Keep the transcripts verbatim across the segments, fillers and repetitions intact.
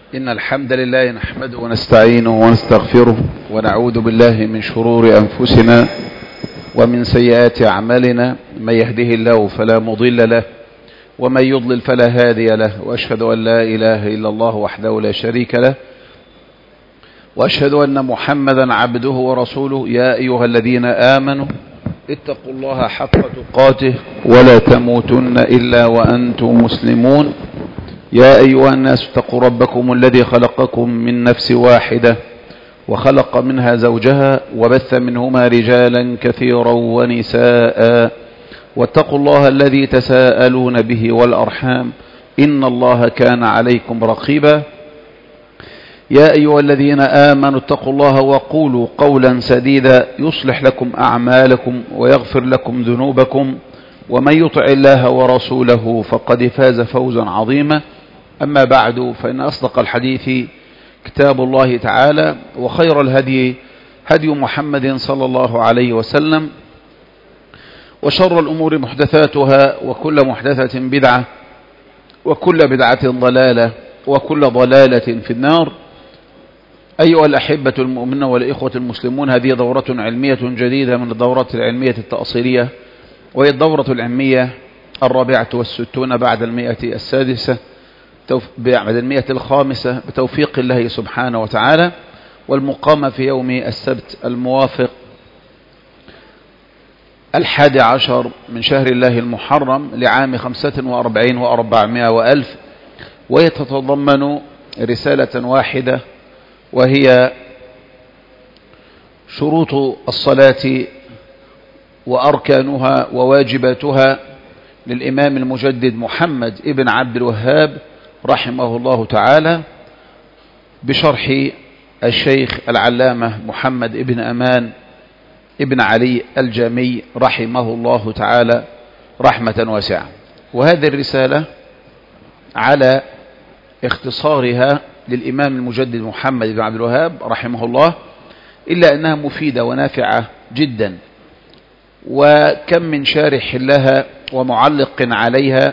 إن الحمد لله نحمده ونستعينه ونستغفره ونعوذ بالله من شرور أنفسنا ومن سيئات أعمالنا. من يهده الله فلا مضل له ومن يضلل فلا هادي له، وأشهد أن لا إله إلا الله وحده لا شريك له، وأشهد أن محمدا عبده ورسوله. يا أيها الذين آمنوا اتقوا الله حق تقاته ولا تموتن إلا وأنتم مسلمون. يا أيها الناس اتقوا ربكم الذي خلقكم من نفس واحدة وخلق منها زوجها وبث منهما رجالا كثيرا ونساء، واتقوا الله الذي تساءلون به والأرحام إن الله كان عليكم رقيبا. يا أيها الذين آمنوا اتقوا الله وقولوا قولا سديدا يصلح لكم أعمالكم ويغفر لكم ذنوبكم، ومن يطع الله ورسوله فقد فاز فوزا عظيما. أما بعد، فإن أصدق الحديث كتاب الله تعالى، وخير الهدي هدي محمد صلى الله عليه وسلم، وشر الأمور محدثاتها، وكل محدثة بدعة، وكل بدعة ضلالة، وكل ضلالة في النار. أيها الأحبة المؤمنون والإخوة المسلمون، هذه دورة علمية جديدة من الدورات العلمية التأصيلية، وهي الدورة العلمية الرابعة والستون بعد المئة السادسة بعد المئة الخامسة بتوفيق الله سبحانه وتعالى، والمقامة في يوم السبت الموافق الحادي عشر من شهر الله المحرم لعام خمسة وأربعين وأربعمائة وألف، ويتتضمن رسالة واحدة وهي شروط الصلاة وأركانها وواجباتها للإمام المجدد محمد ابن عبد الوهاب رحمه الله تعالى، بشرح الشيخ العلامة محمد ابن أمان ابن علي الجامي رحمه الله تعالى رحمة واسعة. وهذه الرسالة على اختصارها للإمام المجدد محمد بن عبد الوهاب رحمه الله، إلا أنها مفيدة ونافعة جدا، وكم من شارح لها ومعلق عليها،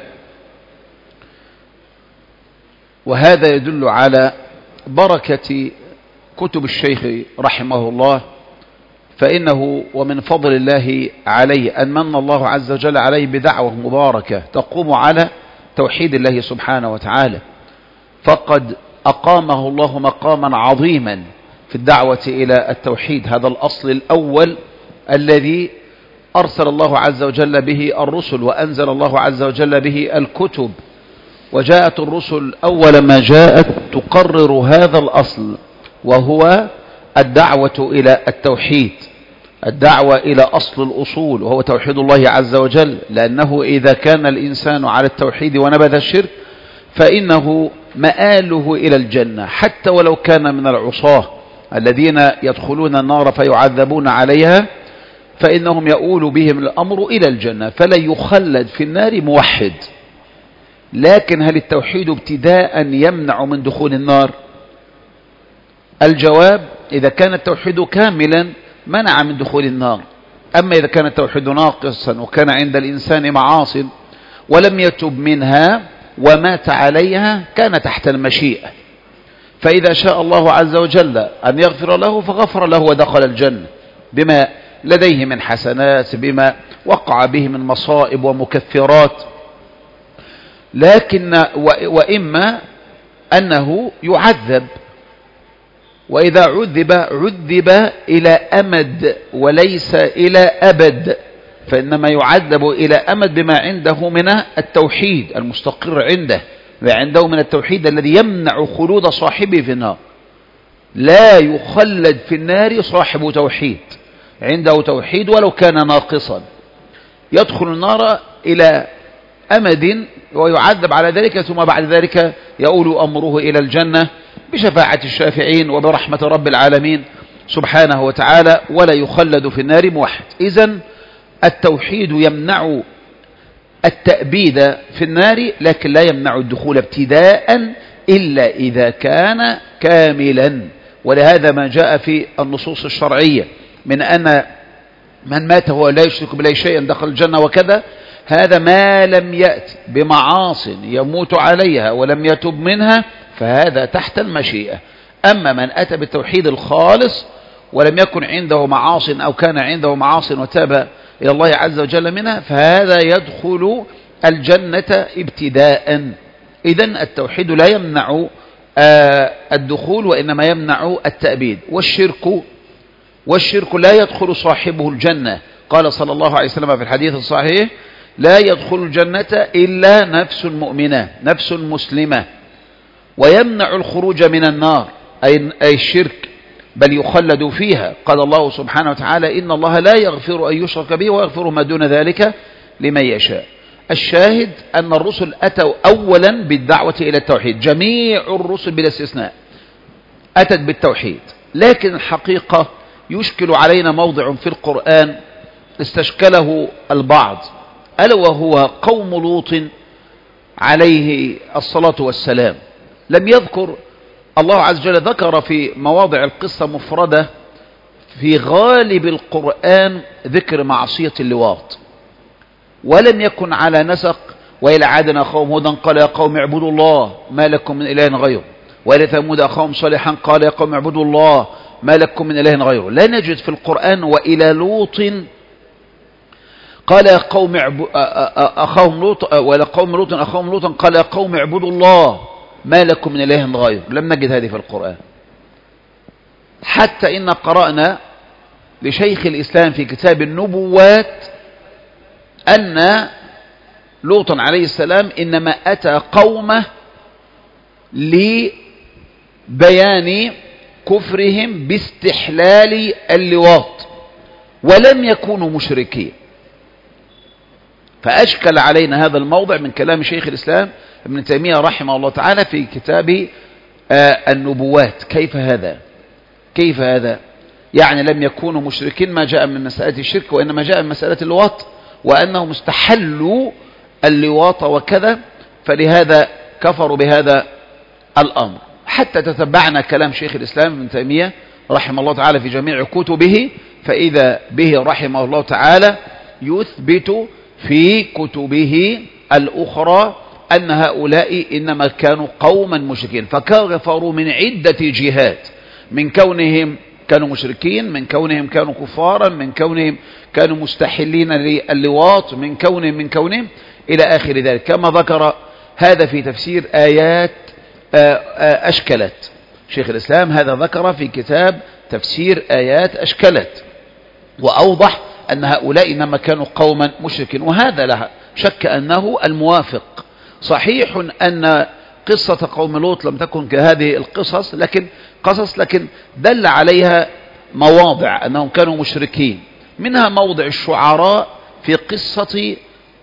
وهذا يدل على بركة كتب الشيخ رحمه الله، فإنه ومن فضل الله عليه أن من الله عز وجل عليه بدعوة مباركة تقوم على توحيد الله سبحانه وتعالى، فقد أقامه الله مقاما عظيما في الدعوة إلى التوحيد. هذا الأصل الأول الذي أرسل الله عز وجل به الرسل، وأنزل الله عز وجل به الكتب، وجاءت الرسل أول ما جاءت تقرر هذا الأصل، وهو الدعوة إلى التوحيد، الدعوة إلى أصل الأصول، وهو توحيد الله عز وجل. لأنه إذا كان الإنسان على التوحيد ونبذ الشرك فإنه مآله إلى الجنة، حتى ولو كان من العصاة الذين يدخلون النار فيعذبون عليها، فإنهم يؤول بهم الأمر إلى الجنة، فلن يخلد في النار موحد. لكن هل التوحيد ابتداء يمنع من دخول النار؟ الجواب: إذا كان التوحيد كاملا منع من دخول النار. أما إذا كان التوحيد ناقصا وكان عند الإنسان معاصٍ ولم يتب منها ومات عليها كان تحت المشيئة، فإذا شاء الله عز وجل أن يغفر له فغفر له ودخل الجنة بما لديه من حسنات، بما وقع به من مصائب ومكفرات. لكن وإما أنه يعذب، وإذا عذب عذب إلى أمد وليس إلى أبد، فإنما يعذب إلى أمد بما عنده من التوحيد المستقر عنده، وعنده من التوحيد الذي يمنع خلود صاحبه في النار. لا يخلد في النار صاحب توحيد، عنده توحيد ولو كان ناقصا، يدخل النار إلى أمد ويعذب على ذلك، ثم بعد ذلك يؤول أمره إلى الجنة بشفاعة الشافعين وبرحمة رب العالمين سبحانه وتعالى، ولا يخلد في النار موحد. إذن التوحيد يمنع التأبيد في النار، لكن لا يمنع الدخول ابتداء إلا إذا كان كاملا. ولهذا ما جاء في النصوص الشرعية من أن من مات هو لا يشرك بالله شيئا دخل الجنة وكذا، هذا ما لم يأتي بمعاص يموت عليها ولم يتب منها فهذا تحت المشيئة. أما من أتى بالتوحيد الخالص ولم يكن عنده معاص أو كان عنده معاص وتاب إلى الله عز وجل منها فهذا يدخل الجنة ابتداء. إذن التوحيد لا يمنع الدخول وإنما يمنع التأبيد. والشرك والشرك لا يدخل صاحبه الجنة. قال صلى الله عليه وسلم في الحديث الصحيح: لا يدخل الجنة إلا نفس مؤمنة، نفس مسلمة. ويمنع الخروج من النار أي الشرك، بل يخلد فيها. قال الله سبحانه وتعالى: إن الله لا يغفر أن يشرك به ويغفر ما دون ذلك لمن يشاء. الشاهد أن الرسل أتوا أولا بالدعوة إلى التوحيد، جميع الرسل بلا استثناء أتت بالتوحيد. لكن الحقيقة يشكل علينا موضع في القرآن استشكله البعض، ألا وهو قوم لوط عليه الصلاة والسلام. لم يذكر الله عز وجل، ذكر في مواضع القصة مفردة في غالب القرآن ذكر معصية اللواط، ولم يكن على نسق: وإلى عاد أخاهم هودا قال يا قوم اعبدوا الله ما لكم من إله غيره، وإلى ثمود أخاهم صالحا قال يا قوم اعبدوا الله ما لكم من إله غيره. لا نجد في القرآن وإلى لوط قال يا قوم أخاهم لوط، وإلى قوم لوط أخاهم لوطا قال يا قوم اعبدوا الله ما لكم من إله غيره. لم نجد هذه في القرآن. حتى إن قرأنا لشيخ الإسلام في كتاب النبوات أن لوطا عليه السلام إنما أتى قومه لبيان كفرهم باستحلال اللواط ولم يكونوا مشركين. فأشكل علينا هذا الموضع من كلام شيخ الإسلام ابن تيمية رحمه الله تعالى في كتاب النبوات. كيف هذا؟ كيف هذا؟ يعني لم يكونوا مشركين، ما جاء من مسألة الشرك وإنما جاء من مسألة اللواط، وأنهم استحلوا اللواط وكذا، فلهذا كفروا بهذا الأمر. حتى تتبعنا كلام شيخ الإسلام ابن تيمية رحمه الله تعالى في جميع كتبه، فإذا به رحمه الله تعالى يثبت في كتبه الأخرى أن هؤلاء إنما كانوا قوما مشركين، فكفروا من عدة جهات: من كونهم كانوا مشركين، من كونهم كانوا كفارا، من كونهم كانوا مستحلين للواط، من كونهم من كونهم إلى آخر ذلك، كما ذكر هذا في تفسير آيات أشكلت. شيخ الإسلام هذا ذكر في كتاب تفسير آيات أشكلت، وأوضح أن هؤلاء إنما كانوا قوما مشركين، وهذا لا شك أنه الموافق. صحيح أن قصة قوم لوط لم تكن كهذه القصص، لكن قصص لكن دل عليها مواضع أنهم كانوا مشركين. منها موضع الشعراء في قصة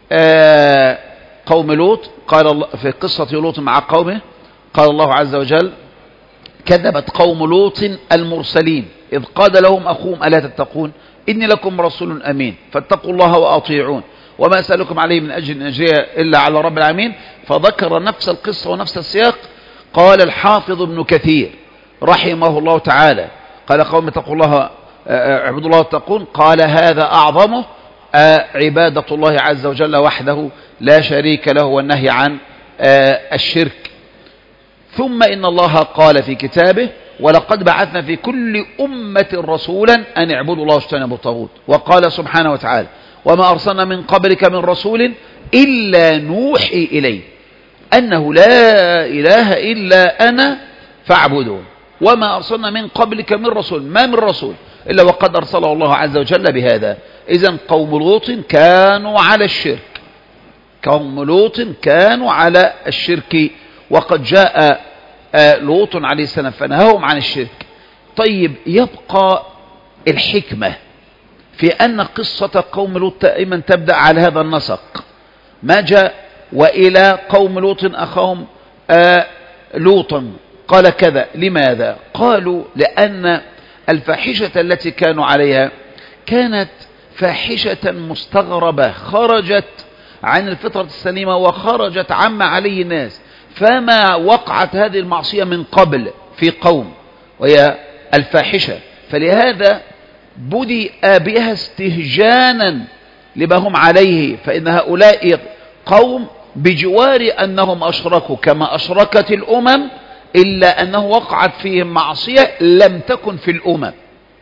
قوم لوط، قال الله في قصة لوط مع قومه، قال الله عز وجل: كذبت قوم لوط المرسلين إذ قال لهم أخوهم ألا تتقون إني لكم رسول أمين فاتقوا الله وأطيعون وما أسألكم عليه من أجر إن أجري إلا على رب العالمين. فذكر نفس القصة ونفس السياق. قال الحافظ ابن كثير رحمه الله تعالى: قال قوم اتقوا الله اعبدوا الله واتقون، قال هذا أعظمه عبادة الله عز وجل وحده لا شريك له والنهي عن الشرك. ثم إن الله قال في كتابه: ولقد بعثنا في كل أمة رسولا أن اعبدوا الله واجتنبوا الطاغوت. وقال سبحانه وتعالى: وما أرسلنا من قبلك من رسول إلا نوحي إليه أنه لا إله إلا أنا فاعبدون. وما أرسلنا من قبلك من رسول، ما من رسول إلا وقد أرسله الله عز وجل بهذا. إذن قوم لوط كانوا على الشرك، قوم لوط كانوا على الشرك، وقد جاء لوط عليه السلام فنهاهم عن الشرك. طيب، يبقى الحكمة في أن قصة قوم لوط دائما تبدأ على هذا النسق. ما جاء وإلى قوم لوط أخاهم لوطا قال كذا. لماذا؟ قالوا لأن الفاحشة التي كانوا عليها كانت فاحشة مستغربة، خرجت عن الفطرة السليمة وخرجت عما عليه الناس، فما وقعت هذه المعصية من قبل في قوم وهي الفاحشة، فلهذا بدأ بها استهجانا لما هم عليه، فإن هؤلاء قوم بجوار أنهم أشركوا كما أشركت الأمم إلا أنه وقعت فيهم معصية لم تكن في الأمم،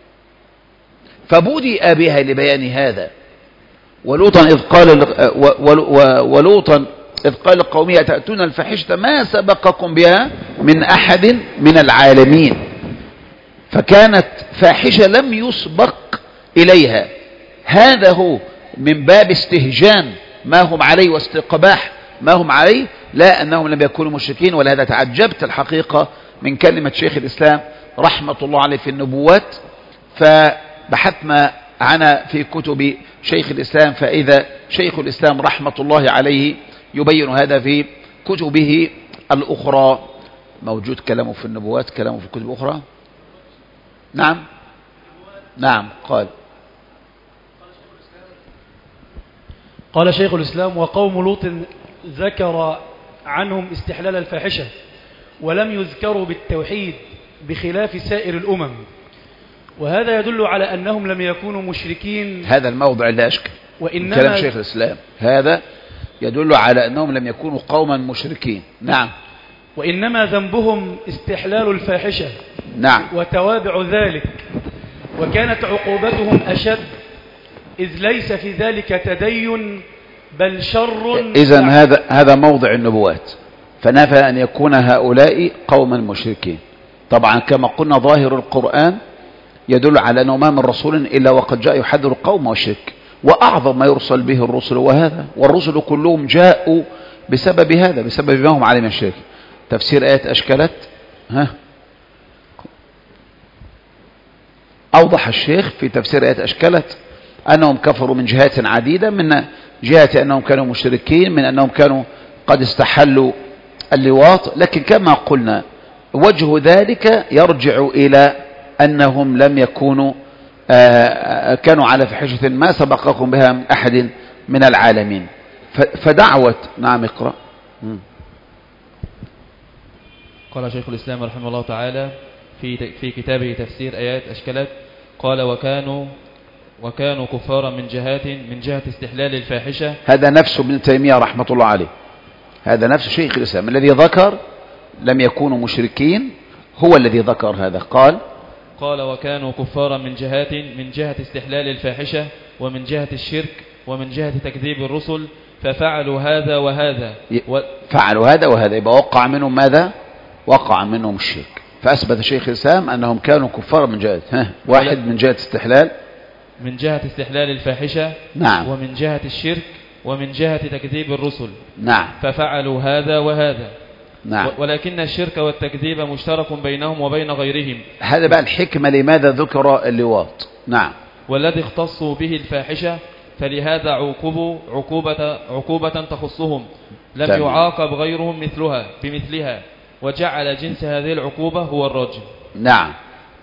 فبودئ بها لبيان هذا. ولوطا إذ قال ولوطا إذ قال لقومه أتأتون الفاحشة ما سبقكم بها من أحد من العالمين، فكانت فاحشة لم يسبق إليها. هذا هو من باب استهجان ما هم عليه واستقباح ما هم عليه، لا أنهم لم يكونوا مشركين. ولهذا تعجبت الحقيقة من كلمة شيخ الإسلام رحمة الله عليه في النبوات، فبحثنا عنها في كتب شيخ الإسلام، فإذا شيخ الإسلام رحمة الله عليه يبين هذا في كتبه الأخرى. موجود كلامه في النبوات، كلامه في الكتب الأخرى. نعم نعم قال قال شيخ الإسلام: وقوم لوط ذكر عنهم استحلال الفاحشة ولم يذكروا بالتوحيد بخلاف سائر الأمم، وهذا يدل على أنهم لم يكونوا مشركين. هذا الموضع لا أشكل، وإنما كلام شيخ الإسلام هذا يدل على أنهم لم يكونوا قوما مشركين. نعم. وإنما ذنبهم استحلال الفاحشة. نعم. وتوابع ذلك، وكانت عقوبتهم أشد، إذ ليس في ذلك تدين بل شر. إذن هذا هذا موضع النبوات، فنفى أن يكون هؤلاء قوما مشركين. طبعا كما قلنا ظاهر القرآن يدل على أنه ما من رسول إلا وقد جاء يحذر القوم والشرك، وأعظم ما يرسل به الرسل وهذا، والرسل كلهم جاءوا بسبب هذا، بسبب ما هم عليه من الشرك. تفسير آيات أشكلت ها أوضح الشيخ في تفسير آيات أشكلت أنهم كفروا من جهات عديدة، من جهة أنهم كانوا مشركين، من أنهم كانوا قد استحلوا اللواط، لكن كما قلنا وجه ذلك يرجع إلى أنهم لم يكونوا آه كانوا على فحشة ما سبقكم بها من أحد من العالمين. فدعوة. نعم اقرأ. قال شيخ الإسلام رحمه الله تعالى في في كتابه تفسير آيات أشكلت، قال وكانوا وكانوا كفارا من جهات من جهة استحلال الفاحشة. هذا نفس ابن تيمية رحمة الله عليه، هذا نفس شيخ الإسلام الذي ذكر لم يكونوا مشركين، هو الذي ذكر هذا. قال قال وكانوا كفارا من جهات من جهة استحلال الفاحشة ومن جهة الشرك ومن جهة تكذيب الرسل، ففعلوا هذا وهذا و... فعلوا هذا وهذا، يبقى وقع منهم ماذا؟ وقع منهم الشرك. فأثبت شيخ الإسلام أنهم كانوا كفارا من جهة ها. واحد من جهة استحلال من جهة استحلال الفاحشة. نعم. ومن جهة الشرك ومن جهة تكذيب الرسل. نعم. ففعلوا هذا وهذا. نعم. ولكن الشرك والتكذيب مشترك بينهم وبين غيرهم. هذا بقى الحكمة لماذا ذكر اللواط. نعم. والذي اختصوا به الفاحشة فلهذا عقوبوا عقوبة عقوبة تخصهم، لم تمام. يعاقب غيرهم مثلها بمثلها، وجعل جنس هذه العقوبة هو الرجم. نعم،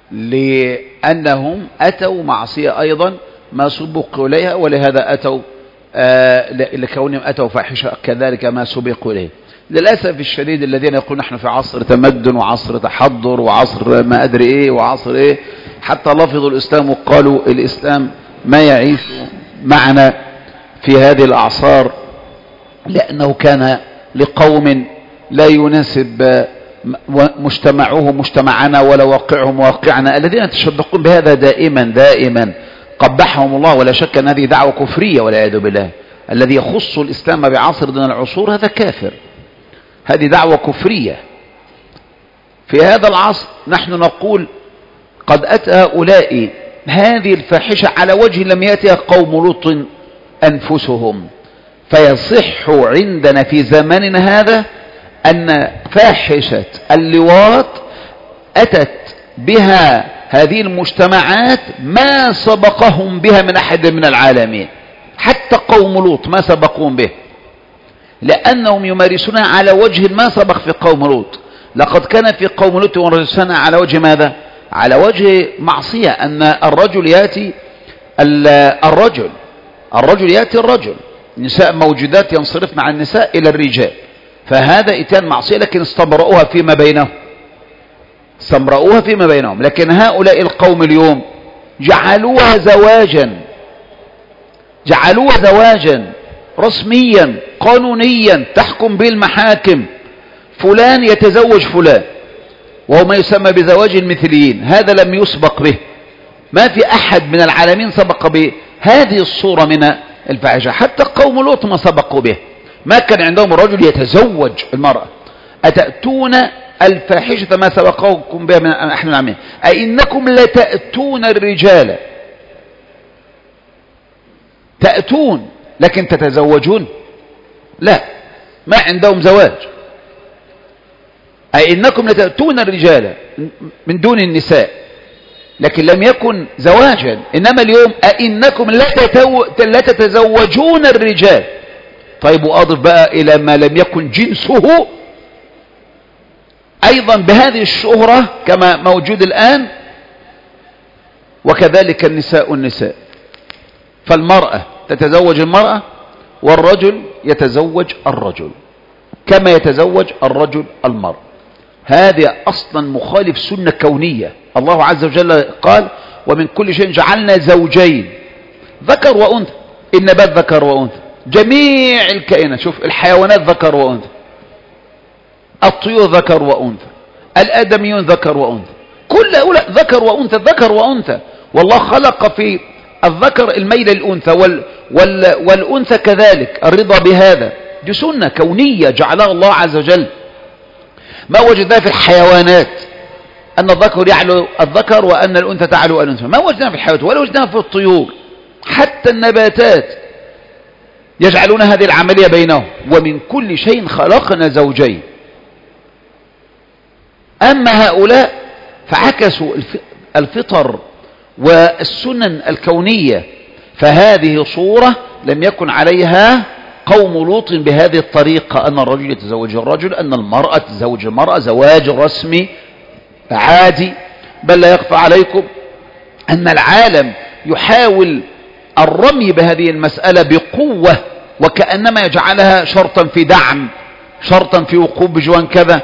لأنهم أتوا معصية أيضا ما سبقوا إليها، ولهذا أتوا آه لكونهم أتوا فاحشة كذلك ما سبقوا إليه. للأسف الشديد الذين يقولون نحن في عصر تمدن وعصر تحضر وعصر ما أدري إيه وعصر إيه، حتى لفظوا الإسلام وقالوا الإسلام ما يعيش معنا في هذه الأعصار، لأنه كان لقوم لا يناسب مجتمعه مجتمعنا ولا واقعهم واقعنا، الذين يتشبقون بهذا دائما دائما قبحهم الله. ولا شك أن هذه دعوة كفرية والعياذ بالله. الذي يخص الإسلام بعصر من العصور هذا كافر، هذه دعوة كفرية. في هذا العصر نحن نقول قد أتى هؤلاء هذه الفاحشة على وجه لم يأتها قوم لوط أنفسهم، فيصح عندنا في زماننا هذا أن فاحشة اللواط أتت بها هذه المجتمعات ما سبقهم بها من أحد من العالمين، حتى قوم لوط ما سبقون به، لأنهم يمارسونها على وجه ما سبق في قوم لوط. لقد كان في قوم لوط يمارسونها على وجه ماذا؟ على وجه معصية، أن الرجل يأتي الرجل الرجل يأتي الرجل، النساء موجودات ينصرفن عن النساء إلى الرجال، فهذا إتيان معصية، لكن استبرؤوها فيما بينهم استمرؤوها فيما بينهم. لكن هؤلاء القوم اليوم جعلوها زواجا جعلوها زواجا رسميا قانونيا تحكم به المحاكم، فلان يتزوج فلان، وهو ما يسمى بزواج المثليين. هذا لم يسبق به، ما في أحد من العالمين سبق بهذه الصورة من الفاحشة، حتى قوم لوط ما سبقوا به. ما كان عندهم الرجل يتزوج المرأة. أتأتون الفاحشة ما سبقوكم بها من أحد العالمين أئنكم لتأتون الرجال، تأتون لكن تتزوجون؟ لا، ما عندهم زواج. أئنكم لتأتون الرجال من دون النساء، لكن لم يكن زواجا. إنما اليوم أئنكم لا تتزوجون الرجال. طيب، وأضف بقى إلى ما لم يكن جنسه أيضا بهذه الشهرة كما موجود الآن، وكذلك النساء النساء. فالمرأة تتزوج المرأة، والرجل يتزوج الرجل كما يتزوج الرجل المرأة. هذا أصلا مخالف سنة كونية. الله عز وجل قال: ومن كل شيء جعلنا زوجين ذكر وأنثى. النبات ذكر وأنثى، جميع الكائنات، شوف الحيوانات ذكر وأنثى، الطيور ذكر وأنثى، الآدميون ذكر وأنثى، كل هؤلاء ذكر وأنثى ذكر وأنثى. والله خلق في الذكر الميل الأنثى وال وال والأنثى كذلك، الرضا بهذا. دي سنة كونية جعلها الله عز وجل. ما وجدناه في الحيوانات أن الذكر يعلو الذكر وأن الأنثى تعلو الأنثى، ما وجدناه في الحيوانات ولا وجدناه في الطيور. حتى النباتات يجعلون هذه العملية بينهم. ومن كل شيء خلقنا زوجين. أما هؤلاء فعكسوا الفطر والسنن الكونية، فهذه صورة لم يكن عليها قوم لوط بهذه الطريقة، أن الرجل يتزوج الرجل، أن المرأة تتزوج المرأة زواج رسمي عادي. بل لا يخفى عليكم أن العالم يحاول الرمي بهذه المسألة بقوة، وكأنما يجعلها شرطا في دعم، شرطا في وقوف بجوان كذا،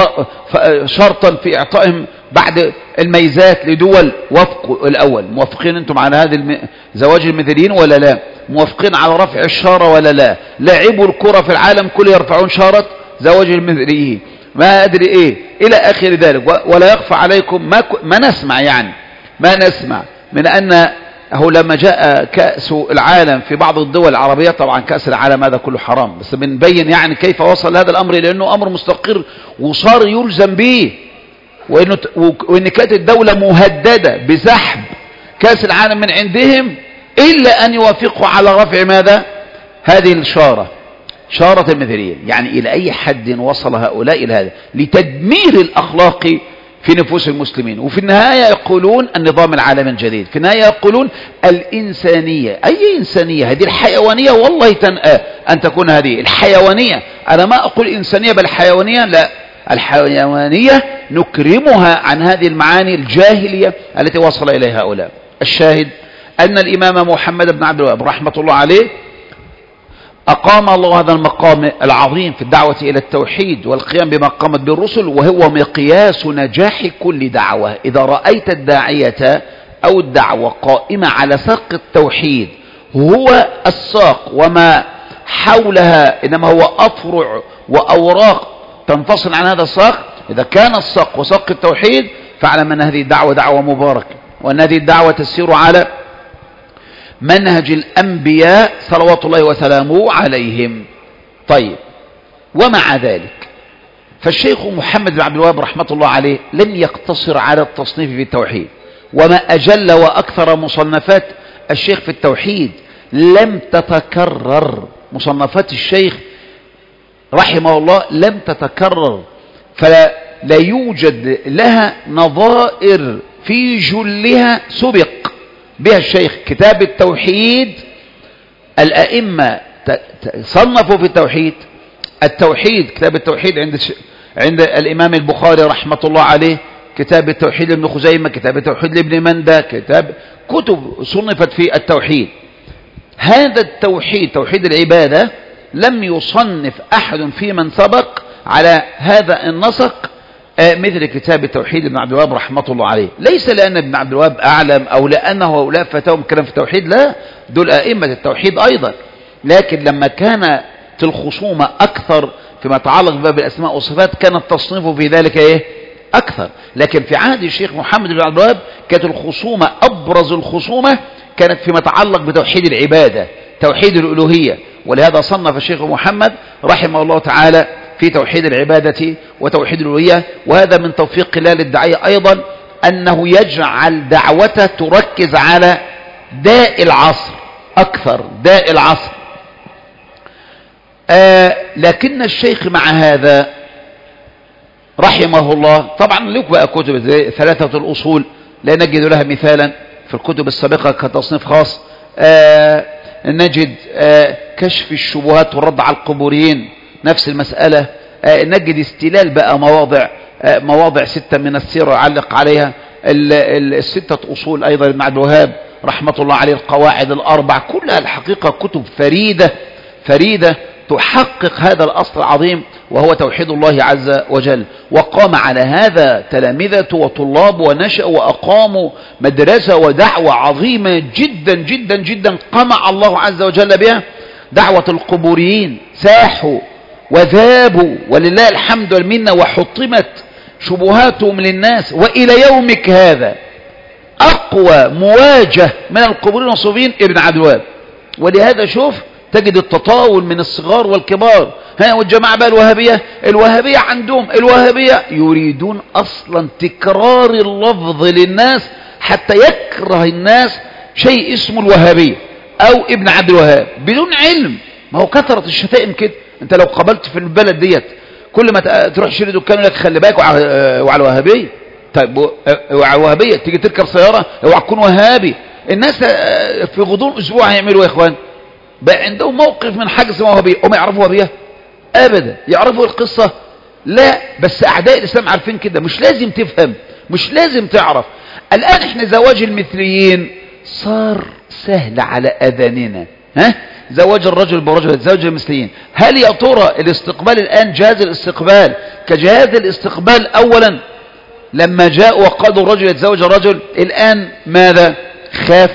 شرطا في إعطائهم بعد الميزات لدول. وفقوا الأول، موافقين أنتم على هذه الم... زواج المثليين ولا لا؟ موافقين على رفع الشارة ولا لا؟ لاعبوا الكرة في العالم كله يرفعون شارة زواج المثليين، ما أدري إيه إلى آخر ذلك. ولا يخفى عليكم ما, ك... ما نسمع يعني ما نسمع من أن هو لما جاء كأس العالم في بعض الدول العربية، طبعا كأس العالم هذا كله حرام، بس بنبين يعني كيف وصل هذا الأمر، لأنه أمر مستقر وصار يلزم به، وإنه وإن كانت الدولة مهددة بسحب كأس العالم من عندهم إلا أن يوافقوا على رفع ماذا؟ هذه الشارة، شارة المثليين. يعني إلى أي حد وصل هؤلاء إلى هذا لتدمير الأخلاق في نفوس المسلمين. وفي النهاية يقولون النظام العالمي الجديد، في النهاية يقولون الإنسانية. أي إنسانية؟ هذه الحيوانية والله تنأى أن تكون هذه الحيوانية. أنا ما أقول إنسانية بل حيوانية، لا، الحيوانية نكرمها عن هذه المعاني الجاهلية التي وصل إليها هؤلاء. الشاهد أن الإمام محمد بن عبد الوهاب رحمة الله عليه أقام الله هذا المقام العظيم في الدعوة إلى التوحيد والقيام بما قامت به الرسل، وهو مقياس نجاح كل دعوة. إذا رأيت الداعية أو الدعوة قائمة على ساق التوحيد، هو الساق وما حولها إنما هو أفرع وأوراق تنفصل عن هذا الساق، إذا كان الساق وساق التوحيد فاعلم أن هذه الدعوة دعوة مباركة، وأن هذه الدعوة تسير على منهج الأنبياء صلوات الله وسلامه عليهم. طيب، ومع ذلك فالشيخ محمد بن عبد الوهاب رحمة الله عليه لم يقتصر على التصنيف في التوحيد، وما أجل وأكثر مصنفات الشيخ في التوحيد لم تتكرر. مصنفات الشيخ رحمه الله لم تتكرر، فلا لا يوجد لها نظائر في جلها سبق بها الشيخ. كتاب التوحيد الأئمة صنفوا في التوحيد. التوحيد كتاب التوحيد عند عند الإمام البخاري رحمة الله عليه، كتاب التوحيد لابن خزيمة، كتاب التوحيد لابن مندى، كتاب كتب صنفت في التوحيد. هذا التوحيد توحيد العبادة لم يصنف أحد في من سبق على هذا النسق مثل كتاب التوحيد ابن عبد الوهاب رحمة الله عليه. ليس لأن ابن عبد الوهاب أعلم أو لأنه هؤلاء فتاهم كلام في التوحيد، لا، دول أئمة التوحيد أيضا. لكن لما كانت الخصومة أكثر فيما يتعلق بباب الأسماء والصفات كان التصنيف في ذلك إيه؟ أكثر. لكن في عهد الشيخ محمد بن عبد الوهاب كانت الخصومة، أبرز الخصومة كانت فيما يتعلق بتوحيد العبادة، توحيد الألوهية. ولهذا صنف الشيخ محمد رحمه الله تعالى في توحيد العبادة وتوحيد الألوهية. وهذا من توفيق الله للداعية أيضا أنه يجعل دعوته تركز على داء العصر أكثر، داء العصر. آه لكن الشيخ مع هذا رحمه الله، طبعا لك بقى كتب زي ثلاثة الأصول لا نجد لها مثالا في الكتب السابقة كتصنيف خاص. آه نجد آه كشف الشبهات والرد على القبوريين نفس المسألة. آه نجد استلال بقى مواضع آه مواضع ستة من السيرة علق عليها الستة أصول أيضا ابن عبد الوهاب رحمة الله عليه، القواعد الأربع، كلها الحقيقة كتب فريدة فريدة تحقق هذا الأصل العظيم وهو توحيد الله عز وجل. وقام على هذا تلامذته وطلاب ونشأوا وأقاموا مدرسة ودعوة عظيمة جدا جدا جدا قمع الله عز وجل بها. دعوة القبوريين ساحوا وذابوا ولله الحمد والمنة، وحطمت شبهاتهم للناس. وإلى يومك هذا أقوى مواجه من القبوريين والصوفيين ابن عبد الوهاب. ولهذا شوف تجد التطاول من الصغار والكبار. ها والجماعة بقى الوهابية، الوهابية عندهم الوهابية يريدون أصلا تكرار اللفظ للناس حتى يكره الناس شيء اسمه الوهابية أو ابن عبد الوهاب بدون علم. ما هو كثرة الشتائم كده. انت لو قابلت في البلد ديت كل ما تروح شيري دكان لك خلي بالك وعلى الوهابية. طيب وعلى الوهابية تيجي تركب سيارة اوعى تكون وهابي. الناس في غضون اسبوع هيعملوا ايه يا اخوان؟ بقى عندهم موقف من حاجة اسمها وهابية. هم يعرفوا وهابية؟ ابدا. يعرفوا القصة؟ لا. بس اعداء الاسلام عارفين كده. مش لازم تفهم، مش لازم تعرف. الان احنا زواج المثليين صار سهل على اذاننا. ها زواج الرجل برجل، زواج المثليين. هل يا ترى الاستقبال الان جهاز الاستقبال كجهاز الاستقبال اولا لما جاء وقالوا الرجل يتزوج الرجل؟ الان ماذا؟ خاف.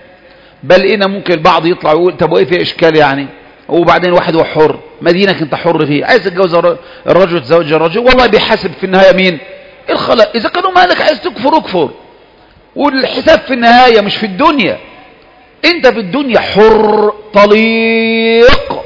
بل إن ممكن البعض يطلع يقول طب وايه في اشكال يعني؟ وبعدين واحد هو حر، مدينك انت حر فيه، عايز تتجوز الرجل تتزوج الرجل، والله بيحاسب في النهايه مين؟ الخلق. اذا كانوا مالك عايز تكفر اكفر، والحساب في النهايه مش في الدنيا. انت في الدنيا حر طليق،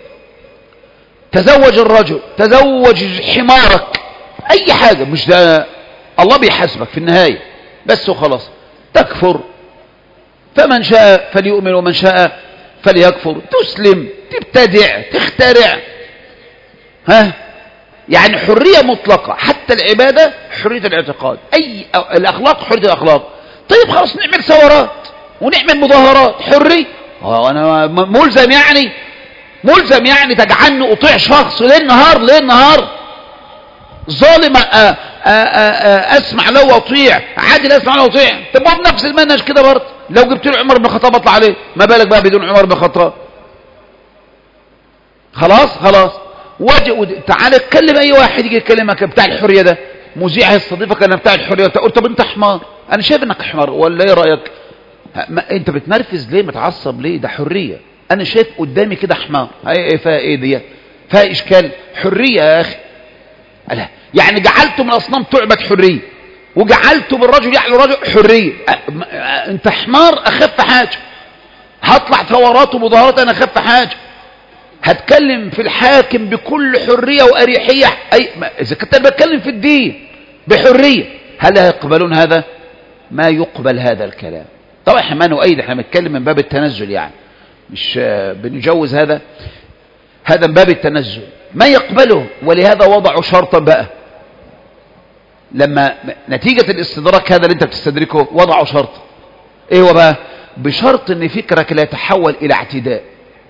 تزوج الرجل، تزوج حمارك، اي حاجه، مش ده الله بيحاسبك في النهايه بس وخلاص. تكفر فمن شاء فليؤمن ومن شاء فليكفر، تسلم، تبتدع، تخترع. ها يعني حرية مطلقة. حتى العبادة حرية الاعتقاد، أي الأخلاق حرية الأخلاق. طيب خلاص نعمل ثورات ونعمل مظاهرات، حرية. أنا ملزم يعني ملزم يعني تجعلني أطيع شخص ليل نهار ليل نهار ظالم أسمع له وأطيع، عادل أسمع له وأطيع. طب هو بنفس المنهج كده برضه لو جبت له عمر بن الخطاب اطلع عليه، ما بالك بقى بدون عمر بن الخطاب؟ خلاص خلاص. وجه تعالى اتكلم اي واحد يجي يكلمك بتاع الحريه ده، مذيع يستضيفك انا بتاع الحريه، تقول طب انت حمار. انا شايف انك حمار ولا ايه رايك؟ ما انت بتنرفز ليه؟ متعصب ليه؟ ده حريه. انا شايف قدامي كده حمار، ايه فيها ايه دي؟ فيها اشكال؟ حريه يا اخي. لا يعني جعلته من الاصنام تعبد حريه، وجعلته بالرجل يعلو رجل حرية. انت حمار. اخف حاجة هطلع ثورات ومظاهرات، انا اخف حاجة هتكلم في الحاكم بكل حرية واريحية. اي اذا كنت بتكلم في الدين بحرية، هل هيقبلون هذا؟ ما يقبل هذا الكلام. طبعا احنا ما نؤيد، احنا بنتكلم من باب التنزل، يعني مش بنجوز هذا، هذا من باب التنزل ما يقبله. ولهذا وضعوا شرطا بقى لما نتيجة الاستدراك هذا اللي انت بتستدركه، وضعوا شرط. ايه هو بقى؟ بشرط ان فكرك لا يتحول الى اعتداء.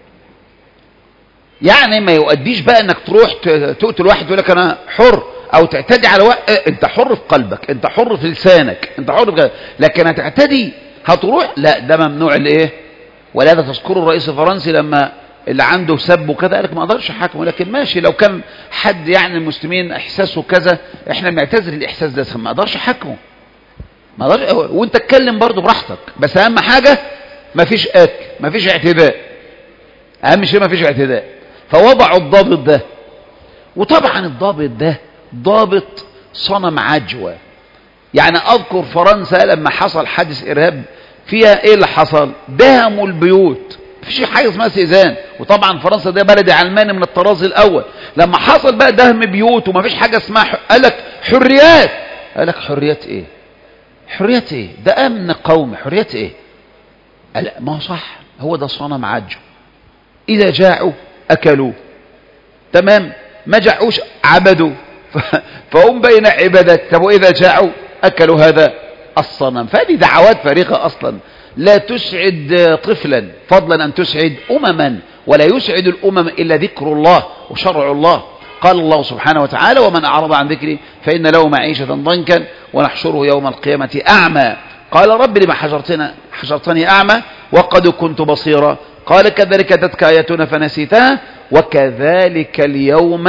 يعني ما يؤديش بقى انك تروح تقتل واحد تقول لك انا حر، او تعتدي على واحد. انت حر في قلبك، انت حر في لسانك، انت حر في قلبك. لكن هتعتدي هتروح، لا ده ممنوع. الايه؟ ولهذا تذكروا الرئيس الفرنسي لما اللي عنده سب وكذا قال لك ما اقدرش احاكمه، لكن ماشي لو كان حد يعني المسلمين احساسه كذا احنا بنعتذر الاحساس ده، ما اقدرش احاكمه، ما اقدرش. وانت اتكلم برضه براحتك، بس اهم حاجه ما فيش قتل، ما فيش اعتداء، اهم شيء ما فيش اعتداء. فوضعوا الضابط ده. وطبعا الضابط ده ضابط صنم عجوة. يعني أذكر فرنسا لما حصل حادث إرهاب فيها إيه اللي حصل؟ دهموا البيوت، مفيش حاجة اسمها استئذان. وطبعا فرنسا ده بلد علماني من الطراز الأول. لما حصل بقى دهم بيوت ومفيش حاجة اسمها ح... قال لك حريات. قال لك حريات إيه؟ حريات إيه؟ ده أمن قومي، حريات إيه؟ قال ما هو صح، هو ده صنم عجو. إذا جاعوا أكلوا، تمام، ما جاعوش عبدوا. فهم بين عبادات. طب وإذا جاعوا أكلوا هذا الصنم. فهذه دعوات فارغة أصلا لا تسعد طفلا، فضلا أن تسعد أمما. ولا يسعد الأمم إلا ذكر الله وشرع الله. قال الله سبحانه وتعالى: ومن أعرض عن ذكري فإن له معيشة ضنكا ونحشره يوم القيامة أعمى. قال: رب لما حشرتنا حشرتني أعمى وقد كنت بصيرا. قال: كذلك أتتك آياتنا فنسيتها وكذلك اليوم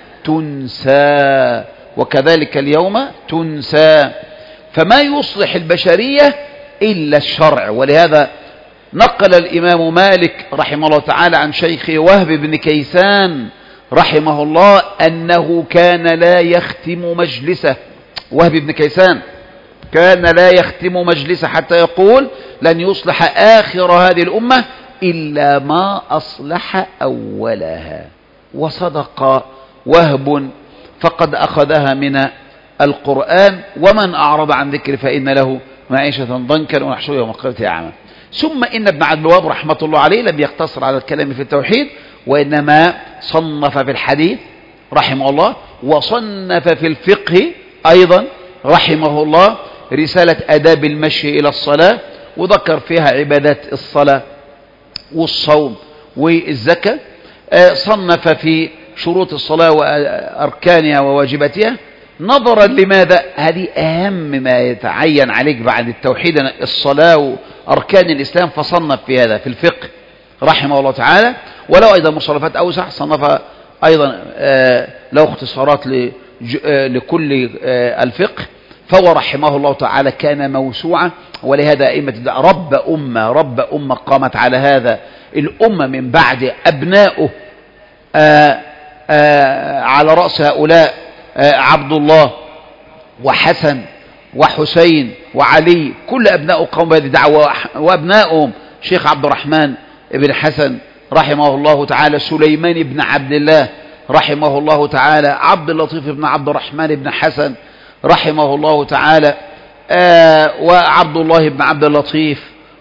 تنسى. وكذلك اليوم تنسى. فما يصلح البشرية إلا الشرع. ولهذا نقل الإمام مالك رحمه الله تعالى عن شيخه وهب بن كيسان رحمه الله أنه كان لا يختم مجلسه. وهب بن كيسان كان لا يختم مجلسه حتى يقول: لن يصلح آخر هذه الأمة إلا ما أصلح أولها. وصدق وهب فقد أخذها من القرآن: ومن أعرض عن ذكر فإن له معيشة ضنكا ونحشره يوم القيامة أعمى. ثم إن ابن عبد الوهاب رحمة الله عليه لم يقتصر على الكلام في التوحيد، وإنما صنف في الحديث رحمه الله، وصنف في الفقه أيضا رحمه الله رسالة آداب المشي إلى الصلاة، وذكر فيها عبادات الصلاة والصوم والزكاة. صنف في شروط الصلاة وأركانها وواجباتها. نظرا لماذا؟ هذه أهم ما يتعين عليك بعد التوحيد، الصلاة وأركان الإسلام. فصنف في هذا في الفقه رحمه الله تعالى. ولو أيضا مصنفات أوسع، صنف أيضا له اختصارات لكل الفقه. فهو رحمه الله تعالى كان موسوعا. ولهذا أئمة رب أمة رب أمة قامت على هذا الأمة من بعد أبناؤه. آآ آآ على رأس هؤلاء عبد الله وحسن وحسين وعلي، كل أبناء قوم بهذه الدعوة. وأبنائهم شيخ عبد الرحمن بن حسن رحمه الله تعالى، سليمان بن عبد الله رحمه الله تعالى، عبد اللطيف بن عبد الرحمن بن حسن رحمه الله تعالى، وعبد الله بن عبد اللطيف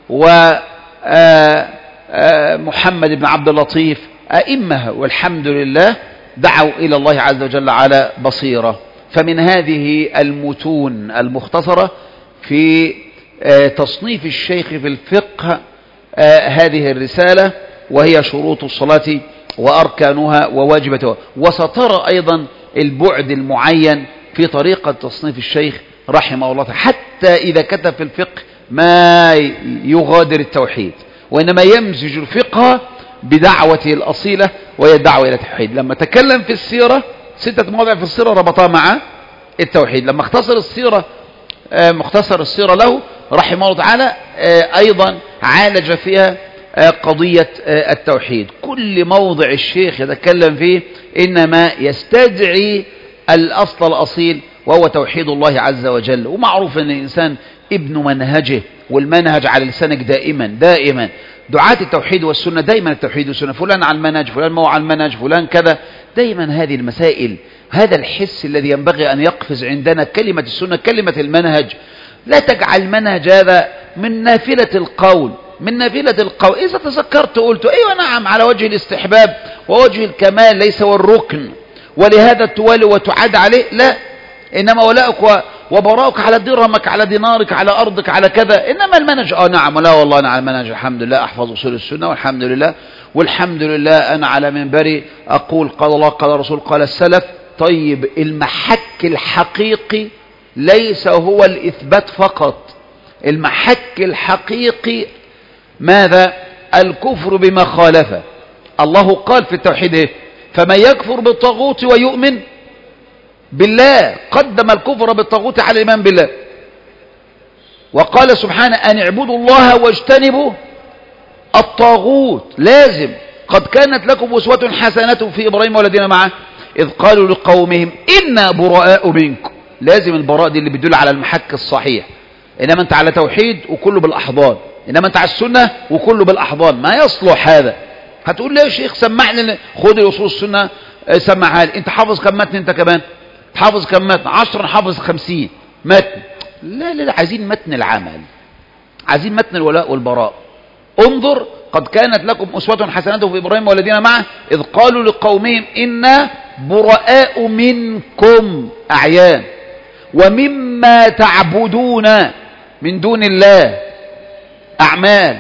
ومحمد بن عبد اللطيف، أئمة والحمد لله دعوا إلى الله عز وجل على بصيرة. فمن هذه المتون المختصرة في تصنيف الشيخ في الفقه هذه الرسالة، وهي شروط الصلاة وأركانها وواجباتها. وسترى أيضا البعد المعين في طريقة تصنيف الشيخ رحمه الله، حتى إذا كتب في الفقه ما يغادر التوحيد، وإنما يمزج الفقه بدعوته الأصيلة وهي الدعوة إلى التوحيد. لما تكلم في السيرة ستة مواضع في السيرة ربطها مع التوحيد. لما اختصر السيرة مختصر السيرة له رحمه الله تعالى أيضا عالج فيها قضية التوحيد. كل موضع الشيخ يتكلم فيه إنما يستدعي الأصل الأصيل وهو توحيد الله عز وجل. ومعروف أن الإنسان ابن منهجه، والمنهج على لسانك دائما دائما. دعاة التوحيد والسنة دائما التوحيد والسنة، فلان على المنهج، فلان ما هو على المنهج، فلان كذا. دائما هذه المسائل، هذا الحس الذي ينبغي أن يقفز عندنا كلمة السنة كلمة المنهج. لا تجعل المنهج هذا من نافلة القول من نافلة القول. إذا تذكرت قلت أيوة نعم على وجه الاستحباب ووجه الكمال ليس والركن، ولهذا توالي وتعاد عليه. لا، إنما ولاؤك وبراؤك على درهمك على دينارك على أرضك على كذا. إنما المنهج آه نعم، لا والله أنا على المنهج الحمد لله، أحفظ أصول السنة والحمد لله، والحمد لله أنا على منبري أقول قال الله قال الرسول قال السلف. طيب المحك الحقيقي ليس هو الإثبات فقط، المحك الحقيقي ماذا؟ الكفر بما خالفه. الله قال في التوحيد إيه؟ فمن يكفر بالطاغوت ويؤمن بالله، قدم الكفر بالطاغوت على الإيمان بالله. وقال سبحانه أن اعبدوا الله واجتنبوا الطاغوت. لازم قد كانت لكم أسوة حسنة في إبراهيم والذين معه إذ قالوا لقومهم إنا براء منكم. لازم البراء دي اللي بتدل على المحك الصحيح. إنما أنت على توحيد وكله بالأحضان، إنما أنت على السنة وكله بالأحضان، ما يصلح هذا. هتقول لي يا شيخ سمعني، خد الأصول السنة سمعها لي. أنت حافظ كم متن أنت كمان؟ حافظ كم متن؟ عشرة، حافظ خمسين متن. لا لا لا، عايزين متن العمل، عايزين متن الولاء والبراء. انظر، قد كانت لكم أسوة حسنة في إبراهيم والذين معه إذ قالوا لقومهم إنا براء منكم أعيان ومما تعبدون من دون الله أعمال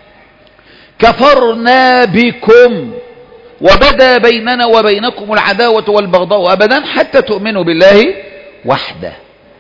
كفرنا بكم وبدا بيننا وبينكم العداوة والبغضاء أبدا حتى تؤمنوا بالله وحده.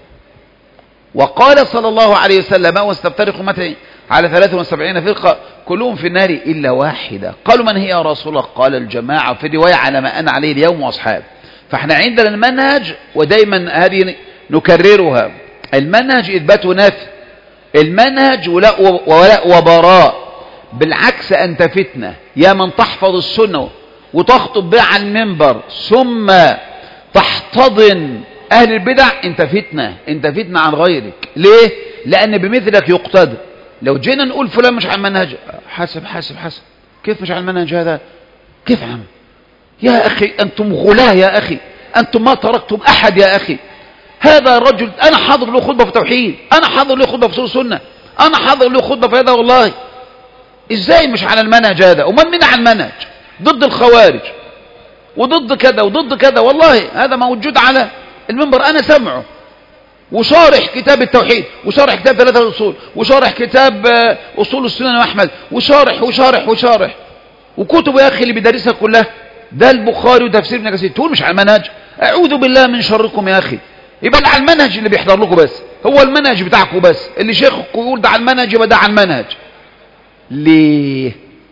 وقال صلى الله عليه وسلم واستفترق أمتي على ثلاث وسبعين فرقة كلهم في النار إلا واحدة. قالوا من هي يا رسول الله؟ قال الجماعة، في رواية على ما أنا عليه اليوم وأصحاب. فاحنا عندنا المنهج، ودايما هذه نكررها، المنهج إثبات ونفي، المنهج ولاء وولاء وبراء. بالعكس أنت فتنة يا من تحفظ السنة وتخطب بها على المنبر ثم تحتضن أهل البدع، أنت فتنة، أنت فتنة عن غيرك. ليه؟ لأن بمثلك يقتدى. لو جينا نقول فلان مش على المنهج، حسب حسب حسب، كيف مش على المنهج هذا؟ كيف عم؟ يا أخي أنتم غلاة، يا أخي أنتم ما تركتم أحد يا أخي. هذا الرجل أنا حاضر له خطبة في توحيد، أنا حاضر له خطبة في سنة، أنا حاضر له خطبة في هذا، والله إزاي مش على المنهج هذا؟ ومن من على المنهج؟ ضد الخوارج وضد كذا وضد كذا، والله هذا موجود على المنبر، أنا سمعه، وشارح كتاب التوحيد، وشارح كتاب ثلاثة الأصول، وشارح كتاب أصول السنة أحمد، وشارح وشارح وشارح وكتب يا أخي اللي بيدرسها كلها ده البخاري وتفسير ابن كثير. تقول مش على المنهج؟ أعوذ بالله من شركم يا أخي. يبقى على المنهج اللي بيحضر لكم بس، هو المنهج بتاعكم بس، اللي شيخكم يقول ده على المنهج يبقى ده على المنهج. ليه؟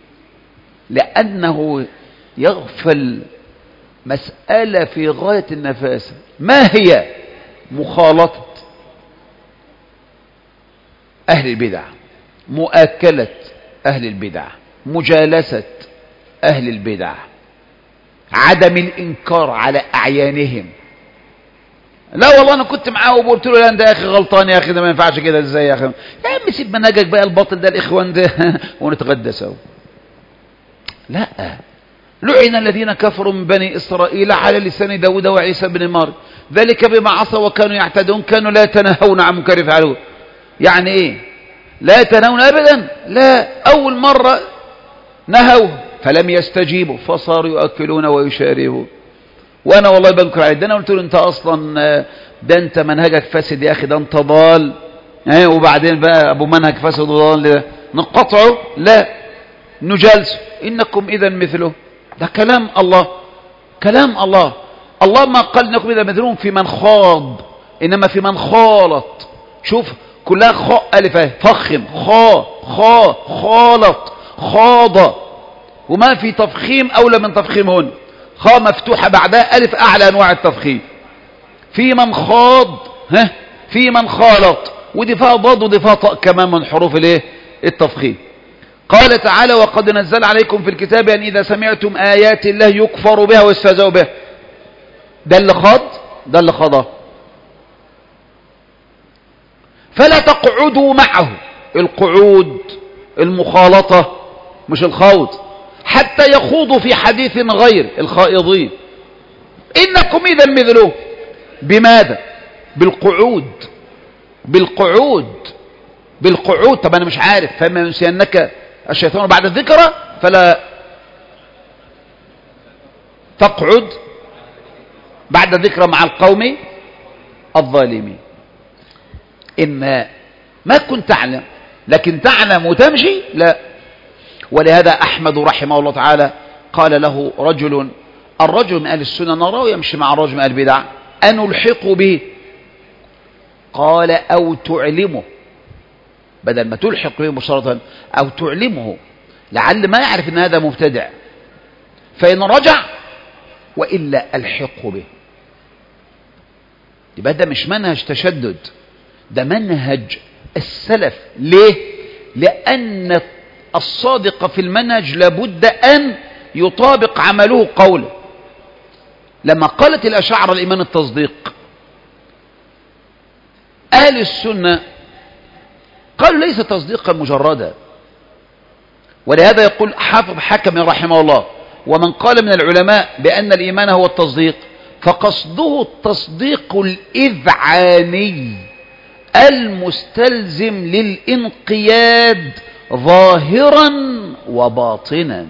لأنه يغفل مسألة في غاية النفاسة. ما هي؟ مخالطة أهل البدع، مؤاكلة أهل البدع، مجالسة أهل البدع، عدم الإنكار على أعيانهم. لا والله أنا كنت معاه وقلت له لا أنت يا أخي غلطان يا أخي، ده ما ينفعش كده، إزاي يا أخي؟ يا عم سيب منهجك بقى الباطل ده الإخوان ده ونتغدى سوا. لا، لعن الذين كفروا من بني إسرائيل على لسان داود وعيسى بن مريم ذلك بما عصوا وكانوا يعتدون كانوا لا يتناهون عن منكر يفعلون. يعني إيه لا يتناهون أبدا؟ لا، أول مرة نهوا فلم يستجيبوا فصاروا يؤكلون ويشاربون. وأنا والله بنكر عليه، ده أنا قلت له أنت أصلا ده أنت منهجك فاسد يا أخي، ده أنت ضال. وبعدين بقى أبو منهج فاسد وضال نقطعه؟ لا، نجالسه، إنكم إذا مثله. ده كلام الله، كلام الله. الله ما قال إنكم إذا مثلهم في من خاض، إنما في من خالط. شوف كلها خاء ألفة، فخم، خاء خاء خالط خاض، وما في تفخيم أولى من تفخيمهن. خاء مفتوحة بعدها ألف، أعلى أنواع التفخيم. في من خاض، ها، في من خالط، ودي فيها ضاد ودي فيها طاء كمان من حروف الايه التفخيم. قال تعالى وقد نزل عليكم في الكتاب أن إذا سمعتم آيات الله يكفر بها ويستهزأ بها. ده اللي خاض، ده اللي خاضه. فلا تقعدوا معه، القعود المخالطة مش الخوض، حتى يخوضوا في حديث غير الخائضين، إنكم إذا مثلوه. بماذا؟ بالقعود، بالقعود بالقعود. طب أنا مش عارف، فما ينسينك الشيطان بعد الذكرى فلا تقعد بعد الذكرى مع القوم الظالمين. إما ما كنت تعلم لكن تعلم وتمشي، لا. ولهذا أحمد رحمه الله تعالى قال له رجل، الرجل من أهل السنة نراه يمشي مع الرجل من أهل البدع، أنلحق به؟ قال أو تعلمه، بدل ما تلحق به مباشرة، أو تعلمه لعل ما يعرف أن هذا مبتدع، فإن رجع وإلا ألحقه به. يبقى ده مش منهج تشدد، ده منهج السلف. ليه؟ لأن الصادق في المنهج لابد أن يطابق عمله قوله. لما قالت الأشاعرة الإيمان التصديق، أهل السنة قالوا ليس تصديقا مجردا، ولهذا يقول حافظ حكم رحمه الله: ومن قال من العلماء بأن الإيمان هو التصديق فقصده التصديق الإذعاني المستلزم للإنقياد ظاهرا وباطنا.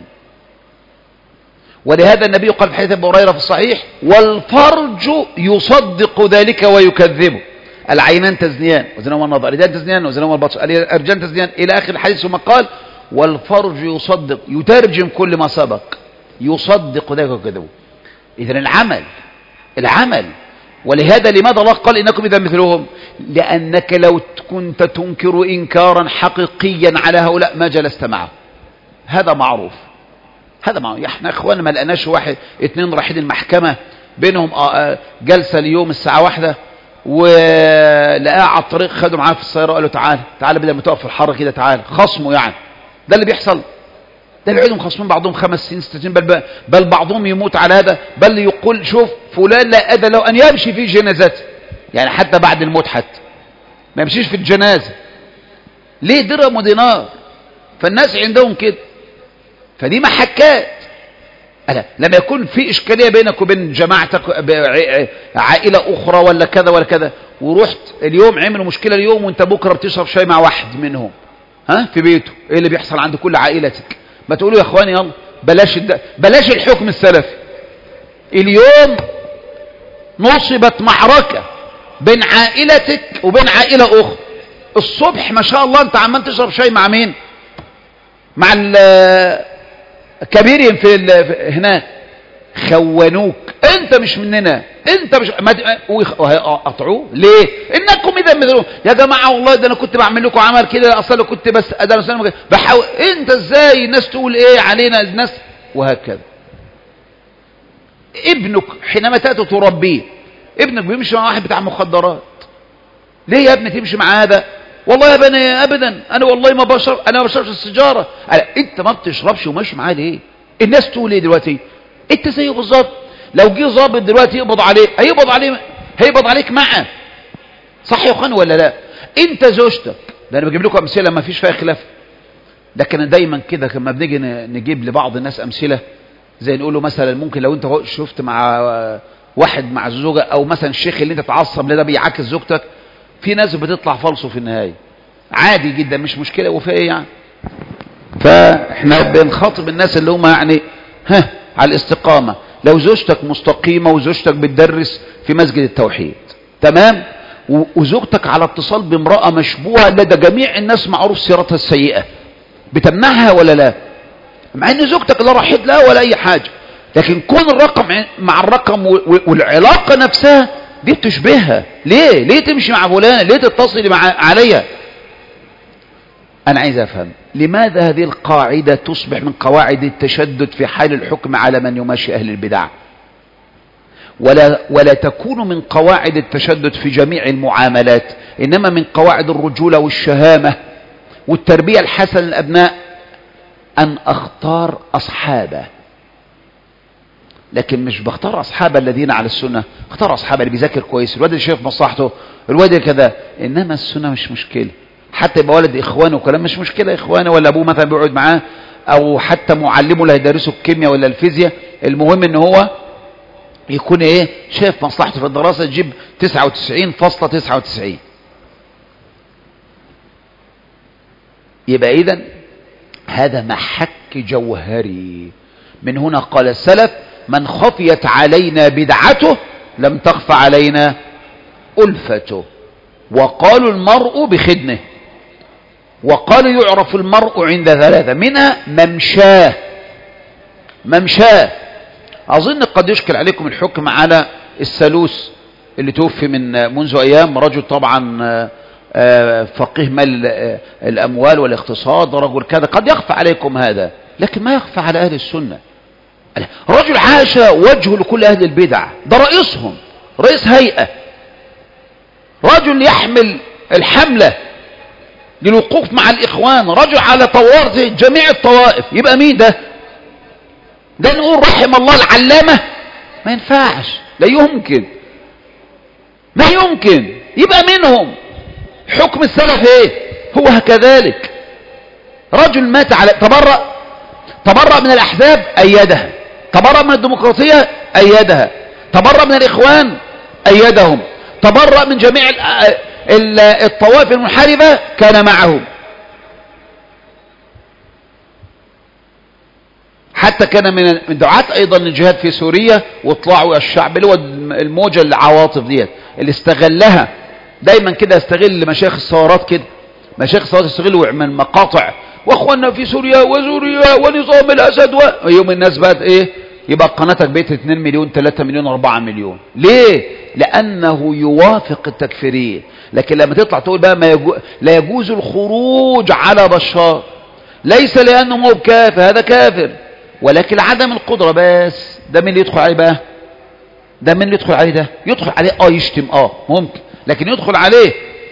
ولهذا النبي قال في حديث أبي هريرة في الصحيح: والفرج يصدق ذلك ويكذبه. العينان تزنيان وزنهما النظر، اليدان تزنيان وزنهما البطش، الأرجلان تزنيان، إلى آخر الحديث. ثم قال: والفرج يصدق، يترجم كل ما سبق، يصدق ذلك ويكذبه. إذن العمل العمل ولهذا لماذا الله قال إنكم إذا مثلهم؟ لأنك لو كنت تنكر إنكارا حقيقيا على هؤلاء ما جلست معه. هذا معروف، هذا معروف. احنا اخوانا ما لقناش واحد اتنين رايحين المحكمة بينهم جلسة اليوم الساعة واحدة، ولقاه على الطريق خدوا معاه في السيارة وقالوا تعال تعال بدل ما تقف في الحر كده تعال خصموا. يعني ده اللي بيحصل، ده اللي يقعدوا خصمين بعضهم خمس سنين ست سنين، بل, بل بعضهم يموت على هذا، بل يقول شوف فلان لا أذى له أن يمشي في جنازته، يعني حتى بعد الموت حتى ما يمشيش في الجنازة. ليه؟ درهم ودينار. فالناس عندهم كده، فدي محكات. ألا لما يكون في إشكالية بينك وبين جماعتك عائلة أخرى ولا كذا ولا كذا، ورحت اليوم عملوا مشكلة اليوم وانت بكرة بتشرب شاي مع واحد منهم ها في بيته، ايه اللي بيحصل عند كل عائلتك؟ ما تقولوا يا اخواني يلا بلاش الد... بلاش الحكم السلفي. اليوم نصبت معركة بين عائلتك وبين عائلة أخرى، الصبح ما شاء الله انت عمال تشرب شاي مع مين؟ مع الكبيرين في ال... هناك، خونوك، انت مش مننا، انت مش ما قطعوه ليه؟ انكم اذا مثلهم. يا جماعه والله ده انا كنت بعمل لكم عمل كده، اصلا كنت بس ده انا بحاول، انت ازاي الناس تقول ايه علينا الناس؟ وهكذا. ابنك حينما تاتي تربيه، ابنك بيمشي مع واحد بتاع مخدرات، ليه يا ابني تمشي مع هذا؟ والله يا ابني ابدا انا والله ما بشرب، انا ما بشربش السيجاره. انت ما بتشربش وماشي معاه ليه؟ الناس تقول ايه دلوقتي؟ انت زيه بالظبط. لو جه ضابط دلوقتي يقبض عليه، هيقبض عليه هيقبض عليك معه، صح يا اخوان ولا لا؟ انت زوجتك، ده انا بجيب لكم امثله ما فيش فيها خلاف، لكن دايما كده لما بنيجي نجيب لبعض الناس امثله زي نقول له مثلا ممكن لو انت شفت مع واحد مع الزوجه، او مثلا الشيخ اللي انت تعصب لده بيعاكس زوجتك، في ناس بتطلع فالصو في النهايه عادي جدا، مش مشكله وفي ايه يعني. فاحنا بنخاطب الناس اللي هم يعني ها على الاستقامه. لو زوجتك مستقيمه وزوجتك بتدرس في مسجد التوحيد تمام، وزوجتك على اتصال بامراه مشبوهه لدى جميع الناس معروف سيرتها السيئه، بتمنعها ولا لا؟ مع ان زوجتك لا راحت لها ولا اي حاجه، لكن كون الرقم مع الرقم والعلاقه نفسها دي بتشبهها. ليه؟ ليه تمشي مع فلانه؟ ليه تتصلي مع عليها؟ انا عايز افهم لماذا هذه القاعده تصبح من قواعد التشدد في حال الحكم على من يماشي اهل البدع، ولا ولا تكون من قواعد التشدد في جميع المعاملات، انما من قواعد الرجوله والشهامه والتربيه الحسنه للابناء ان اختار اصحابه. لكن مش بختار اصحاب الذين على السنه، اختار اصحاب اللي بيذاكر كويس، الواد اللي شايف مصلحته، الواد اللي كذا. انما السنه مش مشكله، حتى يبقى ولد اخوانه وكلام مش مشكله، اخوانه ولا ابوه مثلا بيقعد معاه، او حتى معلمه اللي هيدرسه الكيمياء ولا الفيزياء، المهم ان هو يكون ايه؟ شايف مصلحته في الدراسه، تجيب تسعة وتسعين فاصلة تسعة وتسعين. يبقى اذا هذا محك جوهري. من هنا قال السلف: من خفيت علينا بدعته لم تخف علينا ألفته. وقالوا المرء بخدمه، وقالوا يعرف المرء عند ثلاثة، منها ممشاه. ممشاه أظن قد يشكل عليكم الحكم على الثالوث اللي توفي من منذ أيام، رجل طبعا فقيه مال الأموال والاقتصاد، رجل كذا، قد يخفى عليكم هذا، لكن ما يخفى على أهل السنة. رجل عاش وجهه لكل أهل البدع، ده رئيسهم، رئيس هيئة، رجل يحمل الحملة للوقوف مع الإخوان، رجل على طوارئ جميع الطوائف. يبقى مين ده؟ ده نقول رحم الله العلامة؟ ما ينفعش، لا يمكن، ما يمكن يبقى منهم. حكم السلف ايه؟ هو كذلك. رجل مات على تبرأ تبرأ من الأحزاب أيدها، تبرأ من الديمقراطية أيدها، تبرأ من الإخوان أيدهم، تبرأ من جميع الطوائف المنحرفة كان معهم، حتى كان من من دعاة أيضا الجهاد في سوريا واطلاعوا الشعب، اللي هو الموجة العواطف ديت اللي استغلها دايما كده، استغل مشايخ الثورات كده، مشايخ الثورات يستغلوا من مقاطع واخواننا في سوريا وسوريا ونظام الأسد و... يوم الناس بقت ايه؟ يبقى قناتك بيت اتنين مليون ثلاثة مليون أربعة مليون. ليه؟ لأنه يوافق التكفيرية. لكن لما تطلع تقول بقى ما يجو... لا يجوز الخروج على بشار، ليس لأنه مو بكافر، هذا كافر، ولكن عدم القدرة بس. ده من اللي يدخل عليه بقى؟ ده من اللي يدخل عليه؟ ده يدخل عليه اه يشتم اه ممكن، لكن يدخل عليه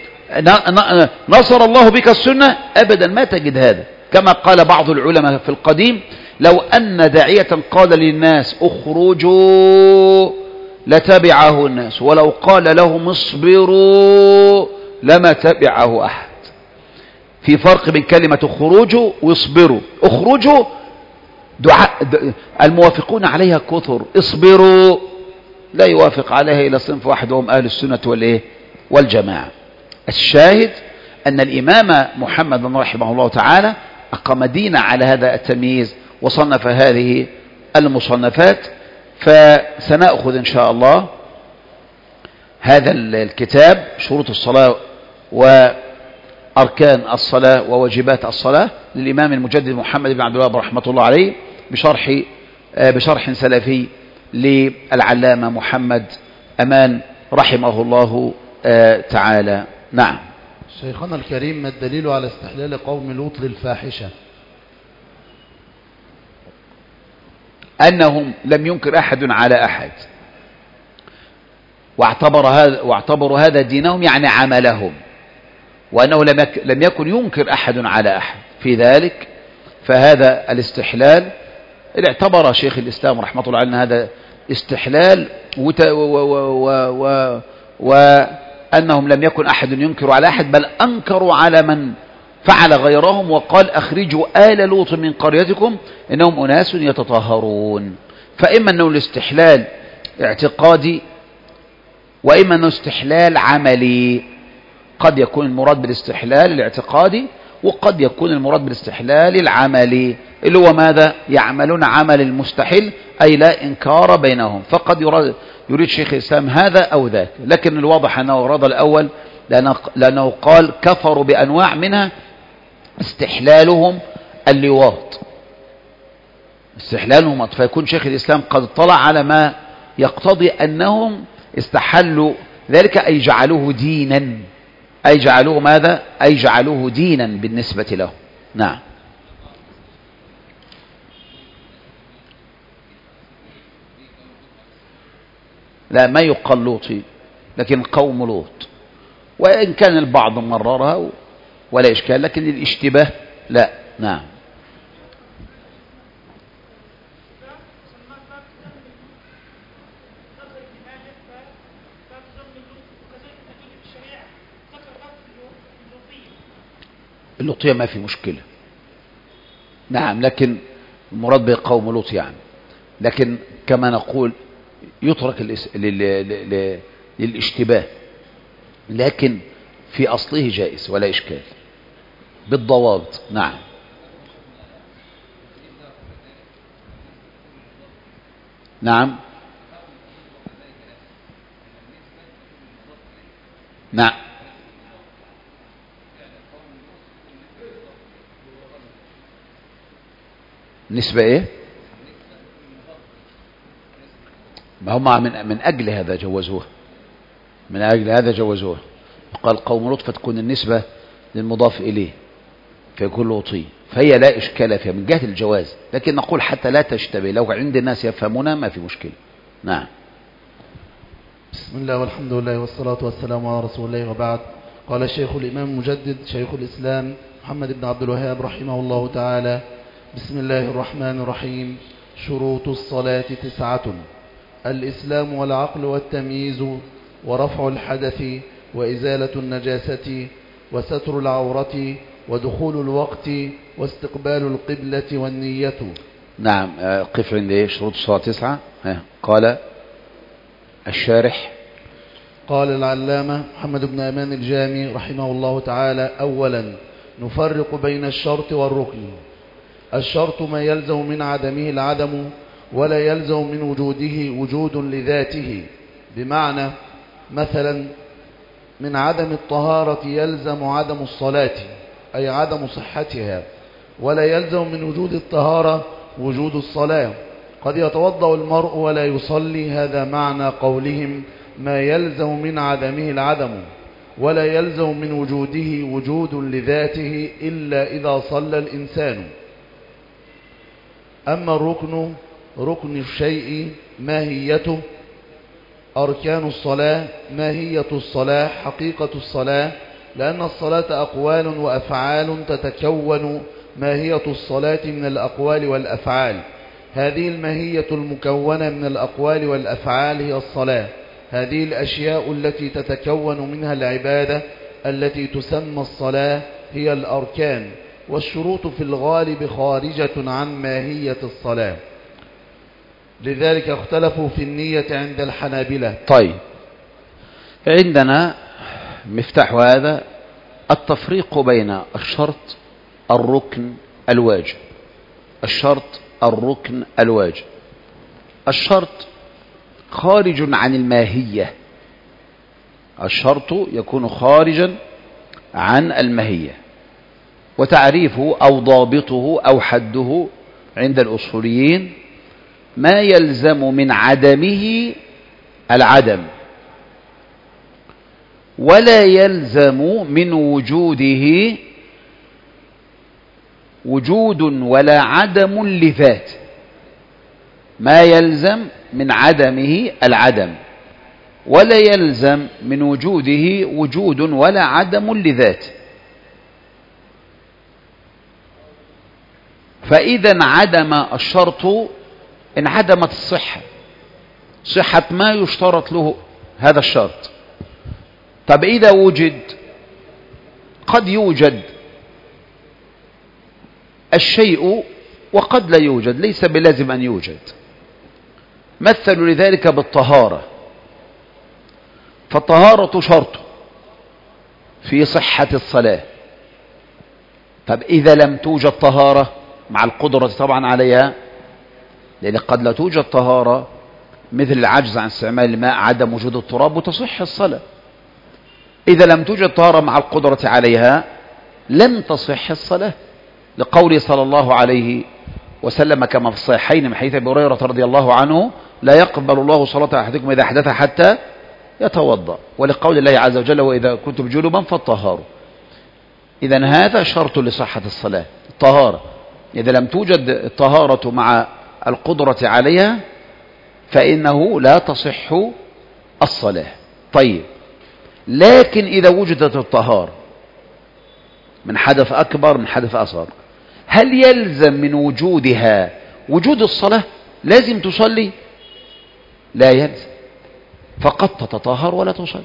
نصر الله بك السنة أبدا ما تجد هذا. كما قال بعض العلماء في القديم: لو أن داعية قال للناس اخرجوا لتبعه الناس، ولو قال لهم اصبروا لما تبعه أحد. في فرق بين كلمة اخرجوا واصبروا. اخرجوا دعاء الموافقون عليها كثر، اصبروا لا يوافق عليها إلى صنف واحد وهم أهل السنة والإيه والجماعة. الشاهد أن الإمام محمد رحمه الله تعالى أقام دين على هذا التمييز وصنف هذه المصنفات. فسنأخذ إن شاء الله هذا الكتاب شروط الصلاة وأركان الصلاة وواجبات الصلاة للإمام المجدد محمد بن عبد الوهاب رحمة الله عليه بشرح بشرح سلفي للعلامة محمد أمان رحمه الله تعالى. نعم. شيخنا الكريم، ما الدليل على استحلال قوم لوط للفاحشة؟ أنهم لم ينكر أحد على أحد، واعتبر هذا واعتبروا هذا دينهم يعني عملهم، وأنه لم لم يكن ينكر أحد على أحد في ذلك. فهذا الاستحلال اللي اعتبر شيخ الإسلام رحمة الله عليه هذا استحلال، وأنهم لم يكن أحد ينكر على أحد، بل أنكروا على من فعل غيرهم، وقال أخرجوا آل لوط من قريتكم إنهم أناس يتطهرون. فإما أنه الاستحلال اعتقادي، وإما أنه استحلال عملي. قد يكون المراد بالاستحلال الاعتقادي، وقد يكون المراد بالاستحلال العملي، اللي هو ماذا؟ يعملون عمل المستحيل، أي لا إنكار بينهم. فقد يراد يريد شيخ الإسلام هذا أو ذاك، لكن الواضح أنه أراد الأول، لأنه قال كفروا بأنواع منها استحلالهم اللواط، استحلالهم. فيكون شيخ الإسلام قد اطلع على ما يقتضي أنهم استحلوا ذلك، أي جعلوه دينا، أي جعلوه ماذا؟ أي جعلوه دينا بالنسبة له. نعم. لا، ما يقال لوطي، لكن قوم لوط، وإن كان البعض مررها ولا إشكال، لكن الاشتباه لا. نعم. اللوطية ما في مشكلة، نعم، لكن المراد به قوم لوط يعني، لكن كما نقول يترك للاشتباه، لكن في أصله جائز ولا إشكال بالضوابط. نعم. نعم. نعم. نسبة ايه؟ ما هم من, من أجل هذا جوزوه، من أجل هذا جوزوه. قال قوم لوط فتكون النسبة للمضاف إليه فيكون لوطي، فهي لا إشكال فيها من جهة الجواز، لكن نقول حتى لا تشتبه، لو عند الناس يفهمونها ما في مشكلة. نعم. بسم الله والحمد لله والصلاة والسلام على رسول الله، وبعد. قال الشيخ الإمام المجدد شيخ الإسلام محمد بن عبد الوهاب رحمه الله تعالى: بسم الله الرحمن الرحيم. شروط الصلاة تسعة: الإسلام والعقل والتمييز ورفع الحدث وإزالة النجاسة وستر العورة ودخول الوقت واستقبال القبلة والنية. نعم. قف عند ايه شروط الصلاة تسعة. قال الشارح قال العلامة محمد بن أمان الجامي رحمه الله تعالى: أولا نفرق بين الشرط والركن. الشرط ما يلزم من عدمه العدم ولا يلزم من وجوده وجود لذاته، بمعنى مثلا من عدم الطهارة يلزم عدم الصلاة أي عدم صحتها، ولا يلزم من وجود الطهارة وجود الصلاة. قد يتوضأ المرء ولا يصلي، هذا معنى قولهم ما يلزم من عدمه العدم ولا يلزم من وجوده وجود لذاته إلا إذا صلى الإنسان. أما الركن ركن الشيء ماهيته، أركان الصلاة ماهية الصلاة حقيقة الصلاة، لأن الصلاة أقوال وأفعال تتكون ماهية الصلاة من الأقوال والأفعال. هذه الماهية المكونة من الأقوال والأفعال هي الصلاة. هذه الأشياء التي تتكون منها العبادة التي تسمى الصلاة هي الأركان، والشروط في الغالب خارجة عن ماهية الصلاة، لذلك اختلفوا في النية عند الحنابلة. طيب، عندنا مفتاح هذا التفريق بين الشرط الركن الواجب. الشرط الركن الواجب. الشرط خارج عن الماهية. الشرط يكون خارجا عن الماهية، وتعريفه أو ضابطه أو حده عند الأصوليين ما يلزم من عدمه العدم ولا يلزم من وجوده وجود ولا عدم لذات. ما يلزم من عدمه العدم ولا يلزم من وجوده وجود ولا عدم لذات. فإذا انعدم الشرط انعدمت الصحة، صحة ما يشترط له هذا الشرط. طب إذا وجد، قد يوجد الشيء وقد لا يوجد، ليس بلازم أن يوجد. مثلوا لذلك بالطهارة، فالطهارة شرط في صحة الصلاة. طب إذا لم توجد طهارة مع القدرة طبعا عليها، لأن قد لا توجد طهارة مثل العجز عن استعمال الماء، عدم وجود التراب، وتصح الصلاة. إذا لم توجد طهارة مع القدرة عليها لم تصح الصلاة، لقوله صلى الله عليه وسلم كما في الصحيحين من حديث أبي هريرة رضي الله عنه: لا يقبل الله صلاة أحدكم إذا أحدث حتى يتوضأ، ولقول الله عز وجل: وإذا كنتم جنبا فطهروا. إذن هذا شرط لصحة الصلاة، الطهارة. إذا لم توجد الطهارة مع القدرة عليها فإنه لا تصح الصلاة. طيب، لكن إذا وجدت الطهارة من حدث أكبر من حدث أصغر، هل يلزم من وجودها وجود الصلاة؟ لازم تصلي؟ لا يلزم، فقد تتطهر ولا تصلي.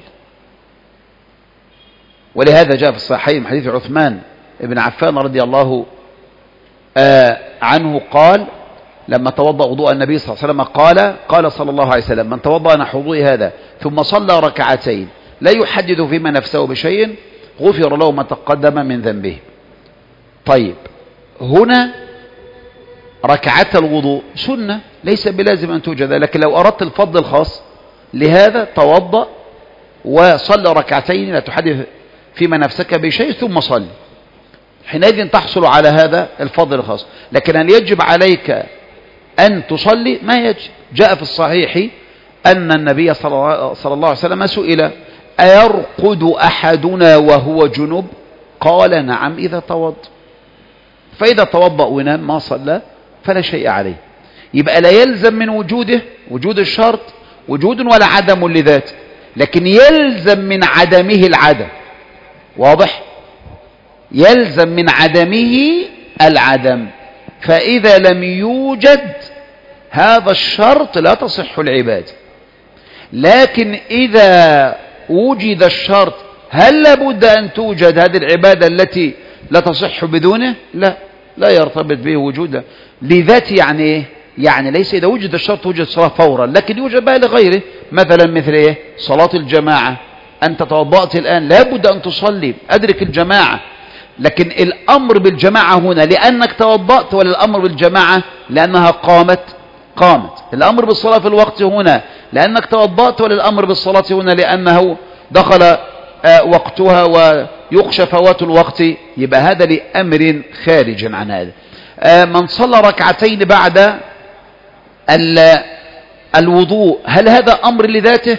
ولهذا جاء في الصحيحين من حديث عثمان بن عفان رضي الله آه عنه قال: لما توضأ وضوء النبي صلى الله عليه وسلم قال قال صلى الله عليه وسلم: من توضأ نحو وضوء هذا ثم صلى ركعتين لا يحدث فيما نفسه بشيء غفر له ما تقدم من ذنبه. طيب، هنا ركعة الوضوء سنة ليس بلازم أن توجد، لكن لو أردت الفضل الخاص لهذا توضأ وصلى ركعتين لا تحدث فيما نفسك بشيء ثم صلي، حينئذ تحصل على هذا الفضل الخاص. لكن هل يجب عليك أن تصلي؟ ما يجب. جاء في الصحيح أن النبي صلى الله عليه وسلم سئل: أيرقد أحدنا وهو جنب؟ قال: نعم إذا توضأ. فإذا توضأ ونام ما صلى فلا شيء عليه. يبقى لا يلزم من وجوده وجود الشرط وجود ولا عدم لذات، لكن يلزم من عدمه العدم. واضح؟ يلزم من عدمه العدم. فإذا لم يوجد هذا الشرط لا تصح العبادة. لكن إذا وجد الشرط هل لابد أن توجد هذه العبادة التي لا تصح بدونه؟ لا، لا يرتبط به وجوده لذاته. يعني إيه؟ يعني ليس إذا وجد الشرط وجد صلاة فورا، لكن يوجد بقى لغيره. مثلا مثل إيه؟ صلاة الجماعة. أنت توضأت الآن لابد أن تصلي، أدرك الجماعة. لكن الأمر بالجماعة هنا لأنك توضأت، ولا الأمر بالجماعة لأنها قامت؟ قامت. الأمر بالصلاة في الوقت هنا لأنك توضأت، ولا الأمر بالصلاة هنا لأنه دخل وقتها ويخشى فوات الوقت؟ يبقى هذا لأمر خارج عن هذا. من صلى ركعتين بعد الوضوء، هل هذا أمر لذاته؟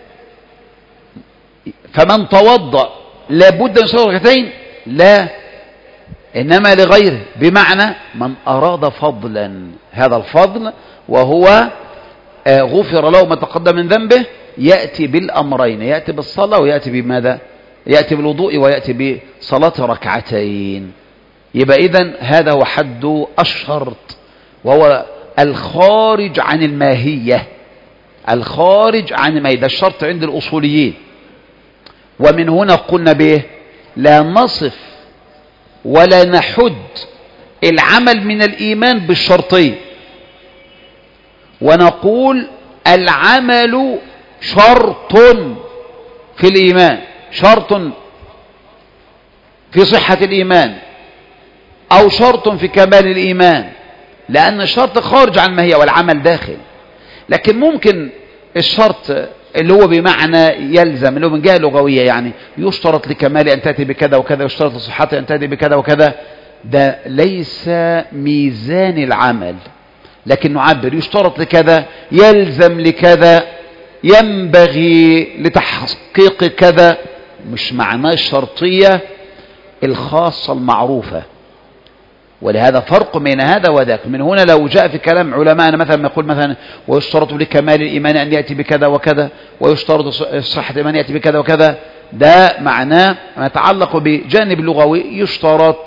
فمن توضأ لابد أن يصلي ركعتين؟ لا، إنما لغيره. بمعنى من أراد فضلا، هذا الفضل وهو غفر له ما تقدم من ذنبه، يأتي بالأمرين، يأتي بالصلاة ويأتي بماذا؟ يأتي بالوضوء ويأتي بصلاة ركعتين. يبقى إذن هذا هو حد الشرط، وهو الخارج عن الماهية، الخارج عن الماهية. ده الشرط عند الأصوليين. ومن هنا قلنا به لا نصف ولا نحد العمل من الإيمان بالشرطين، ونقول العمل شرط في الإيمان، شرط في صحة الإيمان، أو شرط في كمال الإيمان، لأن الشرط خارج عن الماهية والعمل داخل. لكن ممكن الشرط اللي هو بمعنى يلزم، اللي هو من جهة لغوية، يعني يشترط لكمال أن تأتي بكذا وكذا، يشترط لصحته أن تأتي بكذا وكذا، ده ليس ميزان العمل. لكن نعبر يشترط لكذا، يلزم لكذا، ينبغي لتحقيق كذا، مش معناه الشرطية الخاصة المعروفة. ولهذا فرق بين هذا وذاك. من هنا لو جاء في كلام علماءنا مثلا ما يقول مثلا ويشترط لكمال الإيمان أن يأتي بكذا وكذا، ويشترط صحة الإيمان يأتي بكذا وكذا، ده معناه ما يتعلق بجانب لغوي، يشترط،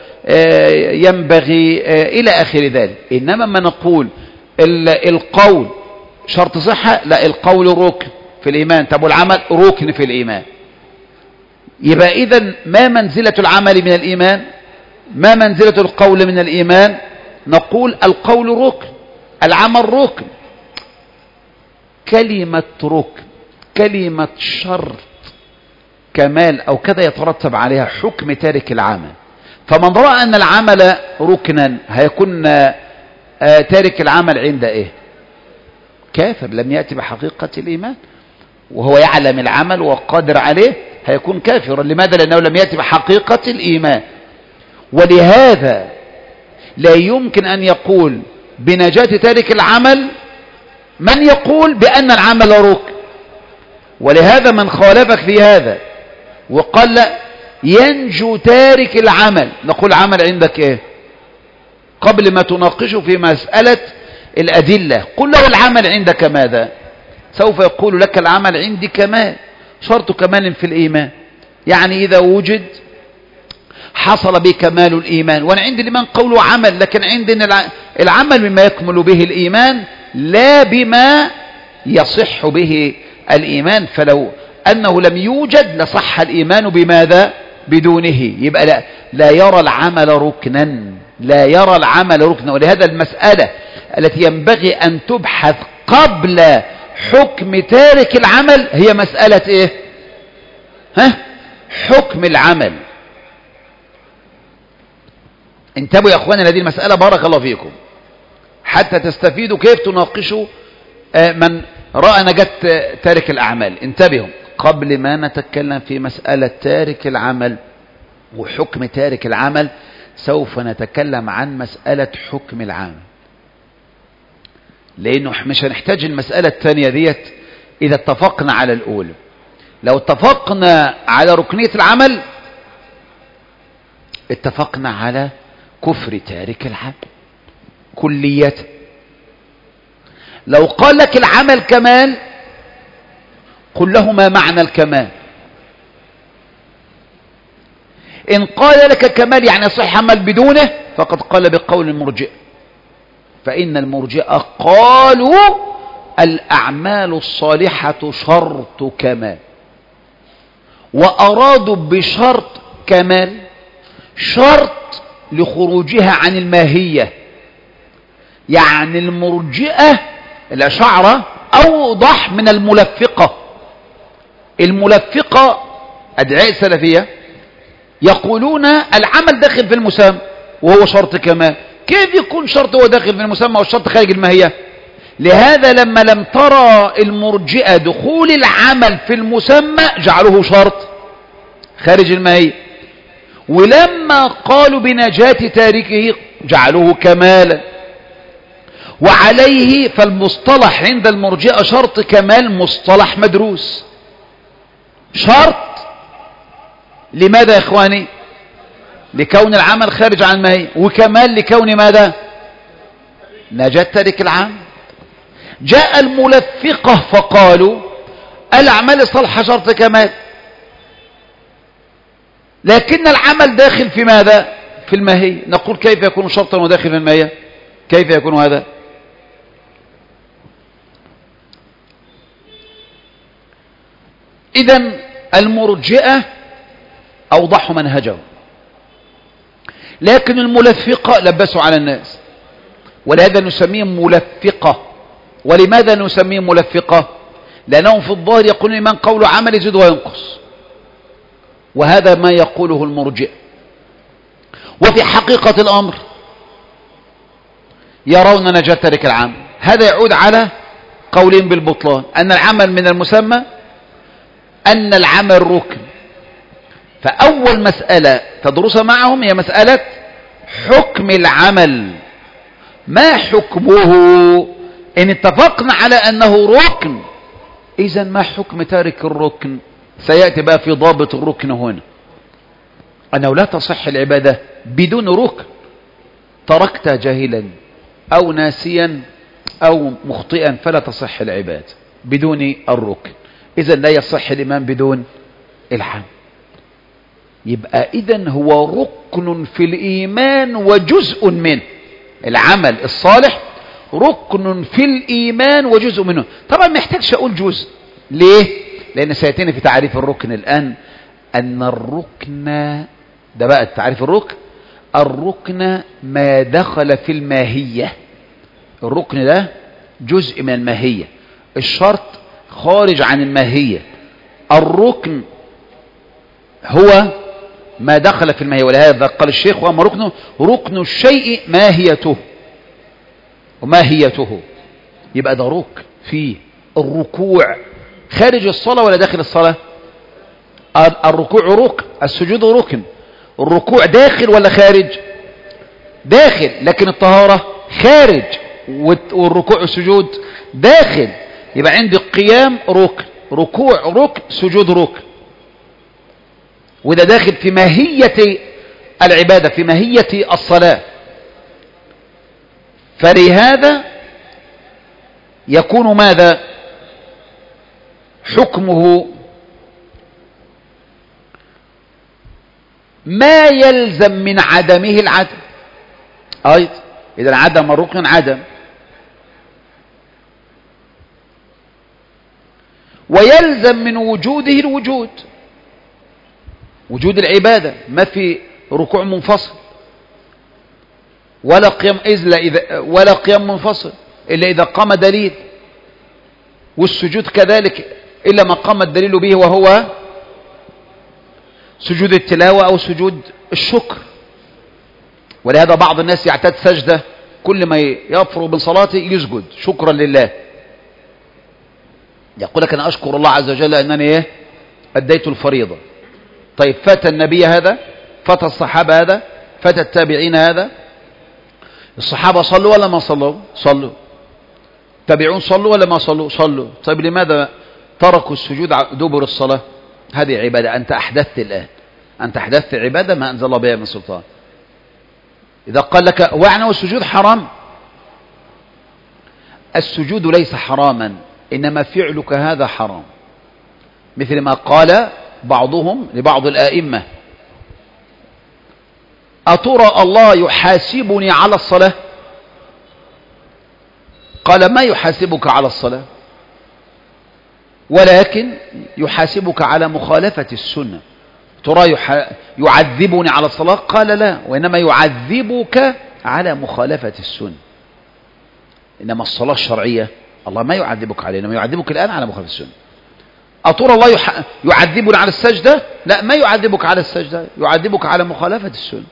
ينبغي، إلى آخر ذلك. إنما ما نقول القول شرط صحة، لا، القول ركن في الإيمان. طب والعمل ركن في الإيمان. يبقى إذن ما منزلة العمل من الإيمان؟ ما منزلة القول من الإيمان؟ نقول القول ركن، العمل ركن. كلمة ركن، كلمة شرط، كمال أو كذا يترتب عليها حكم تارك العمل. فمن رأى أن العمل ركنا هيكون تارك العمل عند إيه؟ كافر، لم يأتي بحقيقة الإيمان، وهو يعلم العمل وقادر عليه، هيكون كافرا. لماذا؟ لأنه لم يأتي بحقيقة الإيمان. ولهذا لا يمكن أن يقول بنجاة تارك العمل من يقول بأن العمل ركن. ولهذا من خالفك في هذا وقال لا ينجو تارك العمل، نقول عمل عندك ايه؟ قبل ما تناقشه في مسألة الأدلة قل له العمل عندك ماذا؟ سوف يقول لك العمل عندي كمال، شرط كمال في الإيمان، يعني إذا وجد حصل به كمال الإيمان. وأنا عندي الإيمان قول وعمل، لكن عندي العمل مما يكمل به الإيمان لا بما يصح به الإيمان. فلو أنه لم يوجد لصح الإيمان بماذا؟ بدونه. يبقى لا, لا يرى العمل ركنا، لا يرى العمل ركنا. ولهذا المسألة التي ينبغي أن تبحث قبل حكم تارك العمل هي مسألة إيه؟ ها؟ حكم العمل. انتبهوا يا أخواني هذه المسألة، بارك الله فيكم، حتى تستفيدوا كيف تناقشوا من رأى نجاة تارك الأعمال. انتبهوا قبل ما نتكلم في مسألة تارك العمل وحكم تارك العمل، سوف نتكلم عن مسألة حكم العمل، لأنه مش هنحتاج المسألة الثانية ديت إذا اتفقنا على الأولى. لو اتفقنا على ركنية العمل اتفقنا على كفر تارك العمل كلية. لو قال لك العمل كمال قل له ما معنى الكمال. إن قال لك كمال يعني صح عمل بدونه فقد قال بقول المرجئة، فإن المرجئة قالوا الأعمال الصالحة شرط كمال، وأرادوا بشرط كمال، شرط لخروجها عن الماهية. يعني المرجئة الأشاعرة أوضح من الملفقة. الملفقة أدعاء السلفية يقولون العمل داخل في المسمى وهو شرط كمال. كيف يكون شرط هو داخل في المسمى والشرط خارج الماهية؟ لهذا لما لم ترى المرجئة دخول العمل في المسمى جعلوه شرط خارج الماهية، ولما قالوا بنجاة تاركه جعلوه كمالا. وعليه فالمصطلح عند المرجئة شرط كمال مصطلح مدروس. شرط لماذا يا إخواني؟ لكون العمل خارج عن الماهية، وكمال لكون ماذا؟ نجاة تارك العمل. جاء الملفقة فقالوا الأعمال الصالحة شرط كمال، لكن العمل داخل في ماذا؟ في الماهية. نقول كيف يكون شرطا وداخل في الماهية؟ كيف يكون هذا؟ إذن المرجئة أوضحوا منهجه، لكن الملفقة لبسوا على الناس، ولهذا نسميهم ملفقة. ولماذا نسميهم ملفقة؟ لأنهم في الظاهر يقولون من قول عمل يزيد وينقص، وهذا ما يقوله المرجئة. وفي حقيقة الأمر يرون نجاة تارك العمل. هذا يعود على قولهم بالبطلان، أن العمل من المسمى، أن العمل ركن. فأول مسألة تدرسها معهم هي مسألة حكم العمل. ما حكمه؟ إن اتفقنا على أنه ركن، إذن ما حكم تارك الركن؟ سيأتي بقى في ضابط الركن هنا، أنه لا تصح العبادة بدون ركن. تركت جاهلا أو ناسيا أو مخطئا فلا تصح العبادة بدون الركن. إذن لا يصح الإيمان بدون العمل. يبقى إذن هو ركن في الإيمان وجزء منه. العمل الصالح ركن في الإيمان وجزء منه. طبعا ما يحتاجش أقول جزء. ليه؟ لأن سيأتينا في تعريف الركن الآن أن الركن ده بقى تعريف الركن، الركن ما دخل في الماهية. الركن ده جزء من الماهية، الشرط خارج عن الماهية. الركن هو ما دخل في الماهية، ولهذا قال الشيخ وأما ركنه ركن الشيء ماهيته وماهيته. يبقى ده ركن فيه. الركوع خارج الصلاة ولا داخل الصلاة؟ الركوع ركن، السجود ركن. الركوع داخل ولا خارج؟ داخل، لكن الطهارة خارج، والركوع والسجود داخل. يبقى عندي القيام ركن، ركوع ركن، سجود ركن، وده داخل في ماهية العبادة، في ماهية الصلاة. فلهذا يكون ماذا حكمه؟ ما يلزم من عدمه العدم أيضا. إذا عدم الركن عدم، ويلزم من وجوده الوجود، وجود العبادة. ما في ركوع منفصل ولا قيام إذ إذا ولا قيام منفصل إلا إذا قام دليل، والسجود كذلك إلا ما قام الدليل به، وهو سجود التلاوة أو سجود الشكر. ولهذا بعض الناس يعتاد سجدة كل ما يفرغ من صلاته يسجد شكرا لله. يقول لك أنا أشكر الله عز وجل أنني إيه أديت الفريضة. طيب فات النبي هذا، فات الصحابة هذا، فات التابعين هذا. الصحابة صلوا ولا ما صلوا؟ صلوا. التابعون صلوا ولا ما صلوا؟ صلوا. طيب لماذا تركوا السجود دبر الصلاة؟ هذه عبادة. أنت أحدثت الآن، أنت أحدثت عبادة ما أنزل الله بها من سلطان. إذا قال لك وعنى والسجود حرام، السجود ليس حراما، إنما فعلك هذا حرام. مثل ما قال بعضهم لبعض الآئمة أترى الله يحاسبني على الصلاة؟ قال ما يحاسبك على الصلاة؟ ولكن يحاسبك على مخالفة السنة. ترى يعذبني على الصلاة؟ قال لا، وإنما يعذبك على مخالفة السنة. إنما الصلاة الشرعية الله ما يعذبك عليها، إنما يعذبك الآن على مخالفة السنة. أطول الله يح... يعذبني على السجدة؟ لا، ما يعذبك على السجدة، يعذبك على مخالفة السنة.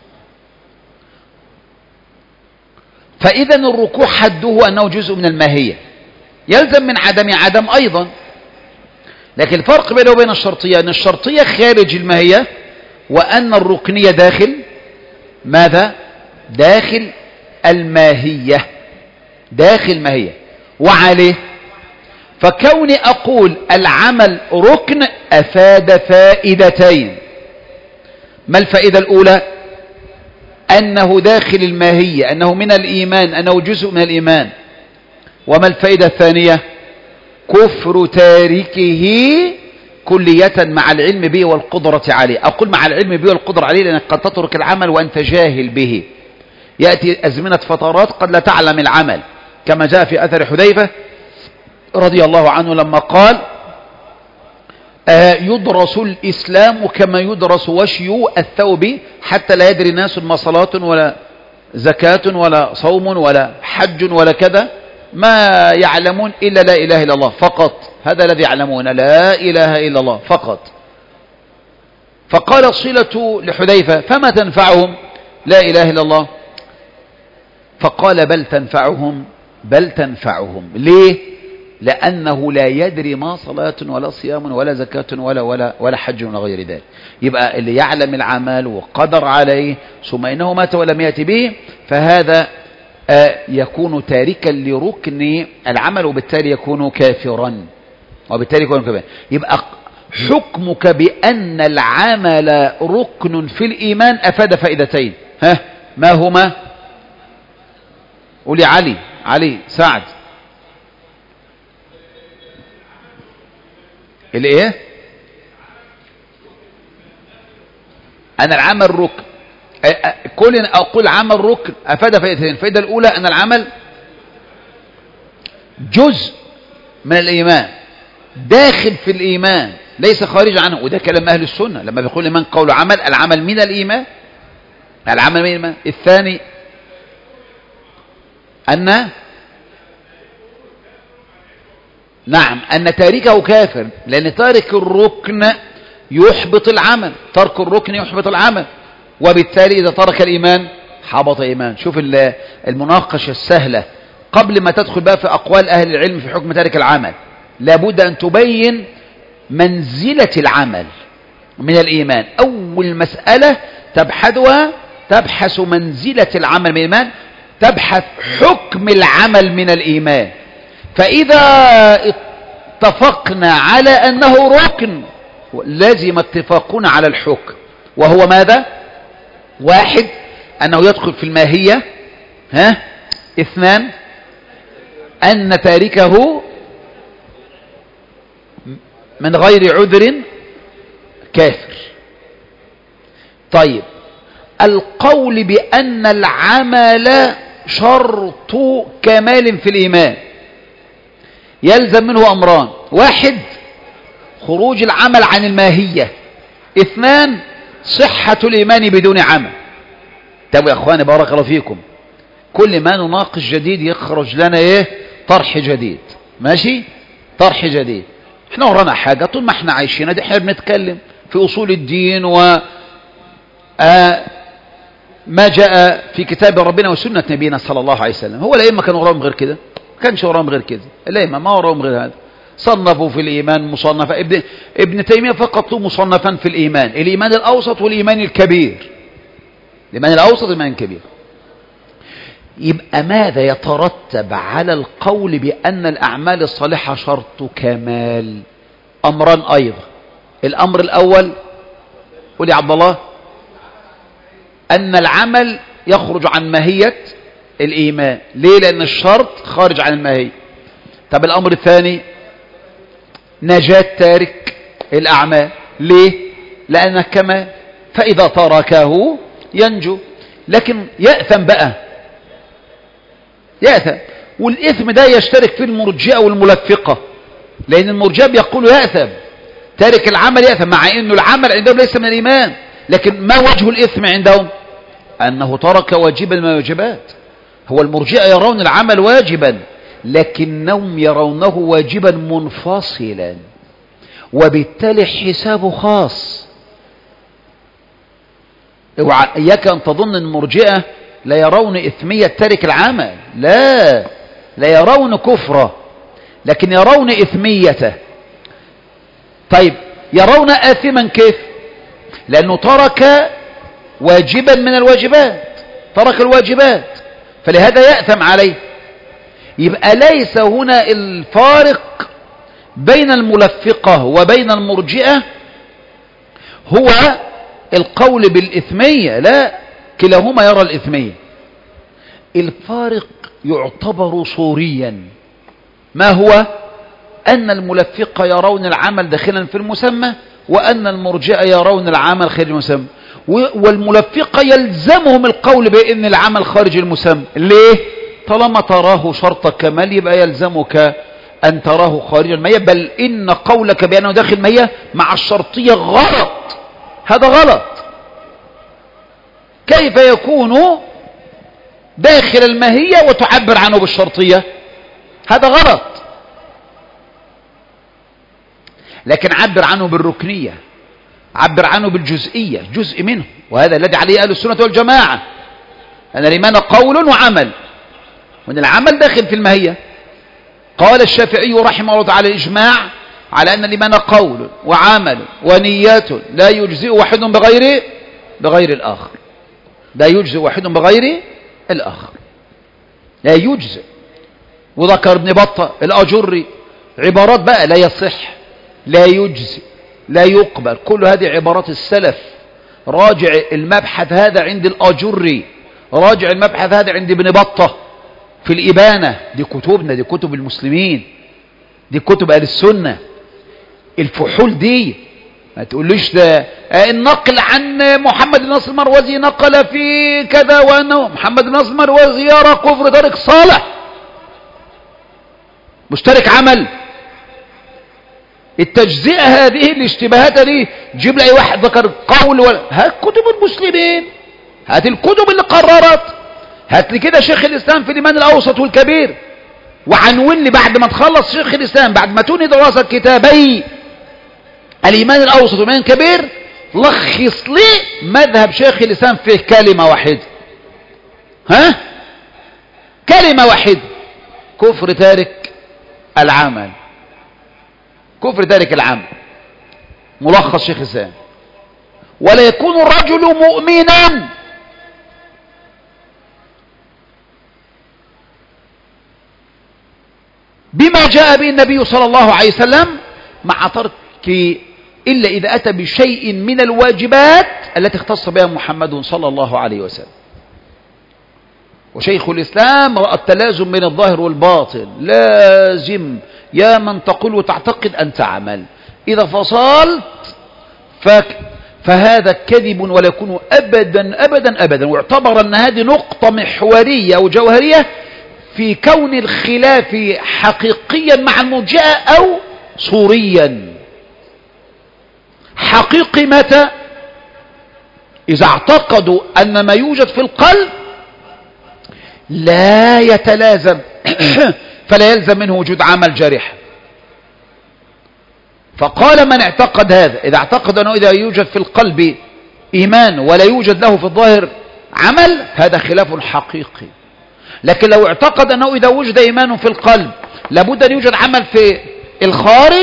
فإذا الركوع حده أنه جزء من الماهية، يلزم من عدم عدم أيضا. لكن الفرق بينه وبين الشرطية أن الشرطية خارج الماهية، وأن الركنية داخل ماذا؟ داخل الماهية، داخل ماهية. وعليه فكوني أقول العمل ركن أفاد فائدتين. ما الفائدة الأولى؟ أنه داخل الماهية، أنه من الإيمان، أنه جزء من الإيمان. وما الفائدة الثانية؟ كفر تاركه كلية مع العلم به والقدرة عليه. أقول مع العلم به والقدرة عليه لأنك قد تترك العمل وأنت جاهل به. يأتي أزمنة فترات قد لا تعلم العمل، كما جاء في أثر حذيفة رضي الله عنه لما قال آه يدرس الإسلام كما يدرس وشي الثوب حتى لا يدري الناس ما صلاة ولا زكاة ولا صوم ولا حج ولا كذا، ما يعلمون إلا لا إله إلا الله فقط. هذا الذي يعلمون، لا إله إلا الله فقط. فقال صلة لحذيفة فما تنفعهم لا إله إلا الله؟ فقال بل تنفعهم، بل تنفعهم. ليه؟ لأنه لا يدري ما صلاة ولا صيام ولا زكاة ولا ولا ولا حج ولا غير ذلك. يبقى اللي يعلم العمل وقدر عليه ثم إنه مات ولم يأتي به، فهذا آه يكون تاركا لركن العمل، وبالتالي يكون كافرا، وبالتالي يكون كافرا. يبقى حكمك بأن العمل ركن في الإيمان أفاد فائدتين. ها ما هما؟ قولي علي، علي سعد. الايه؟ أن العمل ركن. كل أقول عمل ركن أفاد فائدتين. الفائدة الأولى أن العمل جزء من الإيمان، داخل في الإيمان ليس خارج عنه. وده كلام أهل السنة لما بيقول الإيمان قول عمل، العمل من الإيمان، العمل من الإيمان. الثاني أن نعم أن تاركه كافر، لأن تارك الركن يحبط العمل، ترك الركن يحبط العمل، وبالتالي إذا ترك الإيمان حبط إيمان. شوف المناقشة السهلة قبل ما تدخل بقى في أقوال أهل العلم في حكم تارك العمل. لابد أن تبين منزلة العمل من الإيمان. أول مسألة تبحثها تبحث منزلة العمل من الإيمان، تبحث حكم العمل من الإيمان. فإذا اتفقنا على أنه ركن لازم اتفاقنا على الحكم، وهو ماذا؟ واحد أنه يدخل في الماهية. ها؟ اثنان أن تاركه من غير عذر كافر. طيب القول بأن العمل شرط كمال في الإيمان يلزم منه أمران: واحد خروج العمل عن الماهية، اثنان صحة الإيمان بدون عمل. طب يا أخواني بارك الله فيكم، كل ما نناقش جديد يخرج لنا إيه؟ طرح جديد. ماشي؟ طرح جديد. احنا ورانا حاجة طول ما احنا عايشين دي احنا بنتكلم في أصول الدين و آه ما جاء في كتاب ربنا وسنة نبينا صلى الله عليه وسلم. هو الأئمة كانوا وراهم غير كده؟ ما كانش وراهم غير كده. الأئمة ما وراهم غير هذا. صنفوا في الإيمان مصنفة. ابن, ابن تيمية فقط مصنفا في الإيمان: الإيمان الأوسط والإيمان الكبير. الإيمان الأوسط والإيمان الكبير. يبقى ماذا يترتب على القول بأن الأعمال الصالحة شرط كمال؟ أمران أيضا. الأمر الأول قل يا عبد الله: أن العمل يخرج عن ماهية الإيمان. ليه؟ لأن الشرط خارج عن الماهية. طب الأمر الثاني: نجاة تارك الأعمال. ليه؟ لأنه كما فإذا تركه ينجو. لكن يأثم بقى، يأثم. والإثم ده يشترك فيه المرجئة والملفقة. لأن المرجئة بيقولوا يأثم، تارك العمل يأثم، مع أنه العمل عندهم ليس من الإيمان. لكن ما وجه الإثم عندهم؟ أنه ترك واجبا من الواجبات. هو المرجئة يرون العمل واجبا، لكنهم يرونه واجبا منفصلا، وبالتالي حسابه خاص. إياك أن تظن المرجئة لا يرون إثمية تارك العمل، لا لا يرون كفره، لكن يرون إثميته. طيب يرون آثما كيف؟ لأنه ترك واجبا من الواجبات، ترك الواجبات، فلهذا يأثم عليه. يبقى ليس هنا الفارق بين الملفقة وبين المرجئة هو القول بالإثمية، لا، كلاهما يرى الإثمية. الفارق يعتبر صوريا. ما هو؟ أن الملفقة يرون العمل داخلا في المسمى، وأن المرجئة يرون العمل خارج المسمى. والملفقة يلزمهم القول بأن العمل خارج المسمى. ليه؟ طالما تراه شرط كمال يبقى يلزمك أن تراه خارج المية، بل إن قولك بأنه داخل المية مع الشرطية غلط. هذا غلط. كيف يكون داخل الماهية وتعبر عنه بالشرطية؟ هذا غلط. لكن عبر عنه بالركنية، عبر عنه بالجزئية، جزء منه، وهذا الذي عليه أهل السنة والجماعة، أن الإيمان قول وعمل، وأن العمل داخل في الماهية. قال الشافعي رحمه الله تعالى الإجماع على أن الإيمان قول وعمل ونيات، لا يجزئ واحد بغير بغير الآخر، لا يجزئ واحد بغير الآخر، لا يجزئ. وذكر ابن بطة الأجري عبارات بقى لا يصح، لا يجزئ، لا يقبل، كل هذه عبارات السلف. راجع المبحث هذا عند الأجري، راجع المبحث هذا عند ابن بطة في الإبانة. دي كتبنا، دي كتب المسلمين، دي كتب أهل السنة. الفحول دي ما تقوليش ده النقل عن محمد بن نصر المروزي نقل في كذا، وأنه محمد بن نصر المروزي يرى كفر تارك صالح، مشترك عمل. التجزئة هذه الاشتباهات دي جيب لي أي واحد ذكر قول ولا هات كتب المسلمين، هات الكتب اللي قررت، هات لي كده شيخ الإسلام في الإيمان الأوسط والكبير، وعنون لي بعد ما تخلص شيخ الإسلام بعد ما توني دراسة كتابي الإيمان الأوسط والإيمان الكبير، لخص لي مذهب شيخ الإسلام فيه كلمة واحدة، ها كلمة واحدة: كفر تارك العمل، كفر تارك العمل. ملخص شيخ الإسلام: ولا يكون الرجل مؤمنا بما جاء به النبي صلى الله عليه وسلم مع ترك إلا إذا أتى بشيء من الواجبات التي اختص بها محمد صلى الله عليه وسلم. وشيخ الإسلام رأى التلازم بين الظاهر والباطن، لازم يا من تقول وتعتقد أن تعمل، إذا فصلت فك فهذا كذب ولا يكون أبدا أبدا أبدا. واعتبر أن هذه نقطة محورية وجوهرية في كون الخلاف حقيقيا مع المرجئة أو صوريا. حقيقي متى؟ إذا اعتقدوا أن ما يوجد في القلب لا يتلازم فلا يلزم منه وجود عمل جارح. فقال من اعتقد هذا، إذا اعتقد أنه إذا يوجد في القلب إيمان ولا يوجد له في الظاهر عمل، هذا خلاف حقيقي. لكن لو اعتقد أنه إذا وجد إيمان في القلب لابد أن يوجد عمل في الخارج،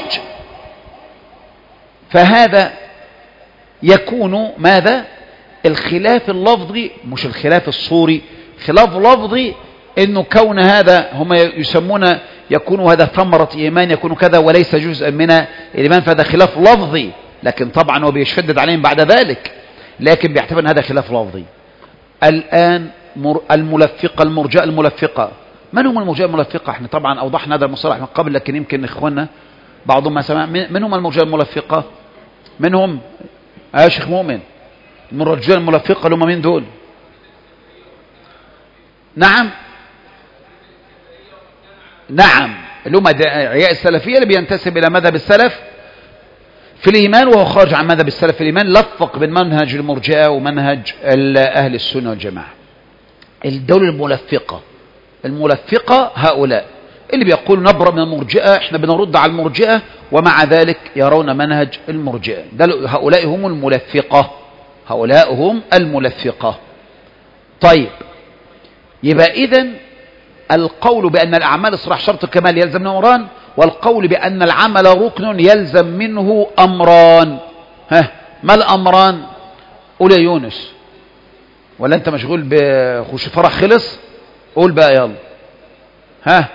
فهذا يكون ماذا؟ الخلاف اللفظي، مش الخلاف الصوري، خلاف لفظي، انه كون هذا هم يسمون يكون هذا ثمرة ايمان، يكون كذا وليس جزءا من الايمان، فهذا خلاف لفظي. لكن طبعا هو بيشدد عليهم بعد ذلك، لكن بيعتبر ان هذا خلاف لفظي. الان الملفقة المرجئة الملفقة، من هم المرجئة الملفقة؟ احنا طبعا اوضحنا هذا المصطلح من قبل، لكن يمكن اخواننا بعضهم ما سمع. من هم المرجئة الملفقة؟ منهم يا شيخ مؤمن المرجئة الملفقة اللي هم مين دول؟ نعم نعم اللي هم أدعياء السلفية اللي بينتسب إلى مذهب السلف في الإيمان وهو خارج عن مذهب السلف في الإيمان، لفق بين منهج المرجئة ومنهج أهل السنة والجماعة. الدولة الملفقة الملفقة هؤلاء اللي بيقولوا نبرأ من المرجئة، احنا بنرد على المرجئة، ومع ذلك يرون منهج المرجئة. هؤلاء هم الملفقة، هؤلاء هم الملفقة. طيب، يبقى إذن القول بأن الأعمال الصلاح شرط الكمال يلزم منه أمران، والقول بأن العمل ركن يلزم منه أمران. ها، ما الأمران؟ قول يا يونس، ولا أنت مشغول بخش فرح خلص؟ قول بقى يلا. ها،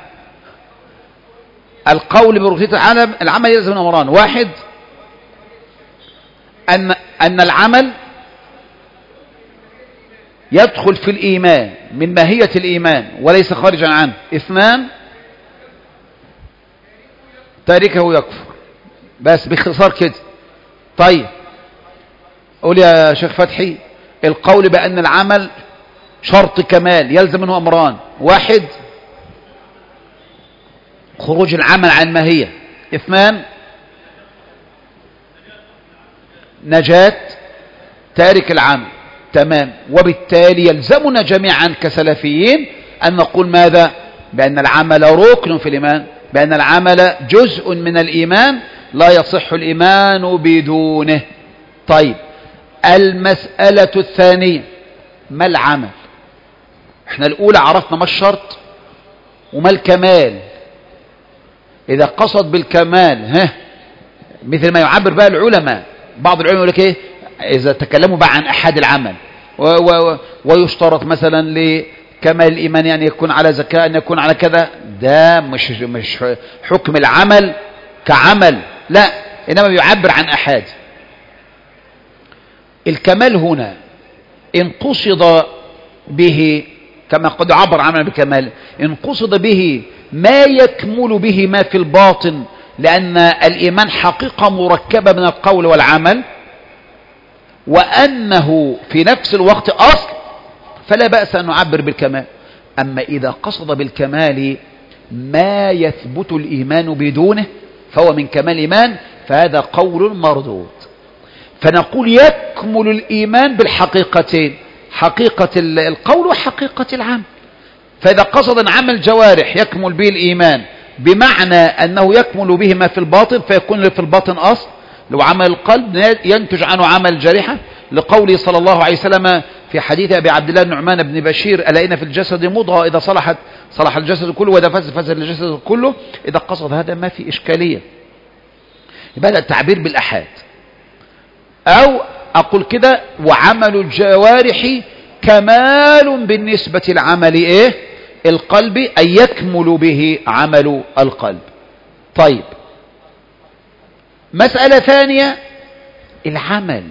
القول بركنية العمل العمل يلزم منه أمران. واحد، أن أن العمل يدخل في الإيمان من ماهية الإيمان وليس خارجا عنه. اثنان، تاركه يكفر. بس باختصار كده. طيب، قول يا شيخ فتحي. القول بأن العمل شرط كمال يلزم منه أمران. واحد، خروج العمل عن ماهية. اثنان، نجاة تارك العمل. تمام. وبالتالي يلزمنا جميعا كسلفيين أن نقول ماذا؟ بأن العمل ركن في الإيمان، بأن العمل جزء من الإيمان لا يصح الإيمان بدونه. طيب، المسألة الثانية، ما العمل؟ احنا الأولى عرفنا ما الشرط وما الكمال. إذا قصد بالكمال ها مثل ما يعبر بقى العلماء، بعض العلماء يقول لك ايه إذا تكلموا بقى عن أحد العمل و و ويشترط مثلا لكمال الإيمان أن يكون على زكاة، أن يكون على كذا. ده مش مش حكم العمل كعمل، لا، إنما يعبر عن أحد. الكمال هنا إن قصد به كما قد عبر عنه بكمال، إن قصد به ما يكمل به ما في الباطن، لأن الإيمان حقيقة مركبة من القول والعمل، وأنه في نفس الوقت أصل، فلا بأس أن نعبر بالكمال. أما إذا قصد بالكمال ما يثبت الإيمان بدونه فهو من كمال الإيمان، فهذا قول مردود. فنقول يكمل الإيمان بالحقيقتين، حقيقة القول وحقيقة العمل. فإذا قصد عمل الجوارح يكمل به الإيمان بمعنى أنه يكمل به ما في الباطن، فيكون في الباطن أصل. لو عمل القلب ينتج عنه عمل الجارحة، لقوله صلى الله عليه وسلم في حديث أبي عبد الله النعمان بن بشير: ألا إن في الجسد مضغة إذا صلحت صلح الجسد كله وإذا فسد فسد الجسد كله. إذا قصد هذا ما في إشكالية. يبقى التعبير بالأحاد. أو أقول كده: وعمل الجوارح كمال بالنسبة لعمل إيه؟ القلب، أي يكمل به عمل القلب. طيب، مسألة ثانية، العمل.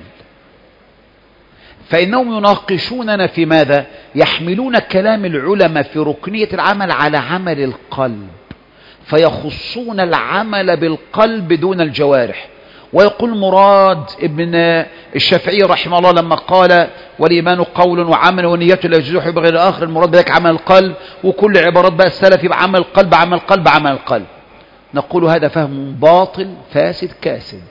فإنهم يناقشوننا في ماذا؟ يحملون كلام العلماء في ركنية العمل على عمل القلب، فيخصون العمل بالقلب دون الجوارح. ويقول مراد ابن الشافعي رحمه الله لما قال: والإيمان قول وعمل ونية لا يجوز بغير آخر، المراد بذلك عمل القلب. وكل عبارات بقى السلف يبقى عمل القلب عمل القلب عمل القلب. نقول هذا فهم باطل فاسد كاسد،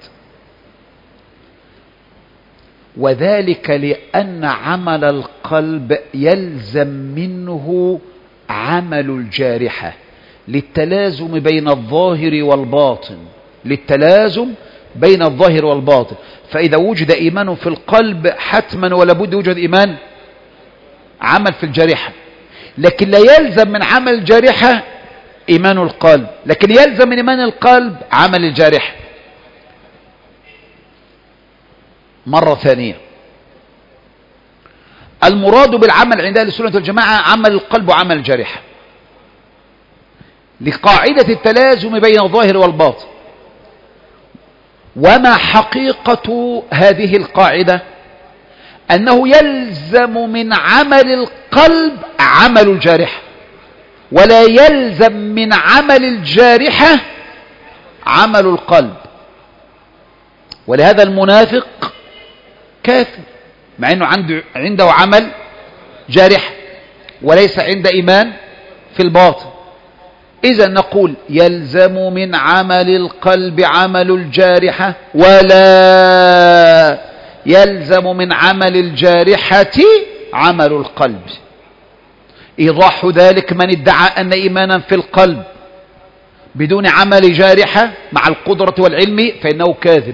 وذلك لأن عمل القلب يلزم منه عمل الجارحة للتلازم بين الظاهر والباطن، للتلازم بين الظاهر والباطن. فإذا وجد إيمان في القلب حتما ولا بد يوجد إيمان عمل في الجارحة، لكن لا يلزم من عمل الجارحة إيمان القلب، لكن يلزم من إيمان القلب عمل الجارحة. مرة ثانية، المراد بالعمل عند أهل السنة والجماعة عمل القلب وعمل الجارحة لقاعدة التلازم بين الظاهر والباطن. وما حقيقة هذه القاعدة؟ أنه يلزم من عمل القلب عمل الجارحة، ولا يلزم من عمل الجارحة عمل القلب. ولهذا المنافق كافر مع أنه عنده, عنده عمل جارحة وليس عنده إيمان في الباطن. إذا نقول يلزم من عمل القلب عمل الجارحة ولا يلزم من عمل الجارحة عمل القلب. إيضاح ذلك: من ادعى أن إيمانا في القلب بدون عمل جارحة مع القدرة والعلم فإنه كاذب،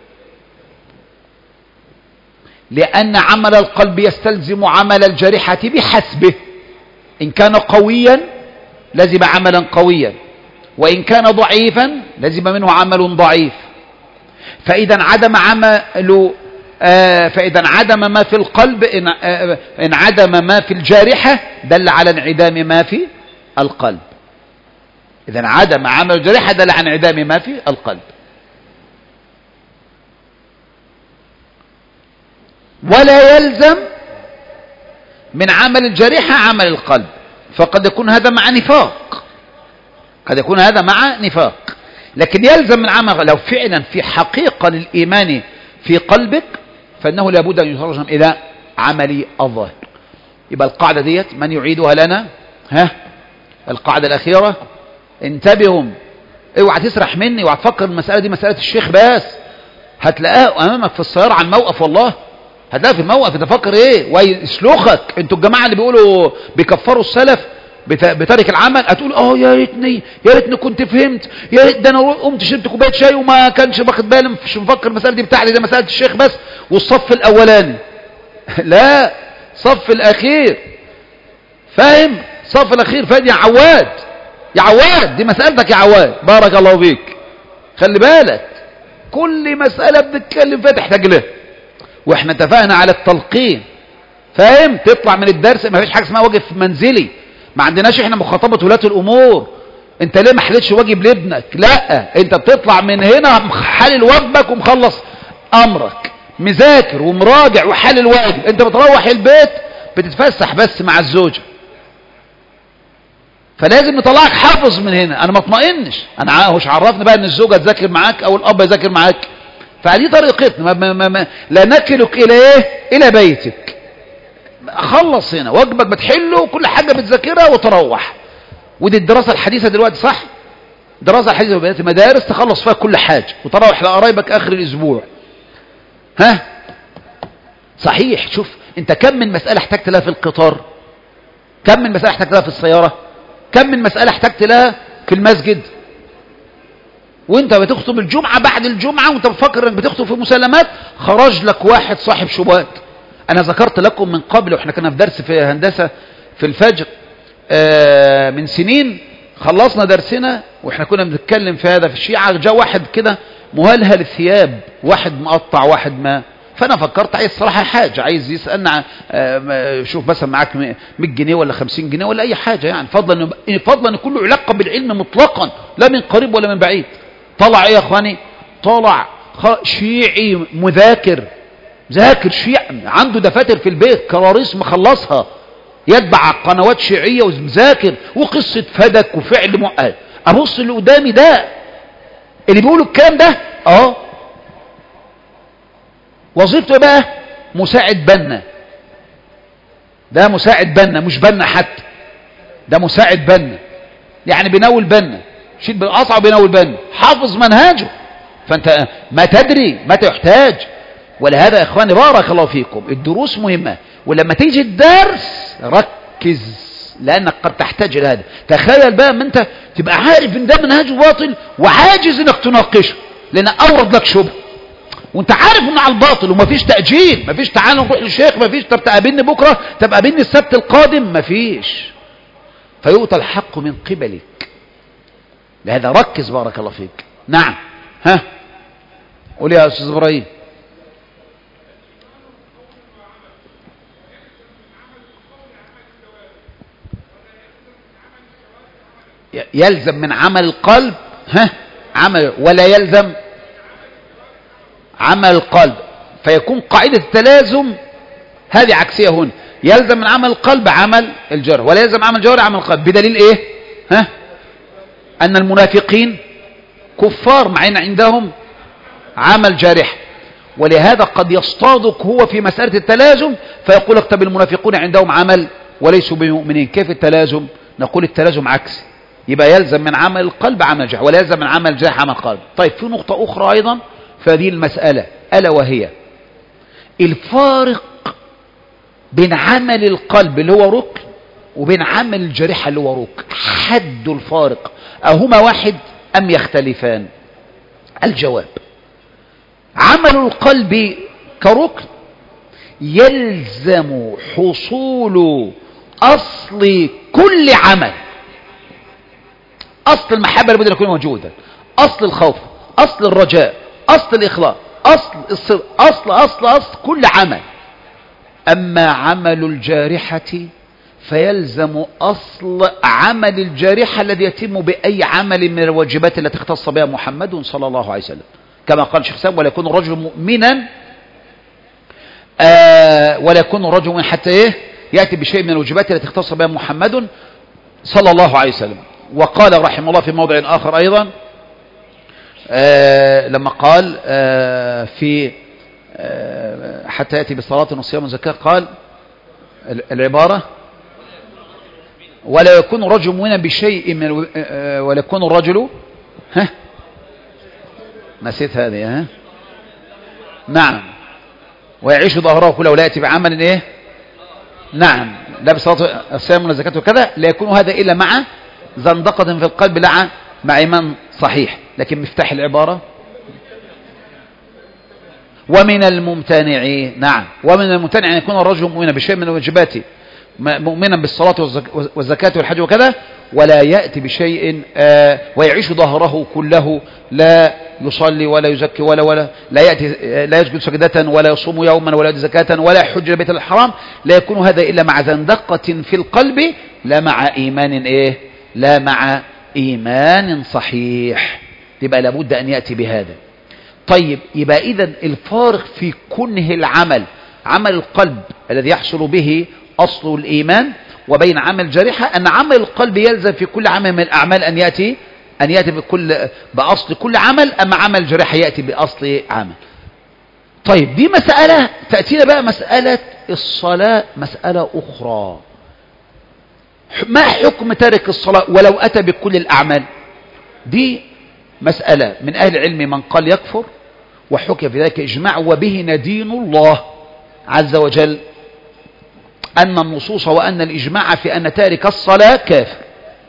لأن عمل القلب يستلزم عمل الجارحة بحسبه. إن كان قويا لزم عملا قويا، وإن كان ضعيفا لزم منه عمل ضعيف. فإذا عدم عمل آه فإذا انعدم ما في القلب إن آه انعدم ما في الجارحة دل على انعدام ما في القلب. إذا انعدم عمل الجارحة دل على انعدام ما في القلب. ولا يلزم من عمل الجارحة عمل القلب، فقد يكون هذا مع نفاق، قد يكون هذا مع نفاق. لكن يلزم من عمل، لو فعلا في حقيقة للإيمان في قلبك فإنه لابد أن يترجم إلى عمل الظاهر. يبقى القاعدة ديت من يعيدها لنا؟ ها القاعدة الأخيرة، انتبهوا، اوعى تسرح مني، اوعى تفكر المسألة دي مسألة الشيخ بس. هتلاقاه أمامك في السيارة على الموقف، والله هتلاقيه في الموقف. انت فكر ايه ويسلخك؟ انتوا الجماعة اللي بيقولوا بيكفروا السلف بتارك العمل، هتقول اه يا ريتني يا ريتني كنت فهمت، يا ريت ده انا قمت شربت كوبايه شاي وما كانش واخد بالي، مش مفكر المساله دي بتاعتي، ده مساله الشيخ بس والصف الاولاني. لا، صف الاخير، فاهم؟ صف الاخير فادي يا عواد، يا عواد دي مسالتك يا عواد، بارك الله فيك. خلي بالك كل مساله بنتكلم فيها تحتاج لها، واحنا اتفقنا على التلقين، فاهم؟ تطلع من الدرس ما فيش حاجه اسمها واجب منزلي، ما عندناش احنا مخاطبه ولاة الامور. انت ليه ما حلتش واجب لابنك؟ لا، انت بتطلع من هنا حلل واجبك ومخلص امرك، مذاكر ومراجع وحلل واجب. انت بتروح البيت بتتفسح بس مع الزوجه، فلازم نطلعك حافظ من هنا. انا ما اطمئنش، انا مش عرفني بقى ان الزوجه تذاكر معاك او الاب يذاكر معاك، فدي طريقتنا. ما ما ما لا نكلك الى ايه؟ الى بيتك. خلص هنا واجبك بتحله وكل حاجه بتذاكرها وتروح. ودي الدراسه الحديثه دلوقتي، صح؟ الدراسه الحديثه بقت مدارس تخلص فيها كل حاجه وتروح لقرايبك اخر الاسبوع. ها صحيح. شوف انت كم من مساله احتجت لها في القطار، كم من مساله احتجت لها في السياره، كم من مساله احتجت لها في المسجد، وانت بتخطب الجمعه بعد الجمعه وانت بتفكر انك بتخطب في مسلمات، خرج لك واحد صاحب شبهات. انا ذكرت لكم من قبل واحنا كنا في درس في هندسه في الفجر آه من سنين، خلصنا درسنا واحنا كنا بنتكلم في هذا في الشيعه، جاء واحد كده مهلهل الثياب، واحد مقطع واحد ما، فانا فكرت عايز صراحه حاجه، عايز يسالنا آه شوف مثلا معاك مية جنيه ولا خمسين جنيه ولا اي حاجه، يعني فضلا فضلا كله علاقه بالعلم مطلقا، لا من قريب ولا من بعيد. طلع ايه يا اخواني؟ طلع شيعي مذاكر، ذاكر شيعي، عنده دفاتر في البيت كراريس مخلصها، يتبع قنوات شيعيه ومذاكر وقصه فدك وفعل مؤقت. ابص اللي قدامي ده اللي بيقولوا الكلام ده، اه وظيفته بقى مساعد بنا، ده مساعد بنا مش بنا حتى، ده مساعد بنا، يعني بيناول بنا، شيل بالقطع وبيناول بنا، حافظ منهاجه. فانت ما تدري متى يحتاج. ولهذا يا اخواني بارك الله فيكم الدروس مهمه، ولما تيجي الدرس ركز، لانك قد تحتاج الى هذا. تخيل بقى ان انت تبقى عارف ان ده منهج باطل وعاجز انك تناقشه لان اورد لك شبهه، وانت عارف انه على الباطل ومفيش تاجيل، مفيش تعالى نروح للشيخ، مفيش طب تقابلني بكره، طب قابلني السبت القادم، مفيش. فيؤتى الحق من قبلك. لهذا ركز بارك الله فيك. نعم، ها قول يا استاذ ابراهيم. يلزم من عمل القلب ها عمل، ولا يلزم عمل القلب، فيكون قاعدة التلازم هذه عكسية هنا. يلزم من عمل القلب عمل الجوارح، ولا يلزم عمل الجوارح عمل القلب، بدليل ايه؟ ها ان المنافقين كفار مع ان عندهم عمل جارح. ولهذا قد يصطادك هو في مسألة التلازم فيقول لك طب المنافقون عندهم عمل وليسوا بمؤمنين، كيف التلازم؟ نقول التلازم عكسي. يبقى يلزم من عمل القلب عمل الجارحة، ولا يلزم من عمل الجارحة عمل القلب. طيب في نقطة أخرى أيضا في هذه المسألة، ألا وهي الفارق بين عمل القلب اللي هو ركن وبين عمل الجارحة اللي هو ركن. حد الفارق أهما واحد أم يختلفان؟ الجواب: عمل القلب كركن يلزم حصول أصل كل عمل، أصل المحبة لابد أن يكون موجودا، أصل الخوف، أصل الرجاء، أصل الإخلاص، أصل الصدق، أصل أصل أصل كل عمل. أما عمل الجارحة فيلزم أصل عمل الجارحة الذي يتم بأي عمل من الواجبات التي اختص بها محمد صلى الله عليه وسلم، كما قال الشيخ سام: ولا يكون الرجل مؤمنا آه ولا يكون الرجل مؤمنا حتى إيه يأتي بشيء من الواجبات التي اختص بها محمد صلى الله عليه وسلم. وقال رحمه الله في موضع آخر أيضا آه لما قال آه في آه حتى يأتي بالصلاة والصيام والزكاة، قال العبارة: ولا يكون الرجل مؤمنا بشيء من آه ولا يكون الرجل ها نسيت هذه ها نعم ويعيش ظهره كله ولا يأتي بعمل ايه نعم لا بصلاة الصيام ولا زكاة وكذا، لا يكون هذا إلا مع زندقة في القلب لا مع إيمان صحيح. لكن مفتاح العبارة: ومن الممتنع نعم ومن الممتنع أن يكون الرجل مؤمنا بشيء من الواجبات، مؤمنا بالصلاة والزكاة والحج وكذا، ولا يأتي بشيء آه ويعيش ظهره كله لا يصلي ولا يزكي ولا ولا لا يأتي لا يسجد سجدة ولا يصوم يوما ولا يؤدي زكاة ولا يحج البيت الحرام، لا يكون هذا إلا مع زندقة في القلب لا مع إيمان إيه لا مع إيمان صحيح. يبقى لابد أن يأتي بهذا. طيب يبقى إذن الفارق في كنه العمل، عمل القلب الذي يحصل به أصل الإيمان، وبين عمل الجارحة أن عمل القلب يلزم في كل عمل من الأعمال أن يأتي أن يأتي بكل بأصل كل عمل، أما عمل الجارحة يأتي بأصل عمل. طيب دي مسألة. تأتينا بقى مسألة الصلاة، مسألة أخرى. ما حكم تارك الصلاة ولو أتى بكل الأعمال؟ دي مسألة من أهل العلم من قال يكفر، وحكي في ذلك إجماع، وبه ندين الله عز وجل أن النصوص وأن الإجماع في أن تارك الصلاة كافر.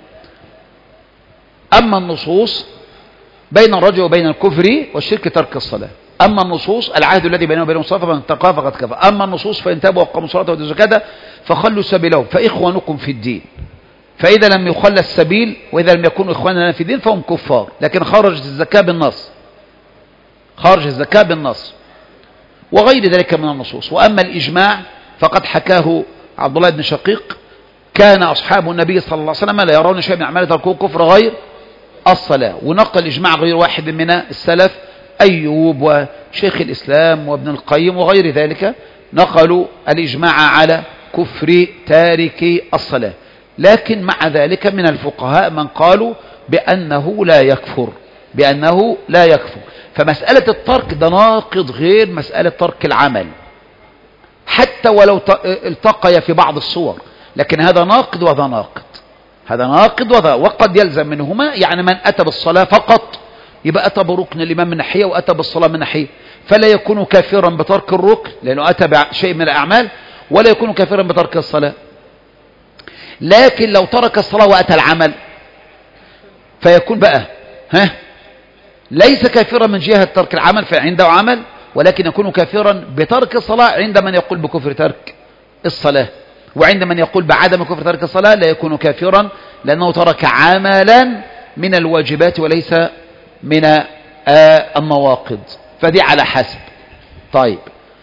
أما النصوص بين الرجل وبين الكفر والشرك ترك الصلاة. أما النصوص العهد الذي بينه وبين الصلاة فمن اتقى فقد كفر. أما النصوص فإن تابوا وأقاموا الصلاة وآتوا الزكاة فخلوا سبيلهم فإخوانكم في الدين، فإذا لم يخل السبيل وإذا لم يكونوا إخواننا في الدين فهم كفار. لكن خرجت الزكاة بالنص، خرج الزكاة بالنص وغير ذلك من النصوص. وأما الإجماع فقد حكاه عبد الله بن شقيق: كان أصحاب النبي صلى الله عليه وسلم لا يرون شيئا من أعمال تركوه كفر غير الصلاة. ونقل إجماع غير واحد من السلف، أيوب وشيخ الإسلام وابن القيم وغير ذلك، نقلوا الإجماع على كفر تارك الصلاة. لكن مع ذلك من الفقهاء من قالوا بأنه لا يكفر، بأنه لا يكفر. فمسألة الترك ده ناقض غير مسألة ترك العمل، حتى ولو التقي في بعض الصور، لكن هذا ناقض وهذا ناقض، هذا ناقض وهذا. وقد يلزم منهما، يعني من أتى بالصلاة فقط يبقى أتى بركن الإمام من ناحية وأتى بالصلاة من ناحية، فلا يكون كافرا بترك الركن لأنه أتى بشيء من الأعمال، ولا يكون كافرا بترك الصلاة. لكن لو ترك الصلاة وأتى العمل فيكون بقى ها ليس كافرا من جهة ترك العمل فعنده عمل، ولكن يكون كافرا بترك الصلاة عند من يقول بكفر ترك الصلاة. وعند من يقول بعدم كفر ترك الصلاة لا يكون كافرا لأنه ترك عملا من الواجبات وليس من النواقض. فدي على حسب. طيب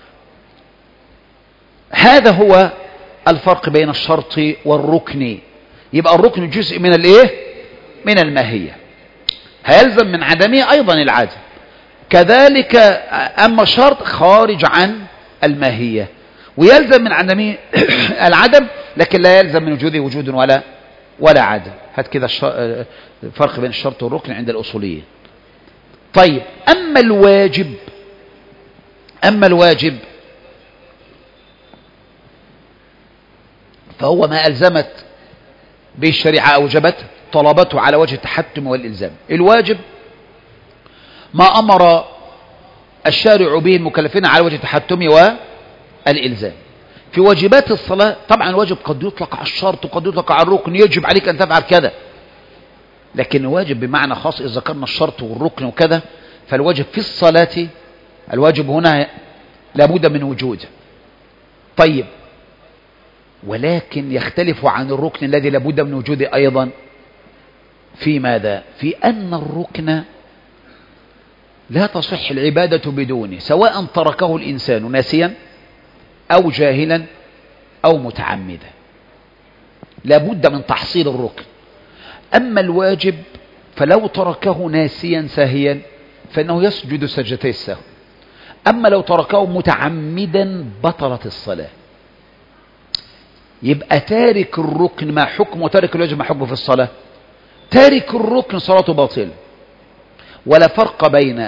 هذا هو الفرق بين الشرط والركن. يبقى الركن جزء من الايه من الماهية، هيلزم من عدمه أيضا العدم. كذلك أما الشرط خارج عن الماهية، ويلزم من عدمه العدم، لكن لا يلزم من وجوده وجود ولا ولا عدم. هات كده الفرق بين الشرط والركن عند الأصوليين. طيب أما الواجب، أما الواجب فهو ما ألزمت به الشريعة أوجبته. طلبته على وجه التحتم والإلزام. الواجب ما أمر الشارع به المكلفين على وجه التحتم والإلزام. في واجبات الصلاة طبعا الواجب قد يطلق على الشرط وقد يطلق على الركن، يجب عليك أن تفعل كذا، لكن الواجب بمعنى خاص إذا ذكرنا الشرط والركن وكذا، فالواجب في الصلاة الواجب هنا لابد من وجوده. طيب، ولكن يختلف عن الركن الذي لابد من وجوده أيضا في ماذا؟ في أن الركن لا تصح العبادة بدونه، سواء تركه الإنسان ناسيا أو جاهلا أو متعمدا، لابد من تحصيل الركن. أما الواجب فلو تركه ناسيا ساهيا فإنه يسجد سجدتي السهو، أما لو تركه متعمدا بطلت الصلاة. يبقى تارك الركن ما حكم وتارك الواجب ما حكم في الصلاة؟ تارك الركن صلاته باطلة، ولا فرق بين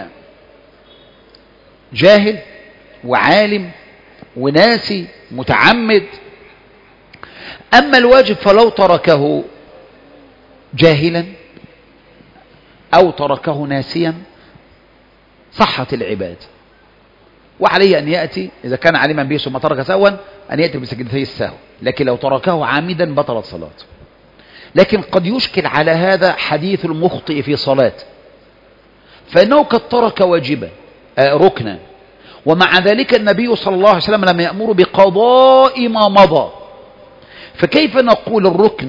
جاهل وعالم وناسي متعمد. أما الواجب فلو تركه جاهلا أو تركه ناسيا صحت العبادة، وعليه أن يأتي إذا كان عالما به ثم ترك سهوا أن يأتي بسجدتي السهو، لكن لو تركه عامدا بطلت صلاته. لكن قد يشكل على هذا حديث المخطئ في صلاته، فإنه قد ترك واجبا آه ركنا، ومع ذلك النبي صلى الله عليه وسلم لم يأمر بقضاء ما مضى، فكيف نقول الركن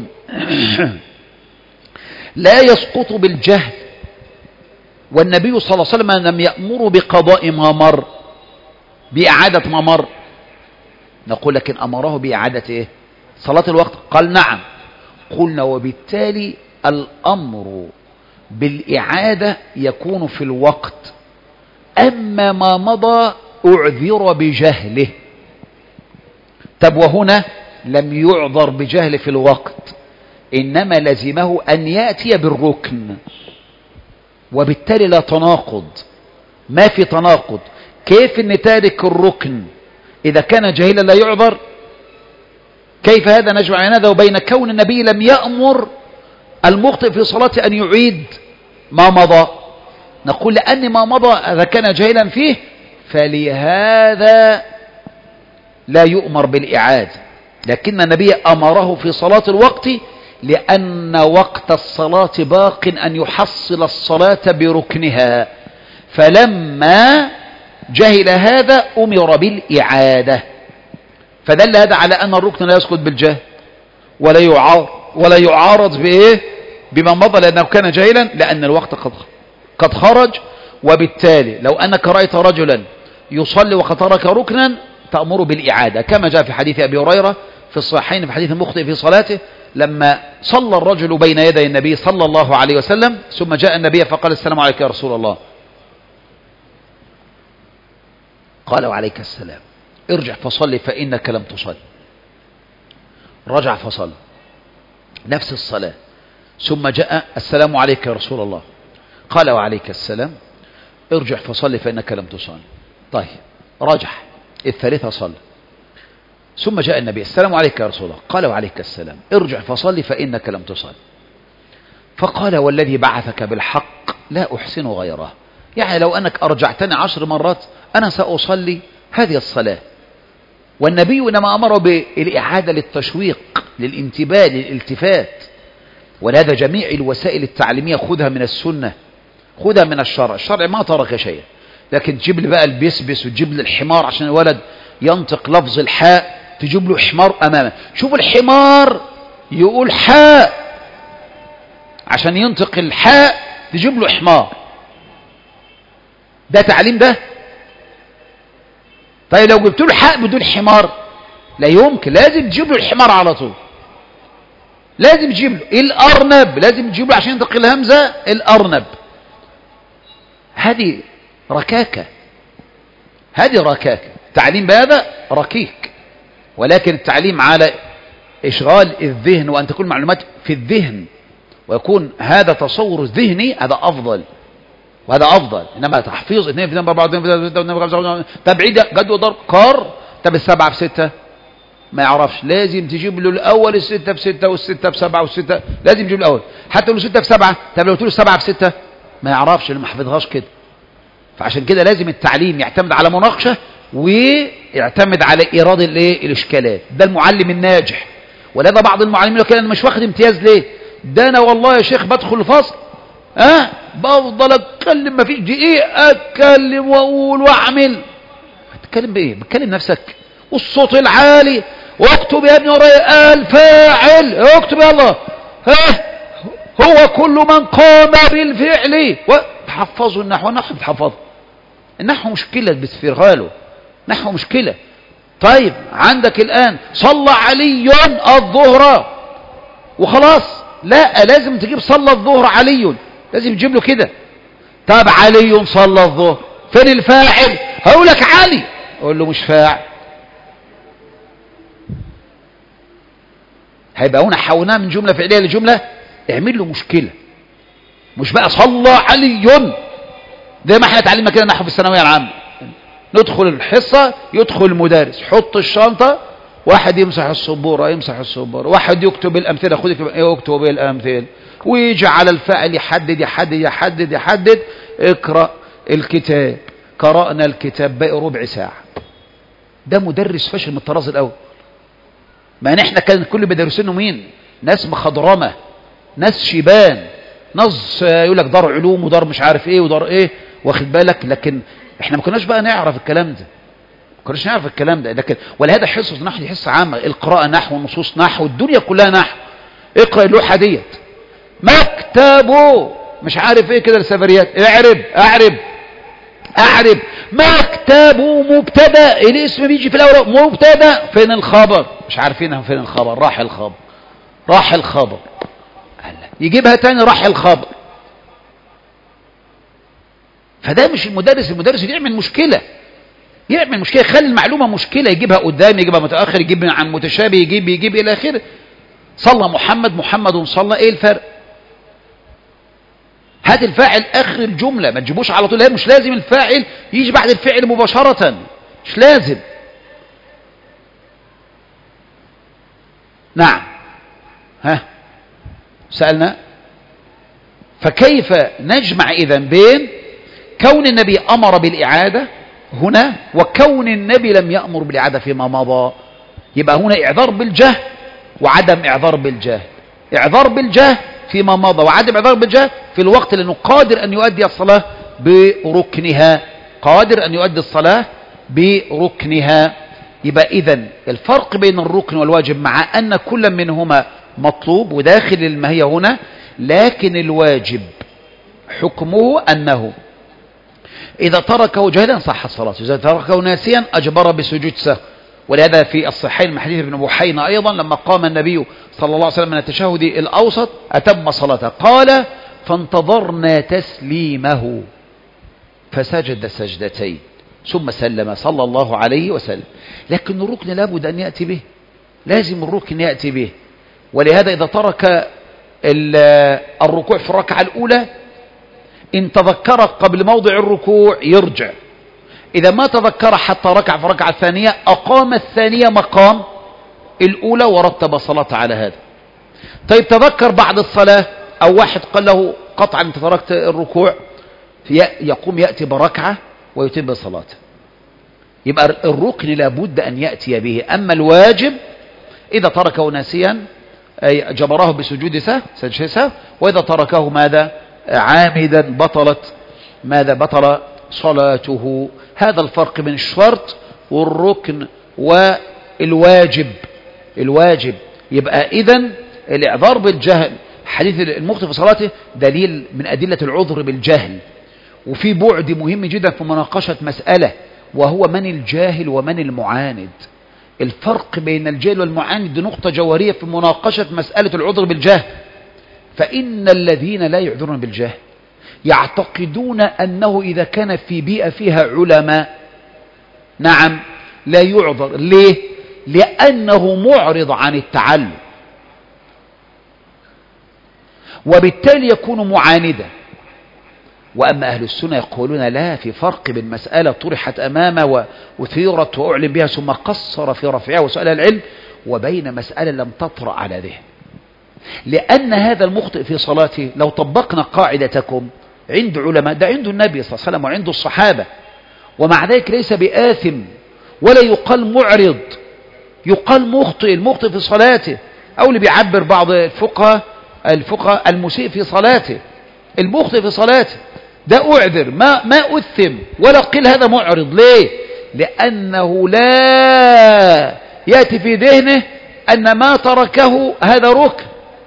لا يسقط بالجهل والنبي صلى الله عليه وسلم لم يأمر بقضاء ما مر، بإعادة ما مر؟ نقول لكن أمره بإعادة إيه؟ صلاة الوقت. قال نعم. قلنا وبالتالي الأمر بالإعادة يكون في الوقت، أما ما مضى أعذر بجهله. طب وهنا لم يعذر بجهل في الوقت، إنما لزمه أن يأتي بالركن، وبالتالي لا تناقض، ما في تناقض. كيف أن تارك الركن إذا كان جاهلا لا يعذر؟ كيف هذا نجمع بين هذا وبين كون النبي لم يأمر المخطئ في صلاته أن يعيد ما مضى؟ نقول لأن ما مضى إذا كان جاهلا فيه فلهذا لا يؤمر بالإعادة، لكن النبي أمره في صلاة الوقت لأن وقت الصلاة باق أن يحصل الصلاة بركنها، فلما جهل هذا أمر بالإعادة. فدل هذا على أن الركن لا يسقط بالجهل ولا يعارض ولا يعارض بإيه؟ بما مضى، لأنه كان جاهلا، لأن الوقت قد قد خرج. وبالتالي لو أنك رأيت رجلا يصلي وقد ترك ركنا تأمر بالإعادة، كما جاء في حديث أبي هريرة في الصحيحين في حديث المخطئ في صلاته، لما صلى الرجل بين يدي النبي صلى الله عليه وسلم ثم جاء النبي فقال السلام عليك يا رسول الله، قال وعليك السلام، ارجع فصلي فإنك لم تصل. رجع فصل نفس الصلاة، ثم جاء السلام عليك يا رسول الله، قال وعليك السلام، ارجع فصلي فإنك لم تصل. طيب رجع الثالثة صلى، ثم جاء النبي السلام عليك يا رسول الله، قال وعليك السلام، ارجع فصلي فإنك لم تصل. فقال والذي بعثك بالحق لا أحسن غيره، يعني لو أنك أرجعتني عشر مرات أنا سأصلي هذه الصلاة. والنبي إنما أمر بالإعادة للتشويق، للانتباه، للالتفات. ولهذا جميع الوسائل التعليمية خذها من السنة، خذها من الشرع. الشرع ما ترك شيء، لكن تجيب لي بقى البسبس وتجيب لي الحمار عشان الولد ينطق لفظ الحاء، تجيب له حمار أمامه. شوف الحمار يقول حاء عشان ينطق الحاء تجيب له حمار. ده تعليم ده؟ طيب لو جبت له حاء بدون حمار لا يمكن، لازم تجيب له الحمار على طول، لازم تجيب له الأرنب، لازم تجيب له عشان ينطق الهمزة الأرنب. هذه ركاكة، هذه ركاكة. تعليم بهذا ركيك، ولكن التعليم على إشغال الذهن وأن تكون معلومات في الذهن ويكون هذا تصور ذهني، هذا أفضل وهذا أفضل. إنما تحفيظ اثنين في أربعة تبعيد قد وضرب كار، طب السبعة في ستة ما يعرفش، لازم تجيب له الأول الستة في ستة والستة في سبعة والستة، لازم تجيب الأول. حتى لو ستة في سبعة، طب لو قلت له سبعة في ستة ما يعرفش اللي ما حفظهاش كده. فعشان كده لازم التعليم يعتمد على مناقشة ويعتمد على إيراد الايه الإشكالات. ده المعلم الناجح. ولهذا بعض المعلمين يقول أنا مش واخد امتياز ليه؟ ده أنا والله يا شيخ بدخل الفصل ها بفضل أتكلم ما فيش دقيقة أتكلم وأقول وأعمل. هتتكلم بإيه؟ بتكلم نفسك والصوت العالي واكتب يا ابني ورايا الفاعل اكتب يا الله ها هو كل من قام بالفعل وتحفظوا النحو. النحو بتحفظه، النحو مشكلة بتفرغها له، نحو مشكلة. طيب عندك الآن صلى علي الظهر وخلاص، لا لازم تجيب صلى الظهر علي، لازم تجيب له كده. طب علي صلى الظهر فين الفاعل؟ هقول لك علي، اقول له مش فاعل. هيبقى هنا حولناه من جملة فعلية لجملة اعمل له مشكلة. مش بقى صلى علي زي ما احنا اتعلمنا كده نحو في الثانوية العامة، ندخل الحصة يدخل المدرس حط الشنطة، واحد يمسح السبورة يمسح السبورة، واحد يكتب الأمثلة خذ يكتب الأمثلة، ويجي على الفاعل يحدد يحدد يحدد يحدد اقرأ الكتاب، قرأنا الكتاب باقي ربع ساعة. ده مدرس فاشل من الطراز الأول. ما احنا كان كل بيدرسينه مين؟ ناس مخضرمة، ناس شيبان، ناس يقول لك دار علوم ودار مش عارف ايه ودار ايه، واخد بالك. لكن احنا ما كناش بقى نعرف الكلام ده، ما كناش نعرف الكلام ده. لكن ولهذا حصص النحو دي حصة عامة، القراءة نحو والنصوص نحو، الدنيا كلها نحو. اقرأ اللوحة ديت مكتبه مش عارف ايه كده السفريات، اعرب اعرب اعرب مكتبه مبتدا، الاسم بيجي في الاول مبتدا، فين الخبر؟ مش عارفين فين الخبر، راح الخبر راح الخبر يجيبها تاني راح الخبر. فده مش المدرس، المدرس يعمل مشكلة، يعمل مشكلة، يخلي المعلومة مشكلة، يجيبها قدام يجيبها متأخر، يجيب عن متشابه، يجيب يجيب إلى آخره. صلى محمد محمد صلى، إيه الفرق؟ هات الفاعل آخر الجملة، ما تجيبوش على طول. مش لازم الفاعل يجي بعد الفعل مباشرة، مش لازم. نعم ها سألنا. فكيف نجمع إذن بين كون النبي أمر بالإعادة هنا وكون النبي لم يأمر بالإعادة فيما مضى؟ يبقى هنا إعذار بالجهل وعدم إعذار بالجهل، إعذار بالجهل فيما مضى وعدم إعذار بالجهل في الوقت، لأنه قادر أن يؤدي الصلاة بركنها، قادر أن يؤدي الصلاة بركنها. يبقى إذن الفرق بين الركن والواجب مع أن كل منهما مطلوب وداخل الماهية هنا، لكن الواجب حكمه أنه إذا تركه جهلا صحت صلاته، إذا تركه ناسيا أجبر بسجود سهو. ولهذا في الصحيحين من حديث ابن بحينة أيضا لما قام النبي صلى الله عليه وسلم من التشهد الأوسط أتم صلاته، قال فانتظرنا تسليمه فسجد سجدتين ثم سلم صلى الله عليه وسلم. لكن الركن لابد أن يأتي به، لازم الركن يأتي به. ولهذا إذا ترك الركوع في الركعة الأولى إن تذكر قبل موضع الركوع يرجع، إذا ما تذكر حتى ركع في الركعة الثانية أقام الثانية مقام الأولى ورتب صلاة على هذا. طيب تذكر بعد الصلاة أو واحد قال له قطعا أنت تركت الركوع، يقوم يأتي بركعة ويتم صلاته. يبقى الركن لابد أن يأتي به. أما الواجب إذا تركه ناسيا جبره بسجود سهو سجد سهو، وإذا تركه ماذا عامدا بطلت ماذا بطل صلاته. هذا الفرق بين الشرط والركن والواجب. الواجب يبقى إذن الإعذار بالجهل، حديث المخطئ في صلاته دليل من أدلة العذر بالجهل. وفي بعد مهم جدا في مناقشة مسألة، وهو من الجاهل ومن المعاند. الفرق بين الجاهل والمعاند دي نقطة جوهرية في مناقشة مسألة العذر بالجهل. فإن الذين لا يعذرون بالجهل يعتقدون أنه إذا كان في بيئة فيها علماء نعم لا يعذر. ليه؟ لأنه معرض عن التعلم، وبالتالي يكون معاندا. وأما أهل السنة يقولون لا، في فرق بين مسألة طرحت أمامه وأثيرت وأعلم بها ثم قصر في رفعها وسؤال العلم، وبين مسألة لم تطرأ على ذهن. لأن هذا المخطئ في صلاته لو طبقنا قاعدتكم عند علماء، ده عنده النبي صلى الله عليه وسلم وعنده الصحابة، ومع ذلك ليس بآثم ولا يقال معرض، يقال مخطئ. المخطئ في صلاته، أو اللي بيعبر بعض الفقهاء الفقهاء المسيء في صلاته، المخطئ في صلاته ده أعذر، ما ما أثم ولا قيل هذا معرض. ليه؟ لأنه لا يأتي في ذهنه أن ما تركه هذا ركن،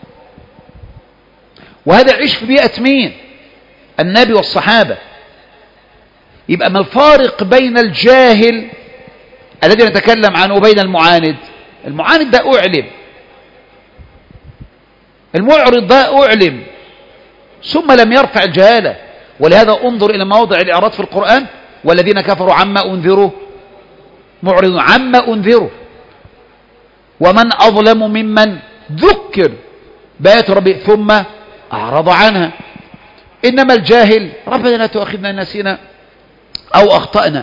وهذا عيش في بيئة مين؟ النبي والصحابة. يبقى ما الفارق بين الجاهل الذي نتكلم عنه وبين المعاند؟ المعاند ده أعلم، المعرض ده أعلم ثم لم يرفع الجهالة. ولهذا انظر إلى مواضع الإعراض في القرآن: والذين كفروا عما أنذروا معرضون عما أنذروا ومن أظلم ممن ذكر بآيات ربه ثم أعرض عنها. إنما الجاهل ربنا لا تؤاخذنا إن نسينا أو أخطأنا.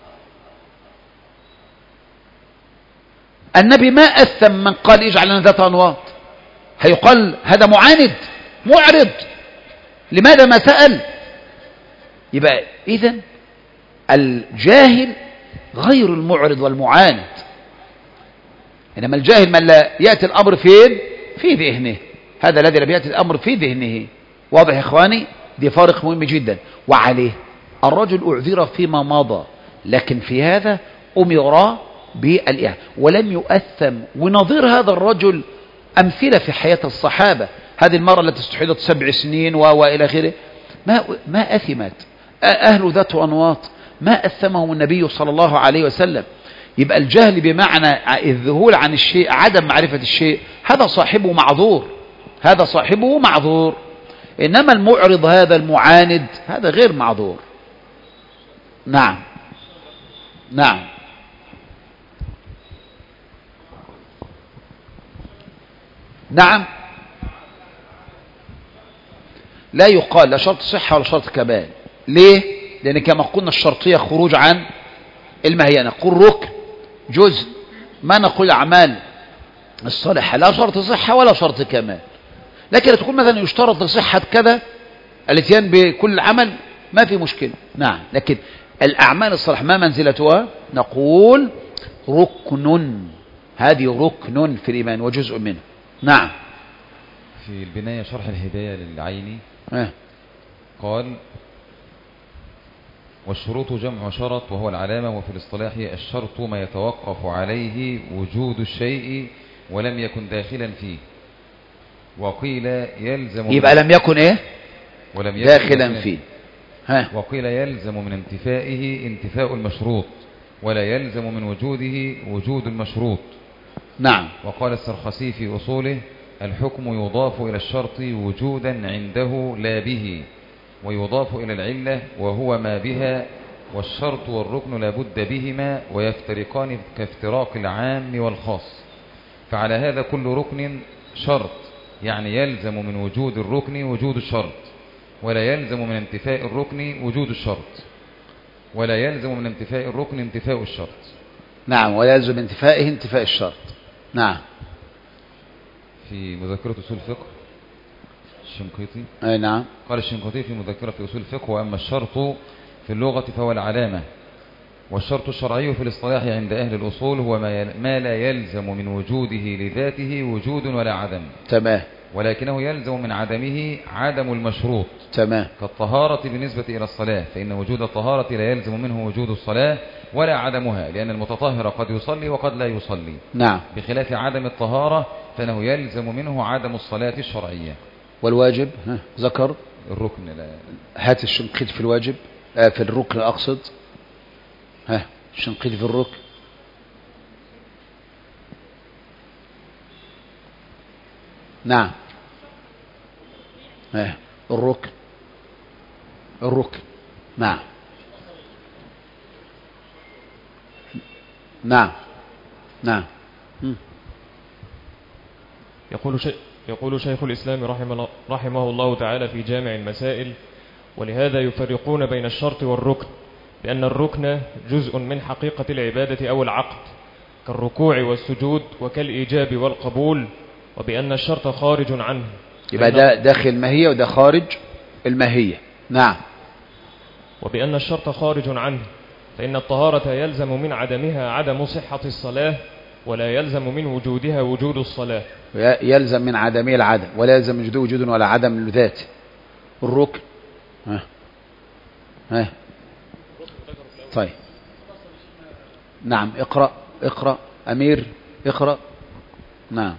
النبي ما أثم من قال اجعل لنا ذات أنواط، هيقال هذا معاند معرض، لماذا ما سأل؟ يبقى إذن الجاهل غير المعرض والمعاند، إنما الجاهل من لا يأتي الأمر فين؟ في ذهنه. هذا الذي لم يأتي الأمر في ذهنه. واضح يا إخواني؟ دي فارق مهم جدا. وعليه الرجل أعذر فيما مضى، لكن في هذا أمر بالإعادة ولم يؤثم. ونظير هذا الرجل أمثلة في حياة الصحابة. هذه المرة التي استحيضت سبع سنين وإلى آخره ما ما أثمت. أهل ذات أنواط ما أثمهم النبي صلى الله عليه وسلم. يبقى الجهل بمعنى الذهول عن الشيء، عدم معرفة الشيء، هذا صاحبه معذور، هذا صاحبه معذور. إنما المعرض هذا المعاند هذا غير معذور. نعم نعم نعم لا يقال لا شرط صحة ولا شرط كمال. ليه؟ لأن كما قلنا الشرطية خروج عن الماهية. نقول ركن جزء، ما نقول أعمال الصالحة لا شرط صحة ولا شرط كمال. لكن تقول مثلا يشترط لصحة كذا الاتيان بكل عمل ما في مشكلة. نعم، لكن الأعمال الصالحة ما منزلتها؟ نقول ركن، هذه ركن في الإيمان وجزء منه. نعم. في البناية شرح الهداية للعيني اه. قال: والشروط جمع شرط وهو العلامة، وفي الاصطلاح الشرط ما يتوقف عليه وجود الشيء ولم يكن داخلا فيه. وقيل يلزم يبقى لم يكن ايه ولم يكن داخلا فيه. ها. وقيل يلزم من انتفائه انتفاء المشروط ولا يلزم من وجوده وجود المشروط. نعم. وقال السرخسي في أصوله: الحكم يضاف إلى الشرط وجودا عنده لا به، ويضاف إلى العلة وهو ما بها، والشرط والركن لا بد بهما ويفترقان كافتراق العام والخاص. فعلى هذا كل ركن شرط، يعني يلزم من وجود الركن وجود الشرط، ولا يلزم من انتفاء الركن وجود الشرط، ولا يلزم من انتفاء الركن انتفاء الشرط. نعم، ولا يلزم من انتفائه انتفاء الشرط. نعم. في مذكرة أصول الفقه الشنقيطي أي نعم. قال الشنقيطي في مذكرة في أصول الفقه: وأما الشرط في اللغة فهو العلامة، والشرط الشرعي في الاصطلاح عند أهل الأصول هو ما لا يلزم من وجوده لذاته وجود ولا عدم. تمام. ولكنه يلزم من عدمه عدم المشروط. تمام. كالطهارة بالنسبة إلى الصلاة، فإن وجود الطهارة لا يلزم منه وجود الصلاة ولا عدمها، لأن المتطهر قد يصلي وقد لا يصلي. نعم. بخلاف عدم الطهارة فإنه يلزم منه عدم الصلاة الشرعية. والواجب ها ذكر الركن. لا هات الشنقيط في الواجب، آه في الركن أقصد. ها الشنقيط في الركن. نعم. ها الركن الركن. نعم نعم نعم. يقول شيء يقول شيخ الإسلام رحمه, رحمه الله تعالى في جامع المسائل: ولهذا يفرقون بين الشرط والركن، بأن الركن جزء من حقيقة العبادة أو العقد كالركوع والسجود وكالإيجاب والقبول، وبأن الشرط خارج عنه. يبقى ده داخل الماهية وده خارج الماهية. نعم. وبأن الشرط خارج عنه، فإن الطهارة يلزم من عدمها عدم صحة الصلاة، ولا يلزم من وجودها وجود الصلاة. يلزم من عدمه العدم، ولا يلزم من وجوده وجود ولا عدم لذاته. الركن ها ها طيب. نعم. اقرأ اقرأ أمير اقرأ. نعم.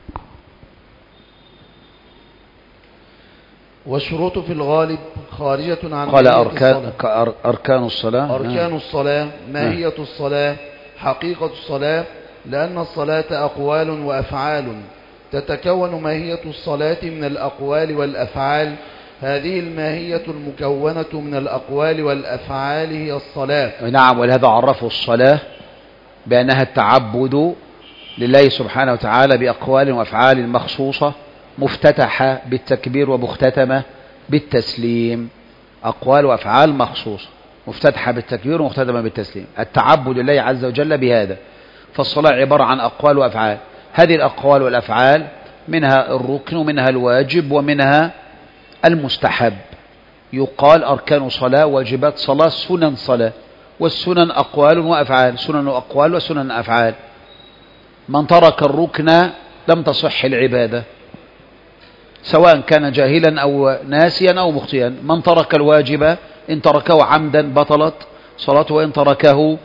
والشروط في الغالب خارجة عن قال أركان, أركان الصلاة. أركان الصلاة ماهية الصلاة حقيقة الصلاة، لأن الصلاة أقوال وأفعال، تتكون ماهية الصلاة من الأقوال والأفعال. هذه الماهية المكونة من الأقوال والأفعال هي الصلاة. نعم. ولهذا عرفوا الصلاة بأنها التعبد لله سبحانه وتعالى بأقوال وأفعال مخصوصة، مفتتحة بالتكبير ومختتمة بالتسليم. أقوال وأفعال مخصوصة مفتتحة بالتكبير ومختتمة بالتسليم، التعبد لله عز وجل بهذا. فالصلاة عبارة عن أقوال وأفعال. هذه الأقوال والأفعال منها الركن ومنها الواجب ومنها المستحب. يقال أركان صلاة، واجبات صلاة، سنن صلاة. والسنن أقوال وأفعال، سنن أقوال وسنن أفعال. من ترك الركن لم تصح العبادة، سواء كان جاهلا أو ناسيا أو مخطئا. من ترك الواجب إن تركه عمدا بطلت صلاته، وإن تركه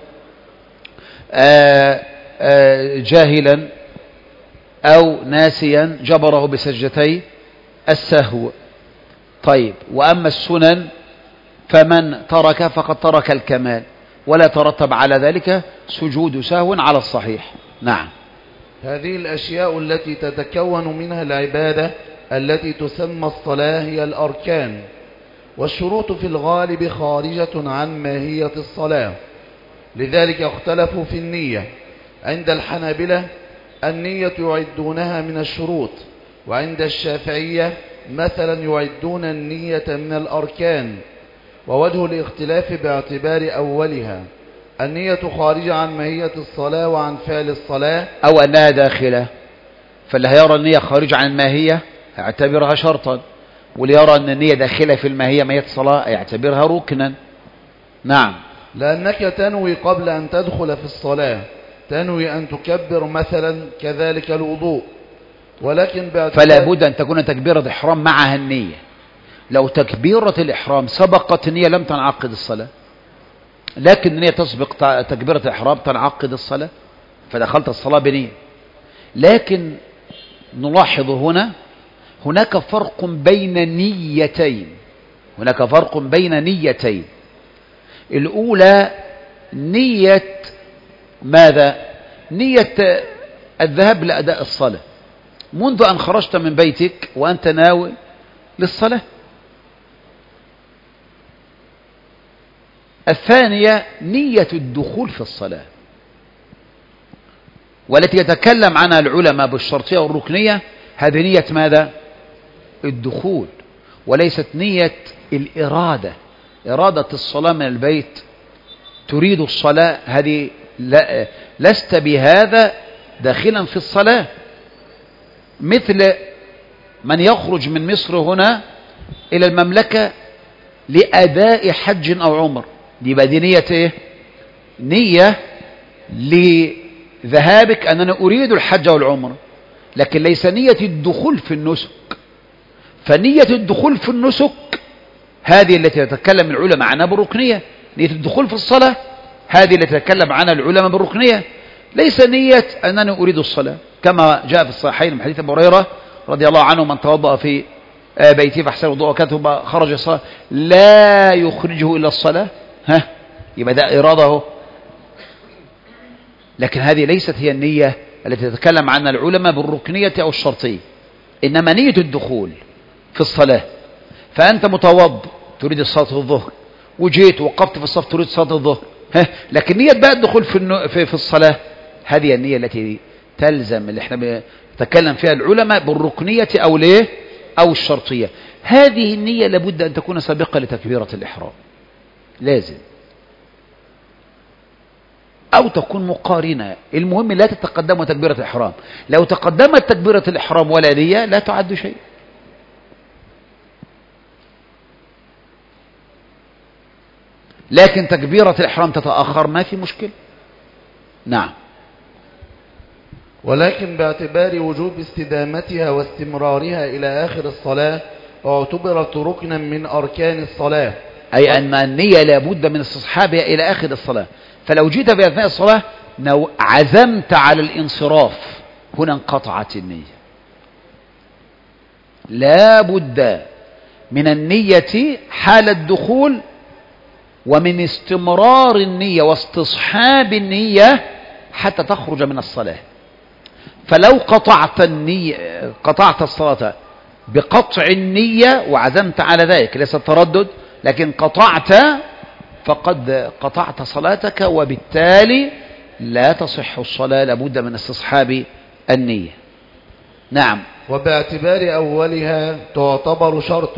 آآ آآ جاهلا أو ناسيا جبره بسجدتي السهو. طيب. وأما السنن فمن ترك فقد ترك الكمال، ولا ترتب على ذلك سجود سهو على الصحيح. نعم. هذه الأشياء التي تتكون منها العبادة التي تسمى الصلاة هي الأركان. والشروط في الغالب خارجة عن ماهية الصلاة، لذلك اختلفوا في النية. عند الحنابلة النية يعدونها من الشروط، وعند الشافعية مثلا يعدون النية من الأركان. ووجه الاختلاف باعتبار أولها النية خارجة عن ماهية الصلاة وعن فعل الصلاة، أو أنها داخلة. فاللي هيرى النية خارجة عن الماهية يعتبرها شرطا، واللي يرى أن النية داخلة في الماهية ماهية الصلاة يعتبرها ركنا. نعم. لأنك تنوي قبل أن تدخل في الصلاة، تنوي أن تكبر مثلا، كذلك الوضوء. ولكن فلا بد أن تكون تكبيرة الإحرام معها النية. لو تكبيرة الإحرام سبقت النية لم تنعقد الصلاة، لكن النية تسبق تكبيرة الإحرام تنعقد الصلاة، فدخلت الصلاة بنية. لكن نلاحظ هنا هناك فرق بين نيتين، هناك فرق بين نيتين. الأولى نية ماذا؟ نية الذهاب لأداء الصلاة منذ أن خرجت من بيتك وأنت ناوي للصلاة. الثانية نية الدخول في الصلاة، والتي يتكلم عنها العلماء بالشرطية والركنية. هذه نية ماذا؟ الدخول، وليست نية الإرادة. إرادة الصلاة من البيت، تريد الصلاة، هذه لا لست بهذا داخلا في الصلاة. مثل من يخرج من مصر هنا إلى المملكة لأداء حج أو عمر، دي بقى دي نية إيه؟ نية لذهابك أن أنا أريد الحج أو العمر، لكن ليس نية الدخول في النسك. فنية الدخول في النسك هذه التي يتكلم العلماء عنها بالركنية. نية الدخول في الصلاة هذه التي يتكلم عنها العلماء بالركنية، ليس نية أنني أريد الصلاة، كما جاء في الصحيحين من حديث أبي هريرة رضي الله عنه: من توضأ في بيته فأحسن الوضوء وكتب خرج الصلاة لا يخرجه إلا الصلاة. ها، يبقى ده إرادة. لكن هذه ليست هي النية التي يتكلم عنها العلماء بالركنية أو الشرطية، إنما نية الدخول في الصلاة. فأنت متوضئ تريد صلاة الظهر، وجيت وقفت في الصف تريد صلاة الظهر، ها، لكن نية بقى الدخول في النو... في, في الصلاة هذه النية التي تلزم، اللي احنا بنتكلم فيها العلماء بالركنية أو ليه أو الشرطية، هذه النية لابد أن تكون سابقة لتكبيرة الإحرام، لازم، أو تكون مقارنة. المهم لا تتقدم تكبيرة الإحرام، لو تقدمت تكبيرة الإحرام ولا نية لا تعد شيء. لكن تكبيرة الإحرام تتأخر ما في مشكلة. نعم. ولكن باعتبار وجوب استدامتها واستمرارها إلى آخر الصلاة اعتبرت ركنا من أركان الصلاة، أي أن النية لابد من استصحابها إلى آخر الصلاة. فلو جيت في أثناء الصلاة عزمت على الانصراف، هنا انقطعت النية. لا بد من النية حال الدخول، ومن استمرار النية واستصحاب النية حتى تخرج من الصلاة. فلو قطعت النية قطعت الصلاة بقطع النية وعزمت على ذلك، ليس التردد، لكن قطعت فقد قطعت صلاتك، وبالتالي لا تصح الصلاة، لابد من استصحاب النية. نعم. وباعتبار أولها تعتبر شرط.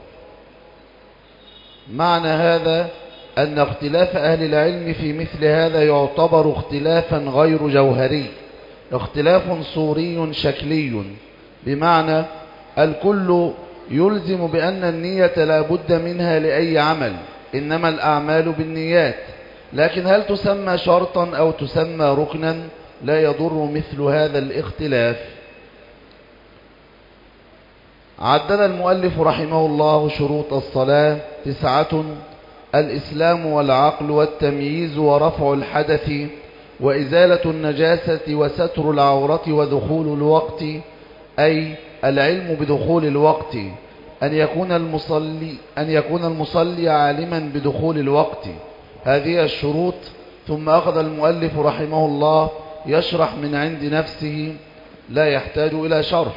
معنى هذا أن اختلاف أهل العلم في مثل هذا يعتبر اختلافا غير جوهري، اختلاف صوري شكلي، بمعنى الكل يلزم بأن النية لا بد منها لأي عمل، إنما الأعمال بالنيات، لكن هل تسمى شرطا أو تسمى ركنا لا يضر مثل هذا الاختلاف. عدد المؤلف رحمه الله شروط الصلاة تسعة: الإسلام والعقل والتمييز ورفع الحدث وإزالة النجاسة وستر العورة ودخول الوقت، أي العلم بدخول الوقت، أن يكون المصلي أن يكون المصلي عالما بدخول الوقت. هذه الشروط. ثم أخذ المؤلف رحمه الله يشرح من عند نفسه، لا يحتاج إلى شرح.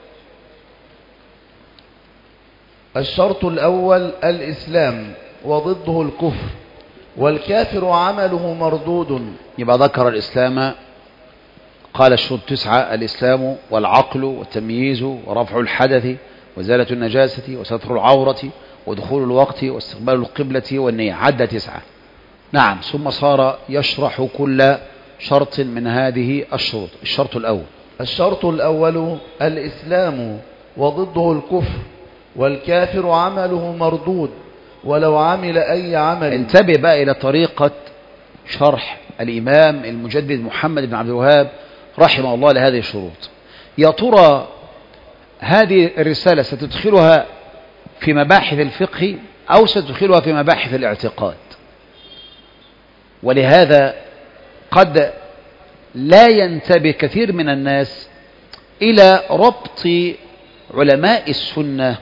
الشرط الأول الإسلام وضده الكفر، والكافر عمله مردود. يبقى ذكر الإسلام، قال الشروط تسعة: الإسلام والعقل والتمييز ورفع الحدث وإزالة النجاسة وستر العورة ودخول الوقت واستقبال القبلة والنية، عد تسعة. نعم. ثم صار يشرح كل شرط من هذه الشروط. الشرط الأول الشرط الأول الإسلام وضده الكفر، والكافر عمله مردود ولو عمل أي عمل. انتبه بقى إلى طريقة شرح الإمام المجدد محمد بن عبد الوهاب رحمه الله لهذه الشروط. يا ترى هذه الرسالة ستدخلها في مباحث الفقه أو ستدخلها في مباحث الاعتقاد؟ ولهذا قد لا ينتبه كثير من الناس إلى ربط علماء السنة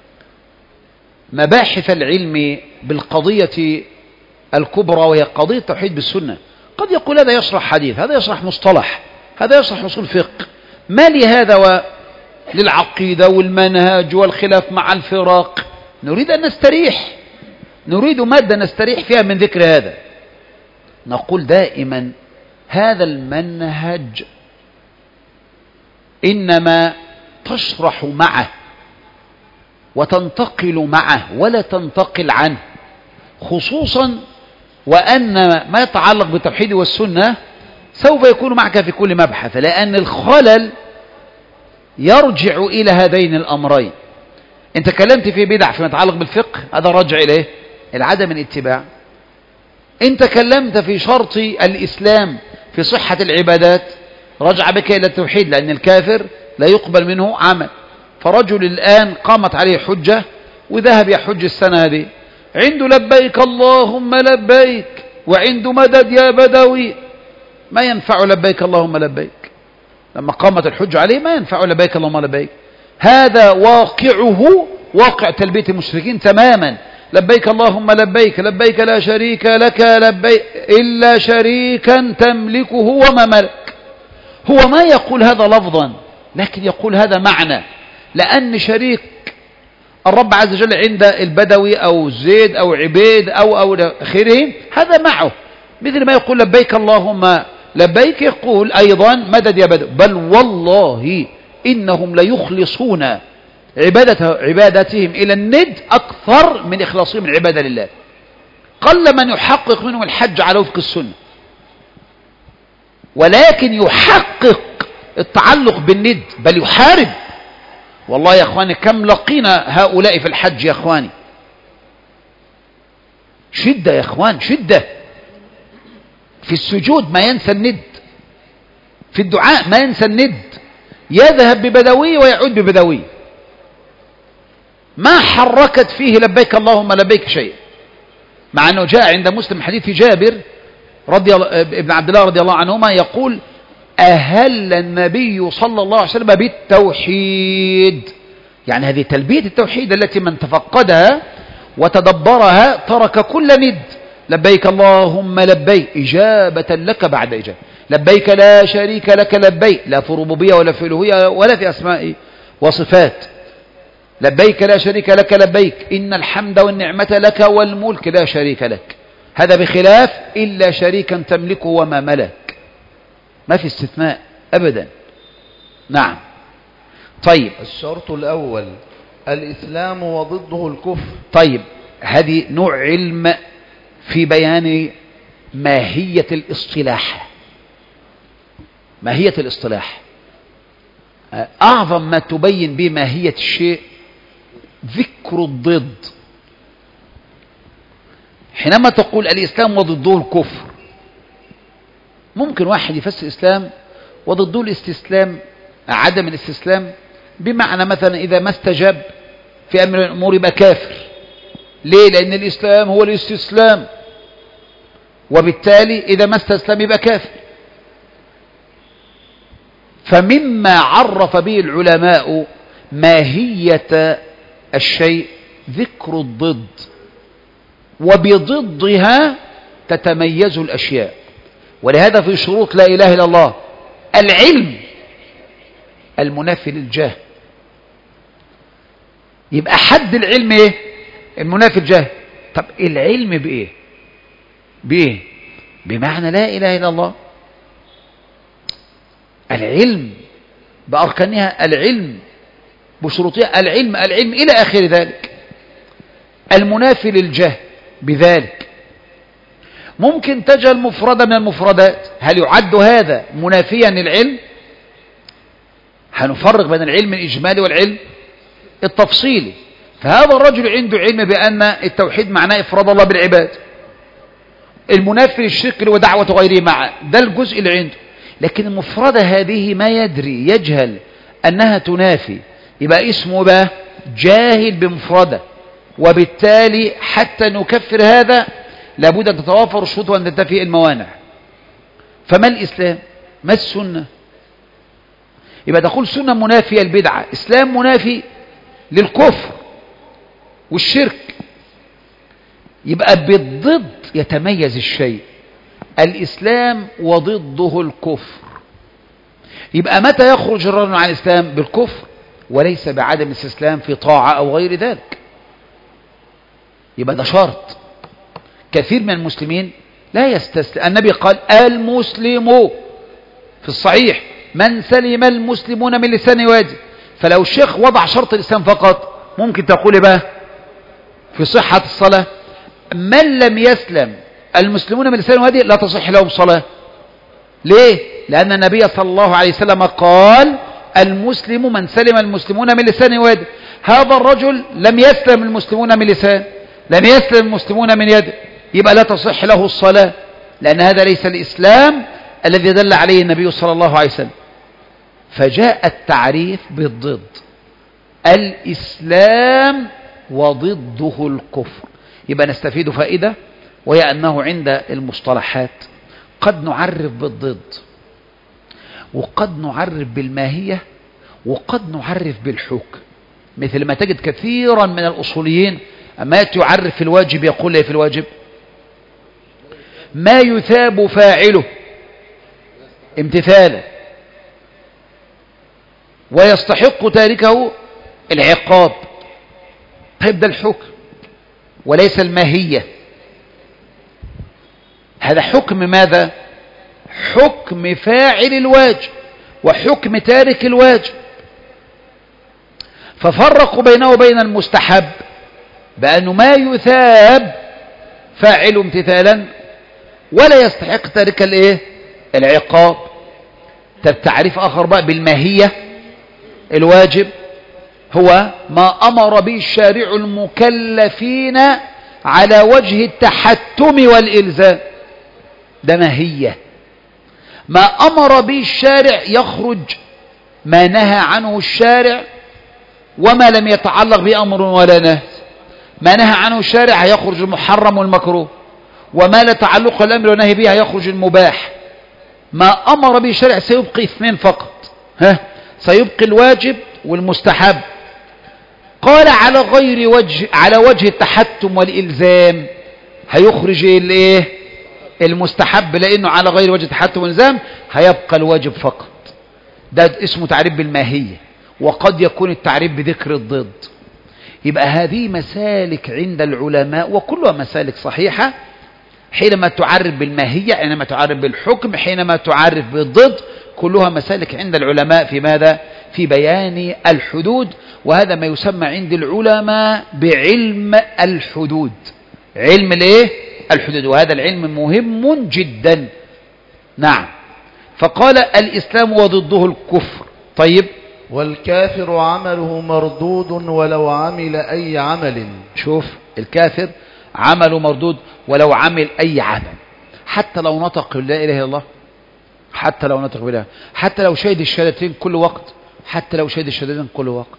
مباحث العلم بالقضية الكبرى، وهي قضية التوحيد بالسنة. قد يقول هذا يشرح حديث، هذا يشرح مصطلح، هذا يشرح أصول فقه، ما لهذا وللعقيدة والمنهج والخلاف مع الفراق؟ نريد أن نستريح، نريد مادة نستريح فيها من ذكر هذا. نقول دائما هذا المنهج إنما تشرح معه وتنتقل معه ولا تنتقل عنه، خصوصا وأن ما يتعلق بالتوحيد والسنة سوف يكون معك في كل مبحث، لأن الخلل يرجع إلى هذين الأمرين. أنت كلمت في بدع فيما يتعلق بالفقه، هذا رجع إليه العدم الاتباع. أنت كلمت في شرط الإسلام في صحة العبادات، رجع بك إلى التوحيد، لأن الكافر لا يقبل منه عمل. فرجل الآن قامت عليه حجة وذهب يحج السنة هذه، عنده لبيك اللهم لبيك وعنده مدد يا بدوي، ما ينفع لبيك اللهم لبيك. لما قامت الحجة عليه ما ينفع لبيك اللهم لبيك. هذا واقعه واقع تلبية المشركين تماما. لبيك اللهم لبيك، لبيك لا شريك لك لبيك إلا شريكا تملكه وما ملك. هو ما يقول هذا لفظا، لكن يقول هذا معنى، لأن شريك الرب عز وجل عند البدوي أو زيد أو عبيد أو أو آخره هذا معه، مثل ما يقول لبيك اللهم لبيك يقول أيضا مدد يا بدوي. بل والله إنهم ليخلصون عبادة عبادتهم إلى الند أكثر من إخلاصهم العبادة لله. قل من يحقق منهم الحج على وفق السنة، ولكن يحقق التعلق بالند، بل يحارب. والله يا أخواني كم لقينا هؤلاء في الحج يا أخواني، شدة يا أخوان، شدة في السجود ما ينسى الند، في الدعاء ما ينسى الند، يذهب ببدوي ويعود ببدوي، ما حركت فيه لبيك اللهم لبيك شيء. مع أنه جاء عند مسلم حديث جابر رضي الله ابن عبد الله رضي الله عنهما يقول أهل النبي صلى الله عليه وسلم بالتوحيد، يعني هذه تلبية التوحيد التي من تفقدها وتدبرها ترك كل ند. لبيك اللهم لبيك إجابة لك بعد إجابة، لبيك لا شريك لك لبيك، لا في ربوبية ولا في ألوهية ولا في أسماء وصفات. لبيك لا شريك لك لبيك إن الحمد والنعمة لك والملك لا شريك لك، هذا بخلاف إلا شريكا تملكه وما ملك، ما في استثناء أبدا. نعم. طيب الشرط الأول الإسلام وضده الكفر. طيب هذه نوع علم في بيان ماهية الاصطلاح. ماهية الاصطلاح أعظم ما تبين به ماهية الشيء ذكر الضد. حينما تقول الإسلام وضده الكفر، ممكن واحد يفسر الإسلام وضده الاستسلام، عدم الاستسلام، بمعنى مثلا إذا ما استجاب في أمر الأمور يبقى كافر. ليه؟ لأن الإسلام هو الاستسلام، وبالتالي إذا ما استسلم يبقى كافر. فمما عرف به العلماء ماهية الشيء ذكر الضد، وبضدها تتميز الأشياء. ولهذا في شروط لا إله إلا الله العلم المنافي للجهل. يبقى حد العلم ايه؟ المنافي للجهل. طب العلم بإيه؟ بإيه؟ بمعنى لا إله إلا الله، العلم بأركانها، العلم بشروطها، العلم العلم إلى آخر ذلك. المنافي للجهل بذلك ممكن تجعل مفردة من المفردات، هل يعد هذا منافيا للعلم؟ هنفرق بين العلم الإجمالي والعلم التفصيلي. فهذا الرجل عنده علم بأن التوحيد معناه إفراد الله بالعباد، المنافي للشرك ودعوة غيره معه، ده الجزء اللي عنده. لكن المفردة هذه ما يدري، يجهل أنها تنافي، يبقى اسمه بقى جاهل بمفردة. وبالتالي حتى نكفر هذا لابد أن تتوافر الشروط وأن تنتفي الموانع. فما الإسلام؟ ما السنة؟ يبقى تقول سنة منافية البدعة، إسلام منافي للكفر والشرك. يبقى بالضد يتميز الشيء، الإسلام وضده الكفر. يبقى متى يخرج الرجل عن الإسلام؟ بالكفر، وليس بعدم الاستسلام في طاعة أو غير ذلك. يبقى ده شرط. كثير من المسلمين لا يستسلم. النبي قال المسلم في الصحيح من سلم المسلمون من لسانه ويده. فلو الشيخ وضع شرط الإسلام فقط، ممكن تقول بقى في صحة الصلاة من لم يسلم المسلمون من لسانه ويده لا تصح لهم صلاة. ليه؟ لأن النبي صلى الله عليه وسلم قال المسلم من سلم المسلمون من لسانه ويده. هذا الرجل لم يسلم المسلمون من لسانه، لم يسلم المسلمون من يده، يبقى لا تصح له الصلاة، لأن هذا ليس الإسلام الذي دل عليه النبي صلى الله عليه وسلم. فجاء التعريف بالضد، الإسلام وضده الكفر. يبقى نستفيد فائدة، وهي أنه عند المصطلحات قد نعرف بالضد، وقد نعرف بالماهية، وقد نعرف بالحكم. مثل ما تجد كثيرا من الأصوليين أما يعرف في الواجب يقول لي في الواجب ما يثاب فاعله امتثالا، ويستحق تاركه العقاب. طيب ده الحكم وليس الماهية. هذا حكم ماذا؟ حكم فاعل الواجب وحكم تارك الواجب. ففرقوا بينه وبين المستحب بأنه ما يثاب فاعل امتثالا ولا يستحق تارك الايه العقاب. تعريف آخر بقى بالماهية: الواجب هو ما أمر به الشارع المكلفين على وجه التحتم والإلزام، ده ماهية. ما أمر به الشارع يخرج ما نهى عنه الشارع وما لم يتعلق بأمر ولا نهي. ما نهى عنه الشارع هيخرج المحرم والمكروه، وما لا تعلق الأمر والنهي به هيخرج المباح. ما أمر به الشارع سيبقي اثنين فقط، ها سيبقي الواجب والمستحب. قال على غير وجه، على وجه التحتم والإلزام هيخرج الايه المستحب، لأنه على غير وجه التحتم والإلزام هيبقى الواجب فقط. ده اسمه تعريف بالماهية، وقد يكون التعريف بذكر الضد. يبقى هذه مسالك عند العلماء وكلها مسالك صحيحة، حينما تعرف بالماهية، حينما تعرف بالحكم، حينما تعرف بالضد، كلها مسالك عند العلماء في ماذا؟ في بيان الحدود. وهذا ما يسمى عند العلماء بعلم الحدود، علم الايه الحدود، وهذا العلم مهم جدا. نعم. فقال الإسلام وضده الكفر. طيب، والكافر عمله مردود ولو عمل أي عمل. شوف، الكافر عمله مردود ولو عمل أي عمل، حتى لو نطق لا إله إلا الله، حتى لو نطق بالله، حتى لو شهد الشهادتين كل وقت، حتى لو شهد الشهادتين كل وقت،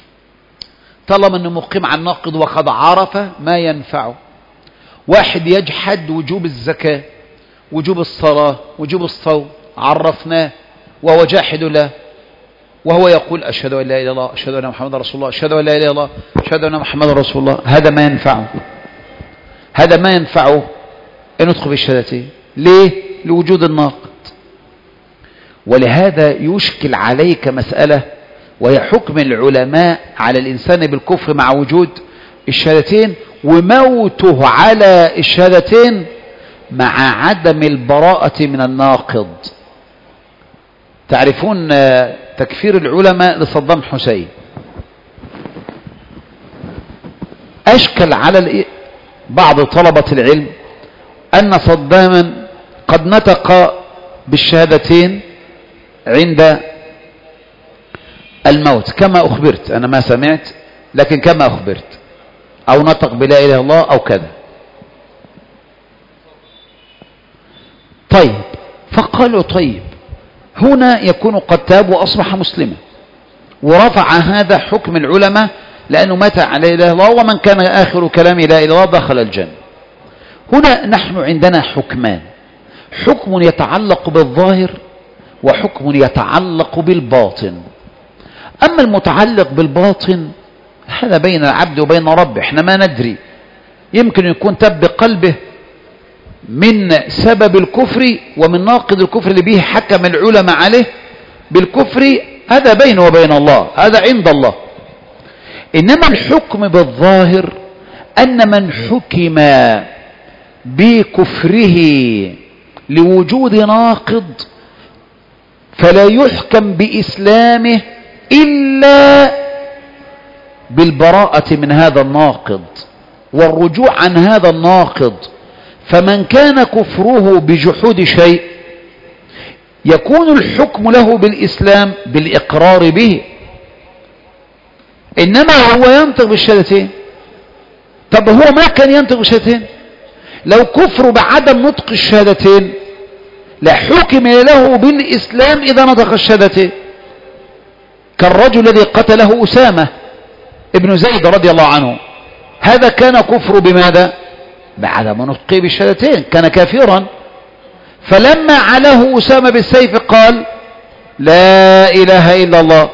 طالما أنه مقيم على الناقض وقد عرف ما ينفعه. واحد يجحد وجوب الزكاة، وجوب الصلاة، وجوب الصوم، عرفناه وهو جاحد له، وهو يقول أشهد أن لا إله إلا الله، أشهد أن محمدا رسول الله، أشهد أن لا إله إلا الله، أشهد أن محمدا رسول الله. هذا ما ينفعه، هذا ما ينفعه أن يدخل بالشهادتين. ليه؟ لوجود الناقض. ولهذا يشكل عليك مسألة، وهي حكم العلماء على الإنسان بالكفر مع وجود الشهادتين، وموته على الشهادتين مع عدم البراءة من الناقض. تعرفون تكفير العلماء لصدام حسين، أشكل على بعض طلبة العلم أن صداما قد نطق بالشهادتين عند الموت كما أخبرت، أنا ما سمعت لكن كما أخبرت، أو نطق بلا إله إلا الله أو كذا. طيب، فقالوا طيب هنا يكون قد تاب وأصبح مسلما، ورفع هذا حكم العلماء لأنه مات على لا إله إلا الله، ومن كان آخر كلام لا إله إلا الله دخل الجنة. هنا نحن عندنا حكمان: حكم يتعلق بالظاهر، وحكم يتعلق بالباطن. أما المتعلق بالباطن هذا بين العبد وبين ربه، احنا ما ندري، يمكن يكون تاب بقلبه من سبب الكفر ومن ناقض الكفر اللي به حكم العلماء عليه بالكفر، هذا بينه وبين الله، هذا عند الله. إنما الحكم بالظاهر أن من حكم بكفره لوجود ناقض فلا يحكم بإسلامه إلا بالبراءة من هذا الناقض والرجوع عن هذا الناقض. فمن كان كفره بجحود شيء يكون الحكم له بالإسلام بالإقرار به، إنما هو ينطق بالشهادتين. طب هو ما كان ينطق بالشهادتين، لو كفر بعدم نطق الشهادتين لحكم له بالإسلام إذا نطق الشهادتين، كالرجل الذي قتله أسامة ابن زيد رضي الله عنه، هذا كان كفر بماذا؟ بعدم نطقه بالشهادتين، كان كافرا. فلما علاه أسامة بالسيف قال لا إله إلا الله،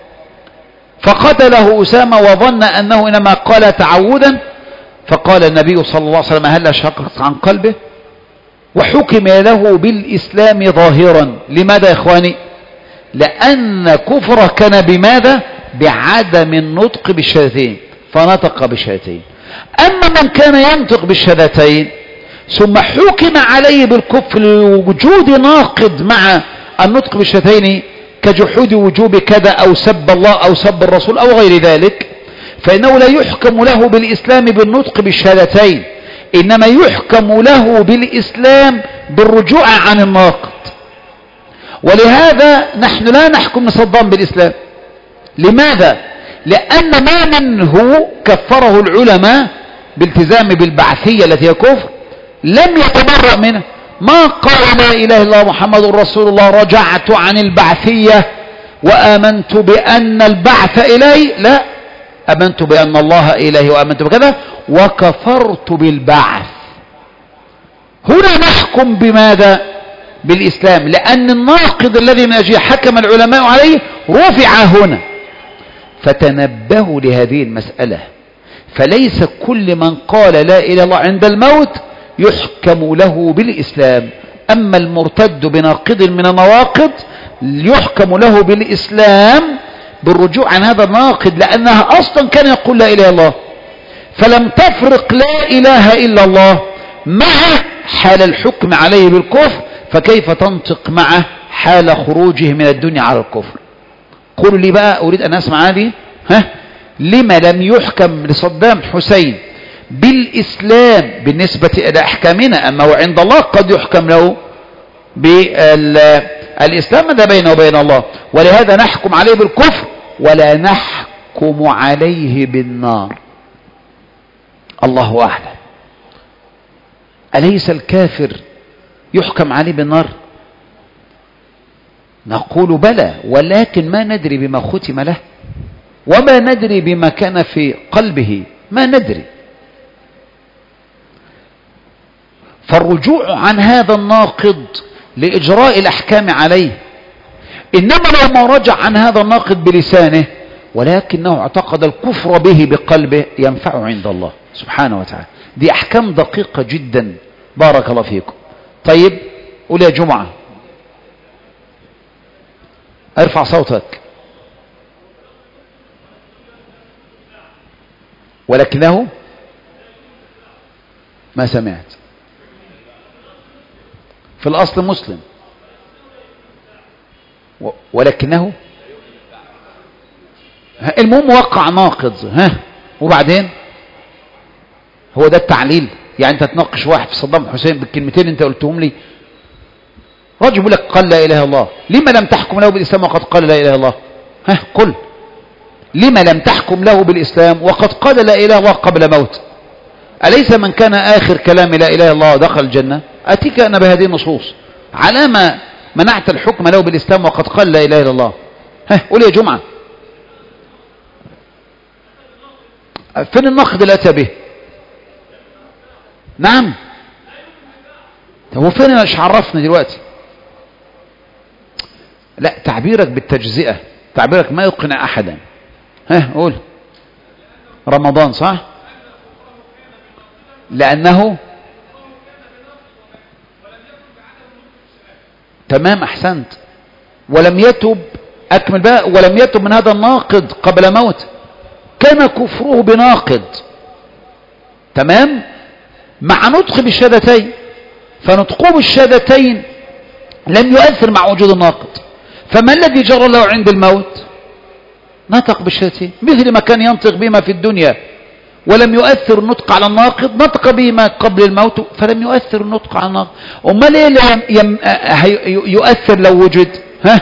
فقتله أسامة وظن أنه إنما قال تعودا، فقال النبي صلى الله عليه وسلم هل شققت عن قلبه؟ وحكم له بالإسلام ظاهرا. لماذا يا إخواني؟ لأن كفره كان بماذا؟ بعدم النطق بالشهادتين، فنطق بالشهادتين. أما من كان ينطق بالشهادتين ثم حكم عليه بالكفر لوجود ناقض مع النطق بالشهادتين كجحود وجوب كذا أو سب الله أو سب الرسول أو غير ذلك، فإنه لا يحكم له بالإسلام بالنطق بالشهادتين، إنما يحكم له بالإسلام بالرجوع عن الناقض. ولهذا نحن لا نحكم صدام بالإسلام. لماذا؟ لأن ما منه كفره العلماء بالتزام بالبعثية التي هي كفر لم يتبرأ منه. ما قال لا إله إلا الله محمد رسول الله رجعت عن البعثية وآمنت بأن البعث إلي، لا، آمنت بأن الله إلهي وآمنت بكذا وكفرت بالبعث. هنا نحكم بماذا؟ بالإسلام، لأن الناقض الذي من أجله حكم العلماء عليه رفع هنا. فتنبهوا لهذه المسألة، فليس كل من قال لا إله إلا الله عند الموت يحكم له بالإسلام، أما المرتد بناقض من النواقض يحكم له بالإسلام بالرجوع عن هذا الناقض، لأنها أصلا كان يقول لا إله إلا الله، فلم تفرق لا إله إلا الله مع حال الحكم عليه بالكفر، فكيف تنطق معه حال خروجه من الدنيا على الكفر؟ قولوا لي بقى، أريد أن أسمع هذه، ها لما لم يحكم لصدام حسين بالإسلام بالنسبة إلى أحكامنا، أما وعند الله قد يحكم له بالإسلام، هذا بينه وبين الله. ولهذا نحكم عليه بالكفر ولا نحكم عليه بالنار. الله أعلم. أليس الكافر يحكم عليه بالنار؟ نقول بلى، ولكن ما ندري بما ختم له وما ندري بما كان في قلبه، ما ندري. فالرجوع عن هذا الناقض لإجراء الأحكام عليه، إنما لو ما رجع عن هذا الناقض بلسانه ولكنه اعتقد الكفر به بقلبه ينفعه عند الله سبحانه وتعالى. دي أحكام دقيقة جدا. بارك الله فيكم. طيب قول يا جمعة، ارفع صوتك. ولكنه ما سمعت. في الأصل مسلم، ولكنه المهم وقع ناقض. ها وبعدين هو ده التعليل؟ يعني انت تناقش واحد في صدام حسين بالكلمتين انت قلتهم لي؟ رجل يقول لك قال لا اله الا الله، لما لم تحكم له بالاسلام وقد قال لا اله الا الله؟ ها قل لما لم تحكم له بالاسلام وقد قال لا اله الا الله قبل موت؟ أليس من كان آخر كلام لا إله إلا الله دخل الجنة؟ أتيك أنا بهذه النصوص. على ما منعت الحكم له بالإسلام وقد قال لا إله إلا الله؟ ها قول يا جمعة، فين النقد اللي أتى به؟ نعم، هو فين؟ مش عرفنا دلوقتي. لا، تعبيرك بالتجزئة، تعبيرك ما يقنع أحدا. ها قول. رمضان صح؟ لأنه تمام، أحسنت. ولم يتب، أكمل بقى. ولم يتب من هذا الناقض قبل موت، كان كفره بناقض، تمام، مع نطق بالشهادتين، فنطقه بالشهادتين لم يؤثر مع وجود الناقض. فما الذي جرى له عند الموت؟ نطق بالشهادتين، مثل ما كان ينطق بما في الدنيا ولم يؤثر النطق على الناقض، نطق بما قبل الموت فلم يؤثر النطق على الناقض. امال ايه اللي يم... يؤثر لو وجد؟ ها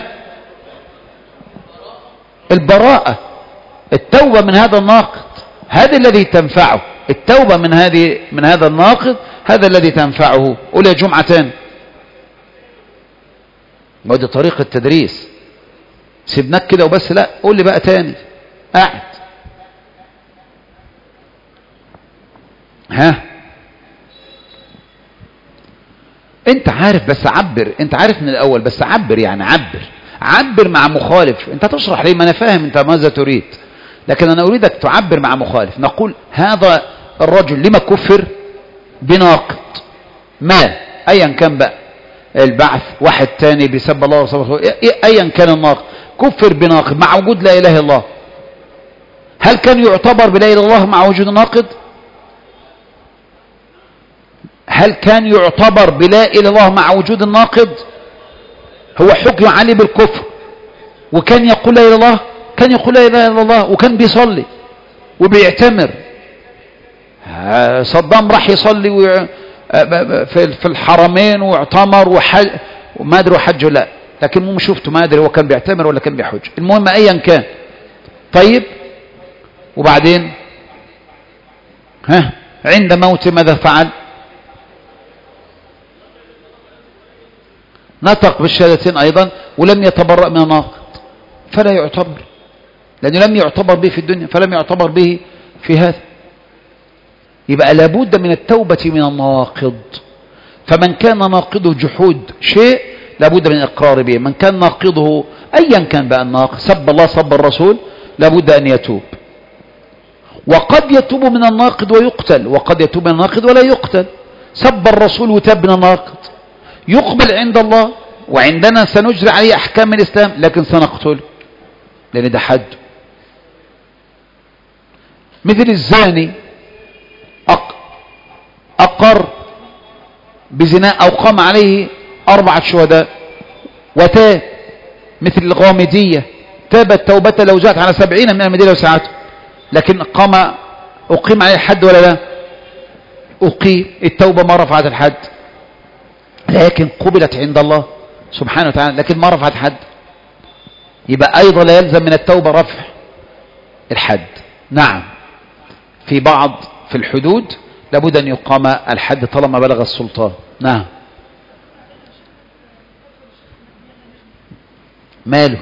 البراءة، التوبة من هذا الناقض، هذا الذي تنفعه. التوبة من هذه من هذا الناقض هذا الذي تنفعه. قول يا جمعتان. ودي طريقة التدريس، سيبناك كده وبس؟ لا، قول لي بقى تاني. قاعد. ها انت عارف، بس عبر. انت عارف من الاول، بس عبر. يعني عبر عبر مع مخالف. انت تشرح لي، ما انا فاهم انت ماذا تريد، لكن انا اريدك تعبر مع مخالف. نقول هذا الرجل لما كفر بناقض ما، ايا كان بقى، البعث، واحد تاني بيسب الله ورسوله، ايا كان الناقض، كفر بناقض مع وجود لا اله الا الله. هل كان يعتبر بلا اله الا الله مع وجود الناقض؟ هل كان يعتبر بلا اله الا الله مع وجود الناقض؟ هو حكم عليه بالكفر وكان يقول لا إله إلا الله، كان يقول لا إله إلا الله وكان بيصلي وبيعتمر. صدام راح يصلي في الحرمين واعتمر وحج، وما أدري حج لا، لكن مو شفته، ما أدري هو كان بيعتمر ولا كان بيحج، المهم أيا كان. طيب وبعدين ها عند موت ماذا فعل؟ نطق بالشهادتين أيضا ولم يتبرأ من الناقض، فلا يعتبر، لأنه لم يعتبر به في الدنيا فلم يعتبر به في هذا. يبقى لابد من التوبة من الناقض. فمن كان ناقضه جحود شيء لابد من الإقرار به، من كان ناقضه أيا كان بقى الناقض، سب الله سب الرسول، لابد أن يتوب. وقد يتوب من الناقض ويقتل، وقد يتوب من الناقض ولا يقتل. سب الرسول وتاب من الناقض، يقبل عند الله وعندنا سنجري عليه أحكام الإسلام، لكن سنقتله لأن ده حد. مثل الزاني أقر بزنا أو قام عليه أربعة شهداء وتاب، مثل الغامدية تابت توبته لو جاءت على سبعين من المدينة وساعته، لكن قام أقيم عليه الحد ولا لا؟ أقيم، التوبة ما رفعت الحد، لكن قبلت عند الله سبحانه وتعالى، لكن ما رفعت حد. يبقى أيضا لا يلزم من التوبة رفع الحد. نعم، في بعض في الحدود لابد أن يقام الحد طالما بلغ السلطان. نعم. ماله؟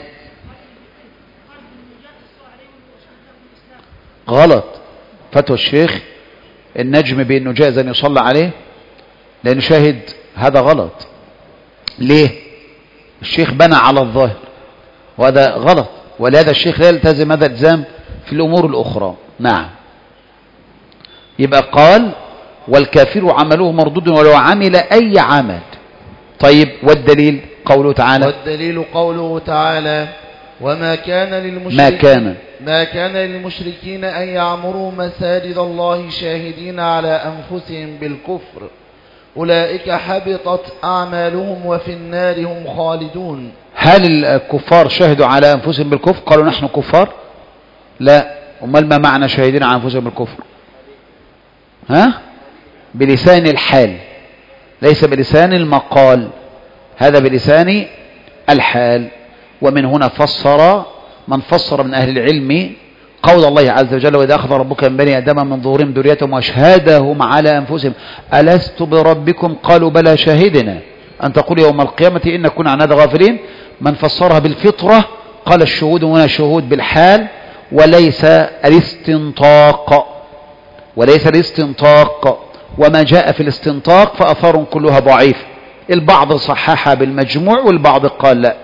غلط. فتوى الشيخ النجم بأنه جائز أن يصلى عليه لأنه شاهد، هذا غلط. ليه؟ الشيخ بنى على الظاهر وهذا غلط، ولهذا الشيخ لا يلتزم هذا الالتزام في الأمور الأخرى. نعم. يبقى قال والكافر عمله مردود ولو عمل أي عمل. طيب والدليل قوله تعالى، والدليل قوله تعالى وما كان للمشركين ما كان ما كان للمشركين أن يعمروا مساجد الله شاهدين على أنفسهم بالكفر أولئك حبطت أعمالهم وفي النار هم خالدون. هل الكفار شهدوا على أنفسهم بالكفر؟ قالوا نحن كفار؟ لا. أمال ما معنى شاهدين على أنفسهم بالكفر؟ ها؟ بلسان الحال، ليس بلسان المقال، هذا بلسان الحال. ومن هنا فسر من فسر من أهل العلم قول الله عز وجل وإذا أخذ ربك من بني آدم من ظهورهم ذريتهم وأشهدهم على أنفسهم ألست بربكم قالوا بلى شهدنا أن تقول يوم القيامة إن كنا عن هذا غافلين. من فسرها بالفطرة قال الشهود هنا شهود بالحال وليس الاستنطاق، وليس الاستنطاق. وما جاء في الاستنطاق فأثار كلها ضعيف، البعض صححها بالمجموع والبعض قال لا.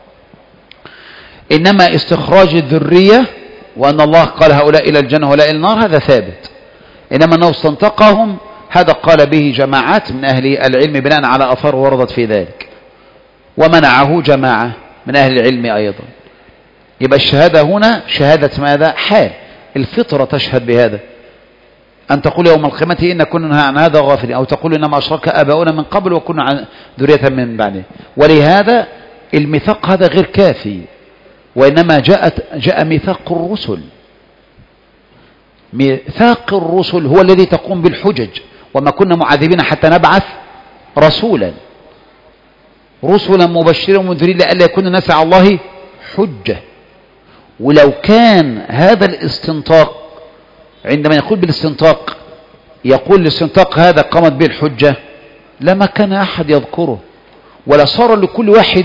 إنما استخراج الذرية وأن الله قال هؤلاء إلى الجنة وهؤلاء إلى النار هذا ثابت، إنما أنه استنطقهم هذا قال به جماعات من أهل العلم بناء على أثار وردت في ذلك، ومنعه جماعة من أهل العلم أيضا. يبقى الشهادة هنا شهادة ماذا؟ حال، الفطرة تشهد بهذا، أن تقول يوم القيامة إن كنا عن هذا غافلين، أو تقول إنما أشرك آباؤنا من قبل وكنا عن ذرية من بعده. ولهذا الميثاق هذا غير كافي، وإنما جاءت جاء ميثاق الرسل. ميثاق الرسل هو الذي تقوم بالحجج، وما كنا معذبين حتى نبعث رسولا رسلا مبشرين ومنذرين لئلا يكون الناس على الله حجة. ولو كان هذا الاستنطاق عندما يقول بالاستنطاق يقول الاستنطاق هذا قامت به الحجة لما كان أحد يذكره، ولا صار لكل واحد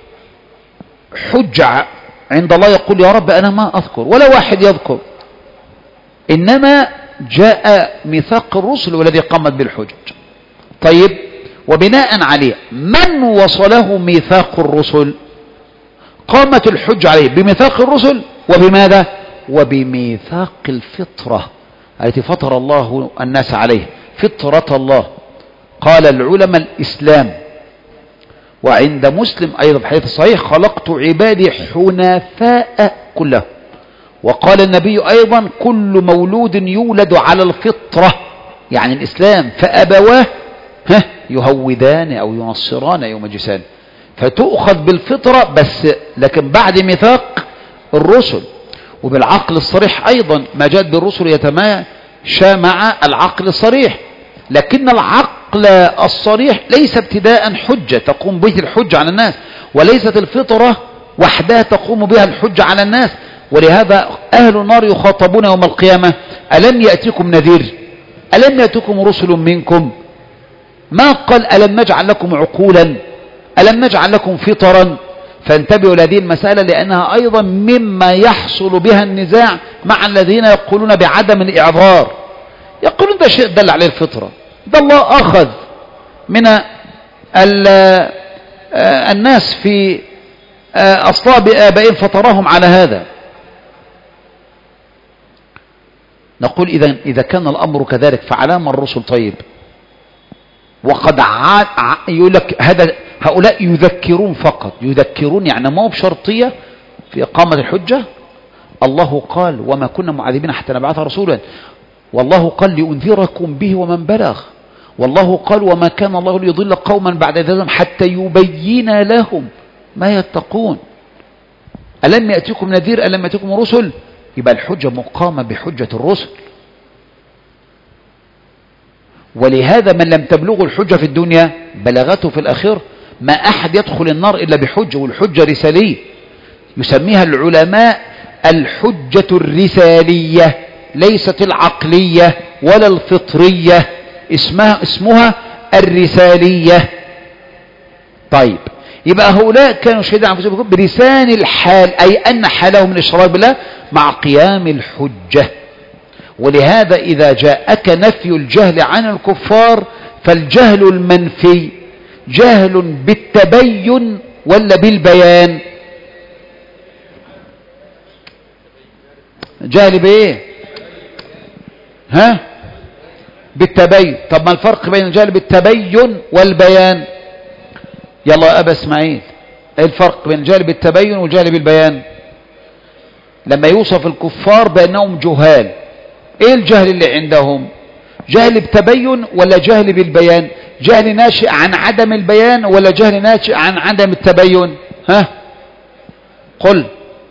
حجة عند الله يقول يا رب أنا ما أذكر، ولا واحد يذكر. إنما جاء ميثاق الرسل والذي قامت بالحجج. طيب وبناء عليه من وصله ميثاق الرسل؟ قامت الحج عليه بميثاق الرسل وبماذا؟ وبميثاق الفطرة التي فطر الله الناس عليه، فطرة الله. قال العلماء الإسلام، وعند مسلم أيضا في حديث صحيح خلقت عبادي حنفاء كلهم. وقال النبي أيضا كل مولود يولد على الفطرة يعني الإسلام، فأبواه يهودان أو ينصران أو يمجسان. فتؤخذ بالفطرة بس، لكن بعد ميثاق الرسل، وبالعقل الصريح أيضا ما جاءت بالرسل يتماشى مع العقل الصريح، لكن العقل الصريح ليس ابتداء حجة تقوم به الحجة على الناس، وليست الفطرة وحدها تقوم بها الحجة على الناس. ولهذا أهل النار يخاطبون يوم القيامة: ألم يأتكم نذير؟ ألم يأتكم رسل منكم؟ ما قال ألم نجعل لكم عقولا؟ ألم نجعل لكم فطرا؟ فانتبهوا لهذه المسألة، لأنها أيضا مما يحصل بها النزاع مع الذين يقولون بعدم الإعذار. يقولون ده شيء دل عليه الفطرة، ده الله أخذ من الناس في أصلاب آبائهم فطرهم على هذا. نقول إذا إذا كان الأمر كذلك فعلام الرسل طيب؟ وقد عاد يقول لك هذا هؤلاء يذكرون فقط، يذكرون يعني ما هو بشرطية في إقامة الحجة. الله قال: وما كنا معذبين حتى نبعث رسولا، والله قال: لأنذركم به ومن بلغ، والله قال: وما كان الله ليضل قوما بعد إذ هداهم حتى يبين لهم ما يتقون. ألم يأتيكم نذير؟ ألم يأتيكم رسل؟ يبقى الحجة مقامة بحجة الرسل. ولهذا من لم تبلغه الحجة في الدنيا بلغته في الآخرة. ما أحد يدخل النار إلا بحجة، والحجة رسالية، يسميها العلماء الحجة الرسالية، ليست العقلية ولا الفطرية، اسمها اسمها الرسالية. طيب، يبقى هؤلاء كانوا شهيدا عن أنفسهم بلسان الحال، أي أن حالهم من الإشراك بالله مع قيام الحجة. ولهذا إذا جاءك نفي الجهل عن الكفار فالجهل المنفي جهل بالتبين ولا بالبيان؟ جهل بايه؟ ها؟ بالتبين. طب ما الفرق بين الجهل بالتبين والبيان؟ يلا يا أبا اسماعيل، ايه الفرق بين الجهل بالتبين والجهل بالبيان؟ لما يوصف الكفار بأنهم جهال، ايه الجهل اللي عندهم؟ جهل بتبين ولا جهل بالبيان؟ جهل ناشئ عن عدم البيان ولا جهل ناشئ عن عدم التبين؟ ها؟ قل.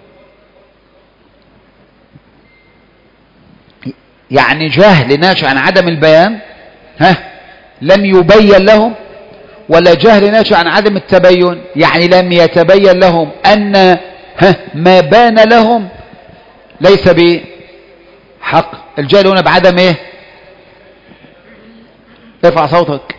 يعني جهل ناشئ عن عدم البيان، ها، لم يبين لهم، ولا جهل ناشئ عن عدم التبين يعني لم يتبين لهم أن ها ما بان لهم ليس بحق. الجهل هنا بعدم ايه؟ ارفع صوتك.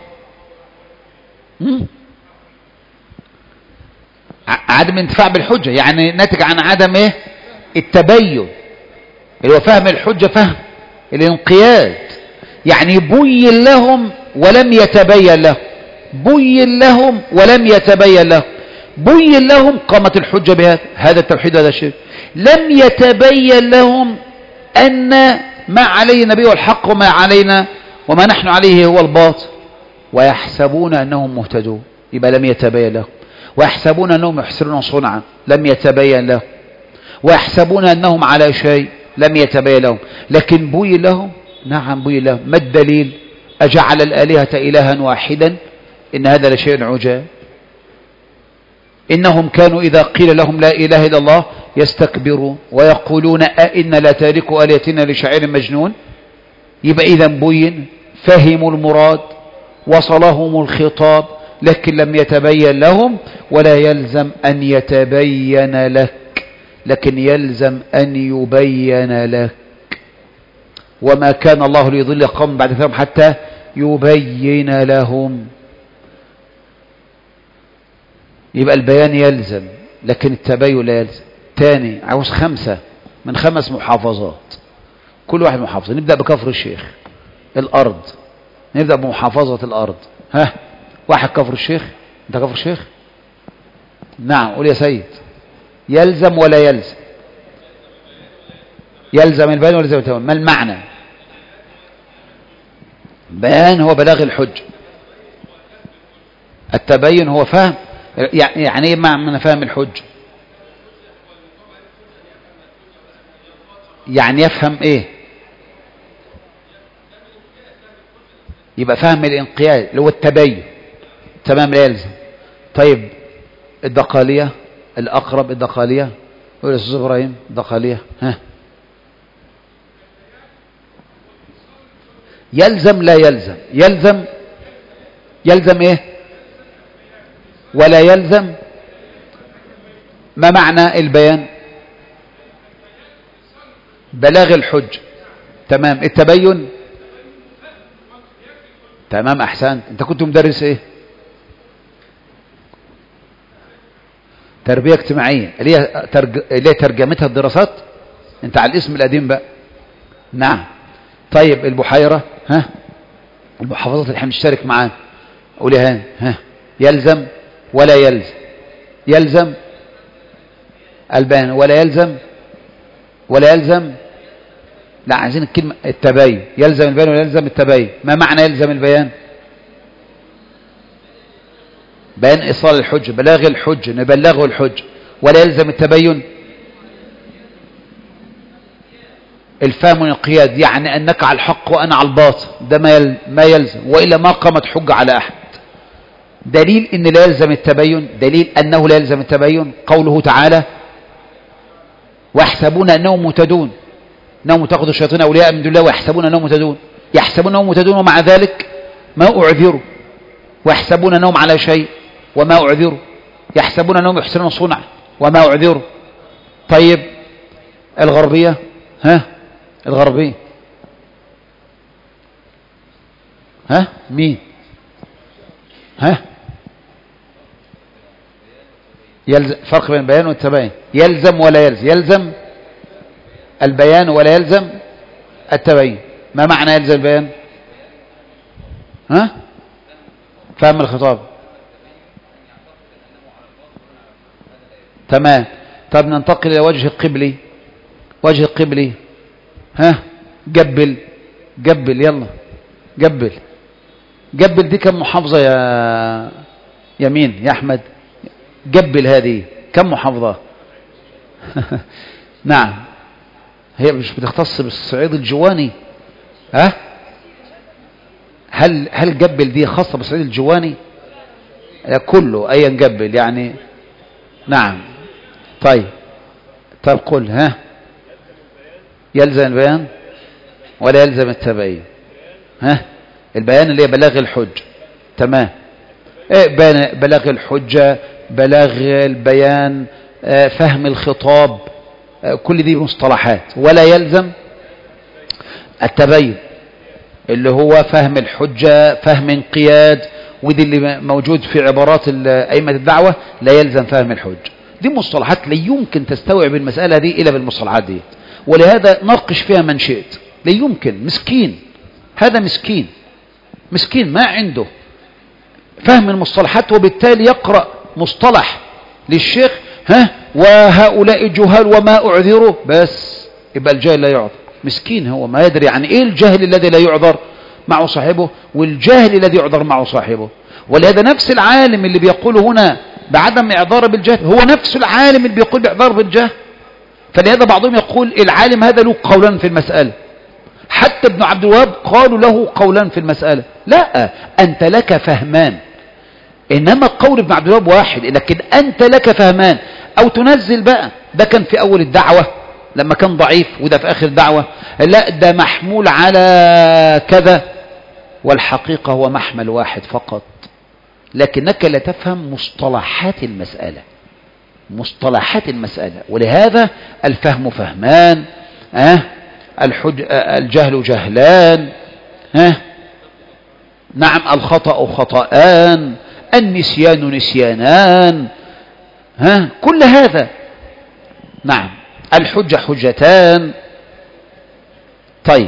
عدم انتفاع بالحجة، يعني ناتج عن عدم ايه؟ التبين، اللي هو فهم الحجة فهم الانقياد. يعني بين لهم ولم يتبين لهم، بين لهم ولم يتبين لهم. بين لهم قامت الحجة بهذا، هذا التوحيد هذا الشرك. لم يتبين لهم أن ما عليه النبي والحق وما علينا وما نحن عليه هو الباطل، ويحسبون أنهم مهتدون، يبقى لم يتبين لهم. ويحسبون أنهم يحسنون صنعا، لم يتبين لهم. ويحسبون أنهم على شيء، لم يتبين لهم. لكن بين لهم، نعم بين لهم. ما الدليل؟ أجعل الآلهة إلها واحدا إن هذا لشيء عجاب. إنهم كانوا إذا قيل لهم لا إله إلا الله يستكبرون ويقولون أئنا لتاركوا آلهتنا لشاعر مجنون. يبقى إذا بين، فهموا المراد، وصلهم الخطاب، لكن لم يتبين لهم. ولا يلزم أن يتبين لك، لكن يلزم أن يبين لك. وما كان الله ليضل قوم بعد ذلك حتى يبين لهم. يبقى البيان يلزم لكن التبين لا يلزم. تاني، عاوز خمسة من خمس محافظات، كل واحد محافظة. نبدأ بكفر الشيخ، الأرض. نبدأ بمحافظة الأرض. ها، واحد كفر الشيخ. انت كفر الشيخ؟ نعم، قول يا سيد. يلزم ولا يلزم؟ يلزم البيان ولا يلزم التبين؟ ما المعنى؟ بيان هو بلاغ الحج، التبين هو فهم. يعني ايه معنى فهم الحج؟ يعني يفهم ايه؟ يبقى فهم الانقياد اللي هو التبين. تمام، لا يلزم. طيب الدقالية، الأقرب الدقالية. قول يا أستاذ إبراهيم الدقالية. ها يلزم لا يلزم؟ يلزم يلزم ايه ولا يلزم؟ ما معنى البيان؟ بلاغ الحج. تمام. التبين. تمام احسنت. انت كنت مدرس ايه؟ تربية اجتماعية اللي هي ترج... اللي هي ترجمتها الدراسات. انت على الاسم القديم بقى. نعم. طيب البحيرة. ها المحافظات اللي احنا بنشترك معاها قوليها. ها يلزم ولا يلزم؟ يلزم البيان ولا يلزم؟ ولا يلزم؟ لا عايزين الكلمة التبين. يلزم البيان ولا يلزم التبين؟ ما معنى يلزم البيان؟ بيان إيصال الحج، بلاغ الحج، نبلغه الحج. ولا يلزم التبين؟ الفهم والانقياد، يعني أنك على الحق وأنا على الباطل، ده ما ما يلزم، وإلا ما قامت حجة على أحد. دليل أن لا يلزم التبين، دليل أنه لا يلزم التبين قوله تعالى ويحسبون أنهم مهتدون، أنهم اتخذوا الشياطين أولياء من دون الله ويحسبون أنهم مهتدون. يحسبون أنهم مهتدون ومع ذلك ما أعذروا، ويحسبون أنهم على شيء وما أعذروا، يحسبون أنهم يحسنون صنعا وما أعذروا. طيب الغربية. ها الغربية. ها مين؟ ها يلزم. فرق بين البيان والتبين. يلزم ولا يلزم؟ يلزم البيان ولا يلزم التبين. ما معنى يلزم البيان؟ ها فهم الخطاب. تمام. طب ننتقل إلى وجه القبلي. وجه القبلي. ها قبل قبل يلا قبل قبل دي كم محافظة يا يمين يا أحمد؟ قبل هذه كم محافظة؟ نعم. هي مش بتختص بالصعيد الجواني. ها هل هل قبل دي خاصة بالصعيد الجواني؟ كله أي قبل يعني. نعم. طيب طيب قل. ها يلزم البيان ولا يلزم التبين؟ ها البيان اللي هي بلاغ الحج. تمام. ايه بلاغ الحجة، بلاغ البيان، فهم الخطاب، كل دي مصطلحات. ولا يلزم التبين اللي هو فهم الحجة، فهم انقياد، ودي اللي موجود في عبارات أئمة الدعوة. لا يلزم فهم الحجة. دي مصطلحات لا يمكن تستوعب المسألة دي إلا بالمصطلحات دي، ولهذا ناقش فيها من شئت. لا يمكن. مسكين هذا، مسكين مسكين ما عنده فهم المصطلحات، وبالتالي يقرأ مصطلح للشيخ ها وهؤلاء جهال وما أعذروا، بس يبقى الجاهل لا يعذر. مسكين هو ما يدري عن إيه الجاهل الذي لا يعذر معه صاحبه والجاهل الذي يعذر معه صاحبه. ولهذا نفس العالم اللي بيقول هنا بعدم إعذار بالجهل هو نفس العالم اللي بيقول بإعذار بالجهل. فلهذا بعضهم يقول العالم هذا له قولان في المسألة. حتى ابن عبد الوهاب قالوا له قولان في المسألة. لا، أنت لك فهمان، إنما قول ابن عبد الوهاب واحد، لكن أنت لك فهمان. أو تنزل بقى، ده كان في أول الدعوة لما كان ضعيف، وده في آخر الدعوة لا ده محمول على كذا، والحقيقة هو محمل واحد فقط، لكنك لا تفهم مصطلحات المسألة. مصطلحات المسألة. ولهذا الفهم فهمان، أه؟ الحج... الجهل جهلان، أه؟ نعم الخطأ خطأان، النسيان نسيانان، ها كل هذا. نعم الحجة حجتان. طيب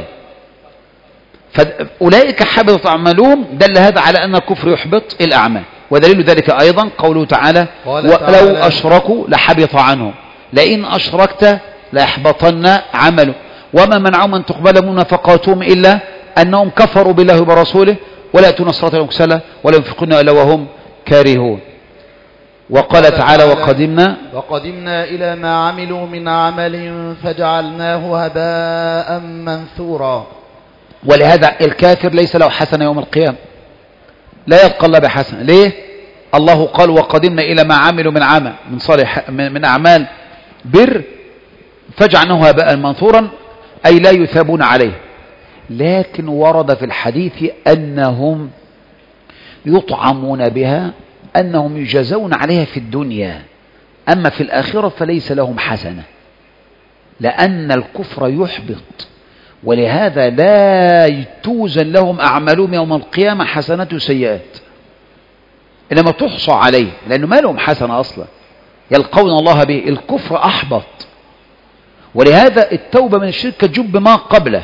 فأولئك حبطت أعمالهم. دل هذا على أن الكفر يحبط الأعمال، ودليل ذلك أيضا قوله تعالى ولو أشركوا لحبط عنهم، لئن أشركت ليحبطن عمله وما منعهم أن تقبل من نفقاتهم إلا أنهم كفروا بالله وبرسوله ولا يأتون الصلاة المكسلة ولا ينفقون إلا وهم كارهون. وقال تعالى وقدمنا وقدمنا إلى ما عملوا من عمل فجعلناه هباء منثورا. ولهذا الكافر ليس له حسنة يوم القيامة، لا يبقى الله بحسنة. ليه؟ الله قال وقدمنا إلى ما عملوا من عمل من صالح من أعمال بر فجعلناه هباء منثورا، أي لا يثابون عليه. لكن ورد في الحديث أنهم يطعمون بها، أنهم يجازون عليها في الدنيا، أما في الآخرة فليس لهم حسنة، لأن الكفر يحبط، ولهذا لا توزن لهم أعمالهم يوم القيامة حسنات سيئات، إنما تحصى عليه، لأنه ما لهم حسنة أصلا يلقون الله به. الكفر أحبط، ولهذا التوبة من الشرك تجب ما قبله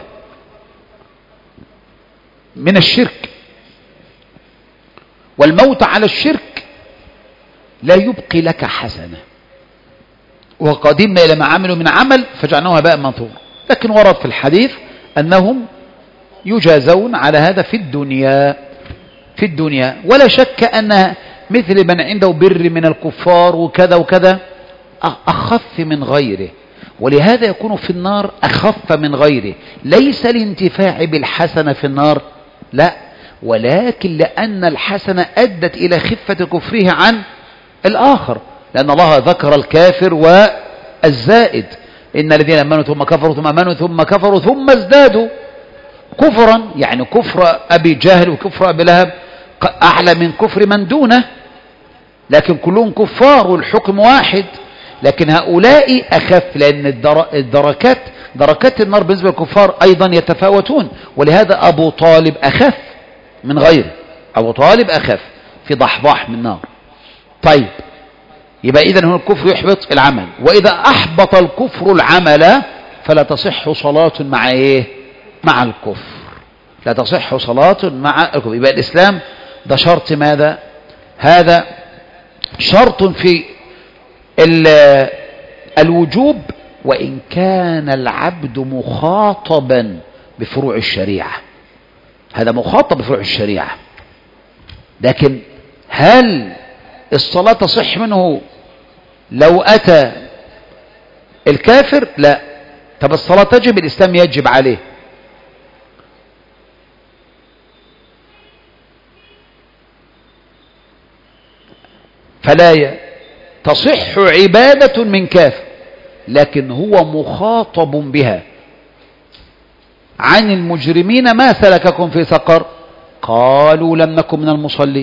من الشرك، والموت على الشرك لا يبقي لك حسنة. وقدمنا إلى ما عملوا من عمل فجعلناه هباء منثورا. لكن ورد في الحديث أنهم يجازون على هذا في الدنيا في الدنيا ولا شك أن مثل من عنده بر من الكفار وكذا وكذا أخف من غيره، ولهذا يكون في النار أخف من غيره، ليس الانتفاع بالحسنة في النار، لا، ولكن لأن الحسنة أدت إلى خفة كفره عن الآخر، لأن الله ذكر الكافر والزائد، إن الذين آمنوا ثم كفروا ثم آمنوا ثم كفروا ثم ازدادوا كفرا، يعني كفر أبي جهل وكفر أبي لهب أعلى من كفر من دونه، لكن كلهم كفار والحكم واحد، لكن هؤلاء أخف، لأن الدركات دركات النار بالنسبة للكفار أيضا يتفاوتون، ولهذا أبو طالب أخف من غيره، أبو طالب أخف في ضحضاح من النار. طيب، يبقى إذن هنا الكفر يحبط العمل، وإذا أحبط الكفر العمل فلا تصح صلاة مع إيه؟ مع الكفر، لا تصح صلاة مع الكفر. يبقى الإسلام ده شرط ماذا؟ هذا شرط في الوجوب، وإن كان العبد مخاطبا بفروع الشريعة، هذا مخاطب بفروع الشريعة، لكن هل الصلاة تصح منه لو أتى الكافر؟ لا. طب الصلاة تجب، الإسلام يجب عليه. فلا تصح عبادة من كافر، لكن هو مخاطب بها. عن المجرمين ما سلككم في سقر؟ قالوا لم نكن من المصلين،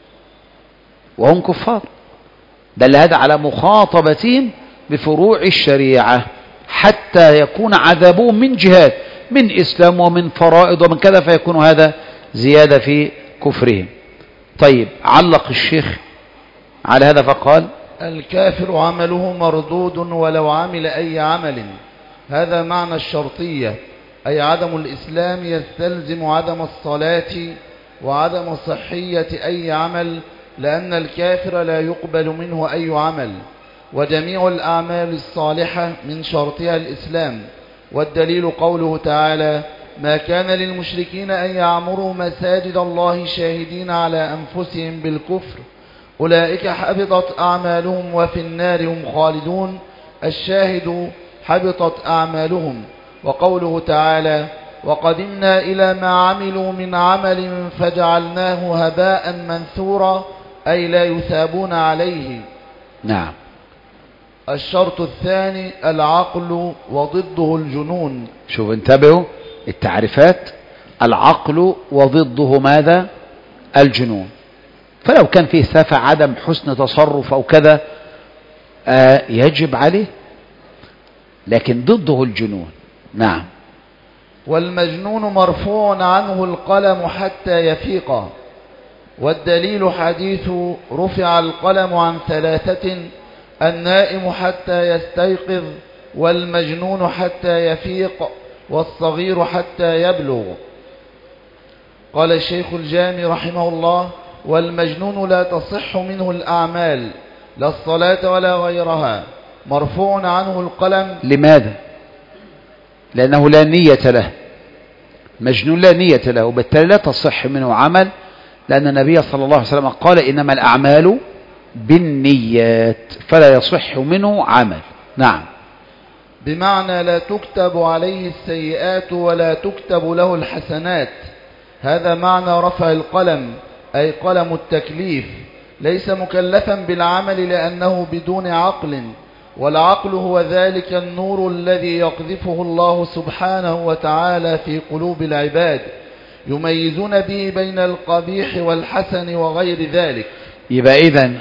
وهم كفار، دل هذا على مخاطبتهم بفروع الشريعة، حتى يكون عذابهم من جهات، من إسلام ومن فرائض ومن كذا، فيكون هذا زيادة في كفرهم. طيب، علق الشيخ على هذا فقال: الكافر عمله مردود ولو عمل أي عمل. هذا معنى الشرطية، أي عدم الإسلام يستلزم عدم الصلاة وعدم صحية أي عمل، لأن الكافر لا يقبل منه أي عمل، وجميع الأعمال الصالحة من شرطها الإسلام. والدليل قوله تعالى: ما كان للمشركين أن يعمروا مساجد الله شاهدين على أنفسهم بالكفر أولئك حبطت أعمالهم وفي النار هم خالدون. الشاهد حبطت أعمالهم. وقوله تعالى: وقدمنا إلى ما عملوا من عمل فجعلناه هباء منثورا، أي لا يثابون عليه. نعم. الشرط الثاني العقل وضده الجنون. شوف، انتبهوا التعريفات: العقل وضده ماذا؟ الجنون. فلو كان فيه سفة، عدم حسن تصرف أو كذا، آه يجب عليه، لكن ضده الجنون. نعم. والمجنون مرفوع عنه القلم حتى يفيق. والدليل حديث رفع القلم عن ثلاثة: النائم حتى يستيقظ، والمجنون حتى يفيق، والصغير حتى يبلغ. قال الشيخ الجامي رحمه الله: والمجنون لا تصح منه الأعمال، لا الصلاة ولا غيرها، مرفوع عنه القلم. لماذا؟ لأنه لا نية له، مجنون لا نية له، وبالتالي لا تصح منه عمل، لأن النبي صلى الله عليه وسلم قال: إنما الأعمال بالنيات، فلا يصح منه عمل. نعم. بمعنى لا تكتب عليه السيئات ولا تكتب له الحسنات. هذا معنى رفع القلم، أي قلم التكليف، ليس مكلفا بالعمل لأنه بدون عقل، والعقل هو ذلك النور الذي يقذفه الله سبحانه وتعالى في قلوب العباد يميزون به بين القبيح والحسن وغير ذلك. يبقى إذن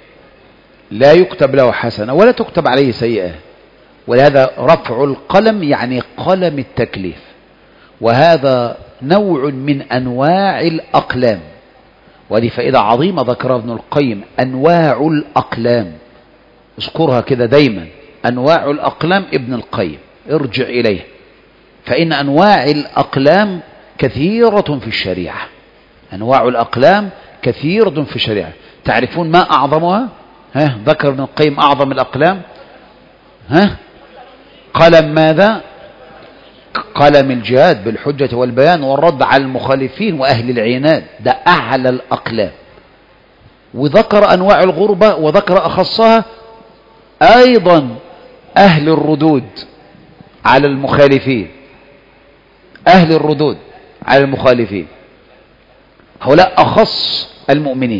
لا يكتب له حسنة ولا تكتب عليه سيئة، ولهذا رفع القلم يعني قلم التكليف، وهذا نوع من أنواع الأقلام، وهذه فائدة عظيمة ذكرها ابن القيم. أنواع الأقلام اذكرها كده دايما، أنواع الأقلام ابن القيم ارجع إليه، فإن أنواع الأقلام كثيرة في الشريعة. أنواع الأقلام كثيرة في الشريعة. تعرفون ما أعظمها؟ ها ذكر ابن القيم أعظم الأقلام. ها قلم ماذا؟ قلم الجهاد بالحجة والبيان والرد على المخالفين وأهل العناد، ده أعلى الأقلام. وذكر أنواع الغربة وذكر أخصها أيضا أهل الردود على المخالفين، أهل الردود على المخالفين هؤلاء أخص المؤمنين،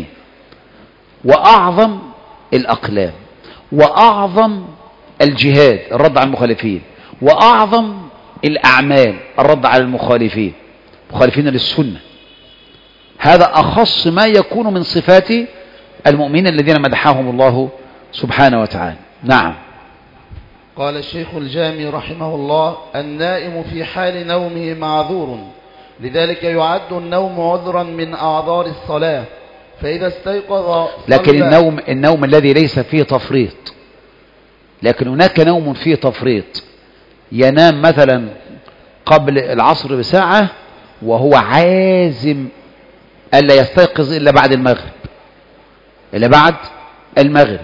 وأعظم الأقلام، وأعظم الجهاد الرد على المخالفين، وأعظم الأعمال الرد على المخالفين مخالفين للسنة. هذا أخص ما يكون من صفات المؤمنين الذين مدحهم الله سبحانه وتعالى. نعم. قال الشيخ الجامي رحمه الله: النائم في حال نومه معذور، لذلك يعد النوم عذرا من أعذار الصلاة، فإذا استيقظ لكن النوم النوم الذي ليس فيه تفريط، لكن هناك نوم فيه تفريط، ينام مثلا قبل العصر بساعة وهو عازم ألا يستيقظ إلا بعد المغرب، إلا بعد المغرب،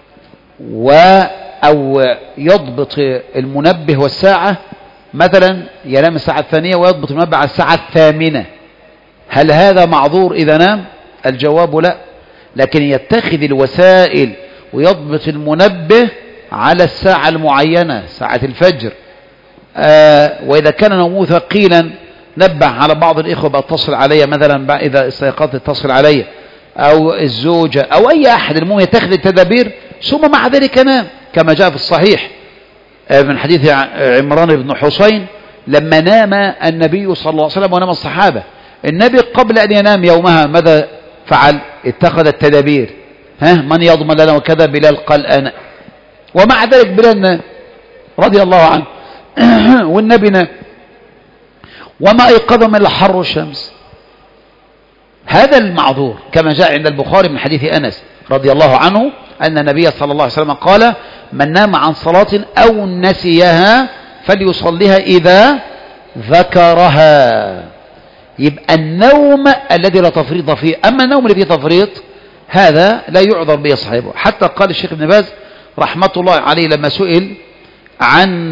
و أو يضبط المنبه والساعة مثلا ينام الساعة الثانية ويضبط المنبه على الساعة الثامنة، هل هذا معذور إذا نام؟ الجواب لا، لكن يتخذ الوسائل ويضبط المنبه على الساعة المعينة، ساعة الفجر. آه وإذا كان نومه ثقيلا نبه على بعض الإخوة بأتصل علي مثلا إذا استيقظت اتصل علي، أو الزوجة أو أي أحد، المهم يتخذ التدابير ثم مع ذلك نام، كما جاء في الصحيح من حديث عمران بن حسين لما نام النبي صلى الله عليه وسلم ونام الصحابة، النبي قبل أن ينام يومها ماذا فعل؟ اتخذ التدابير. ها من يضمن لنا وكذا؟ بلال قال أنا، ومع ذلك بلال رضي الله عنه والنبي نام، وما أيقظ من حر الشمس. هذا المعذور كما جاء عند البخاري من حديث أنس رضي الله عنه أن النبي صلى الله عليه وسلم قال: من نام عن صلاة أو نسيها فليصليها إذا ذكرها. يبقى النوم الذي لا تفريط فيه، أما النوم الذي فيه تفريط هذا لا يعذر به صاحبه. حتى قال الشيخ ابن باز رحمة الله عليه لما سئل عن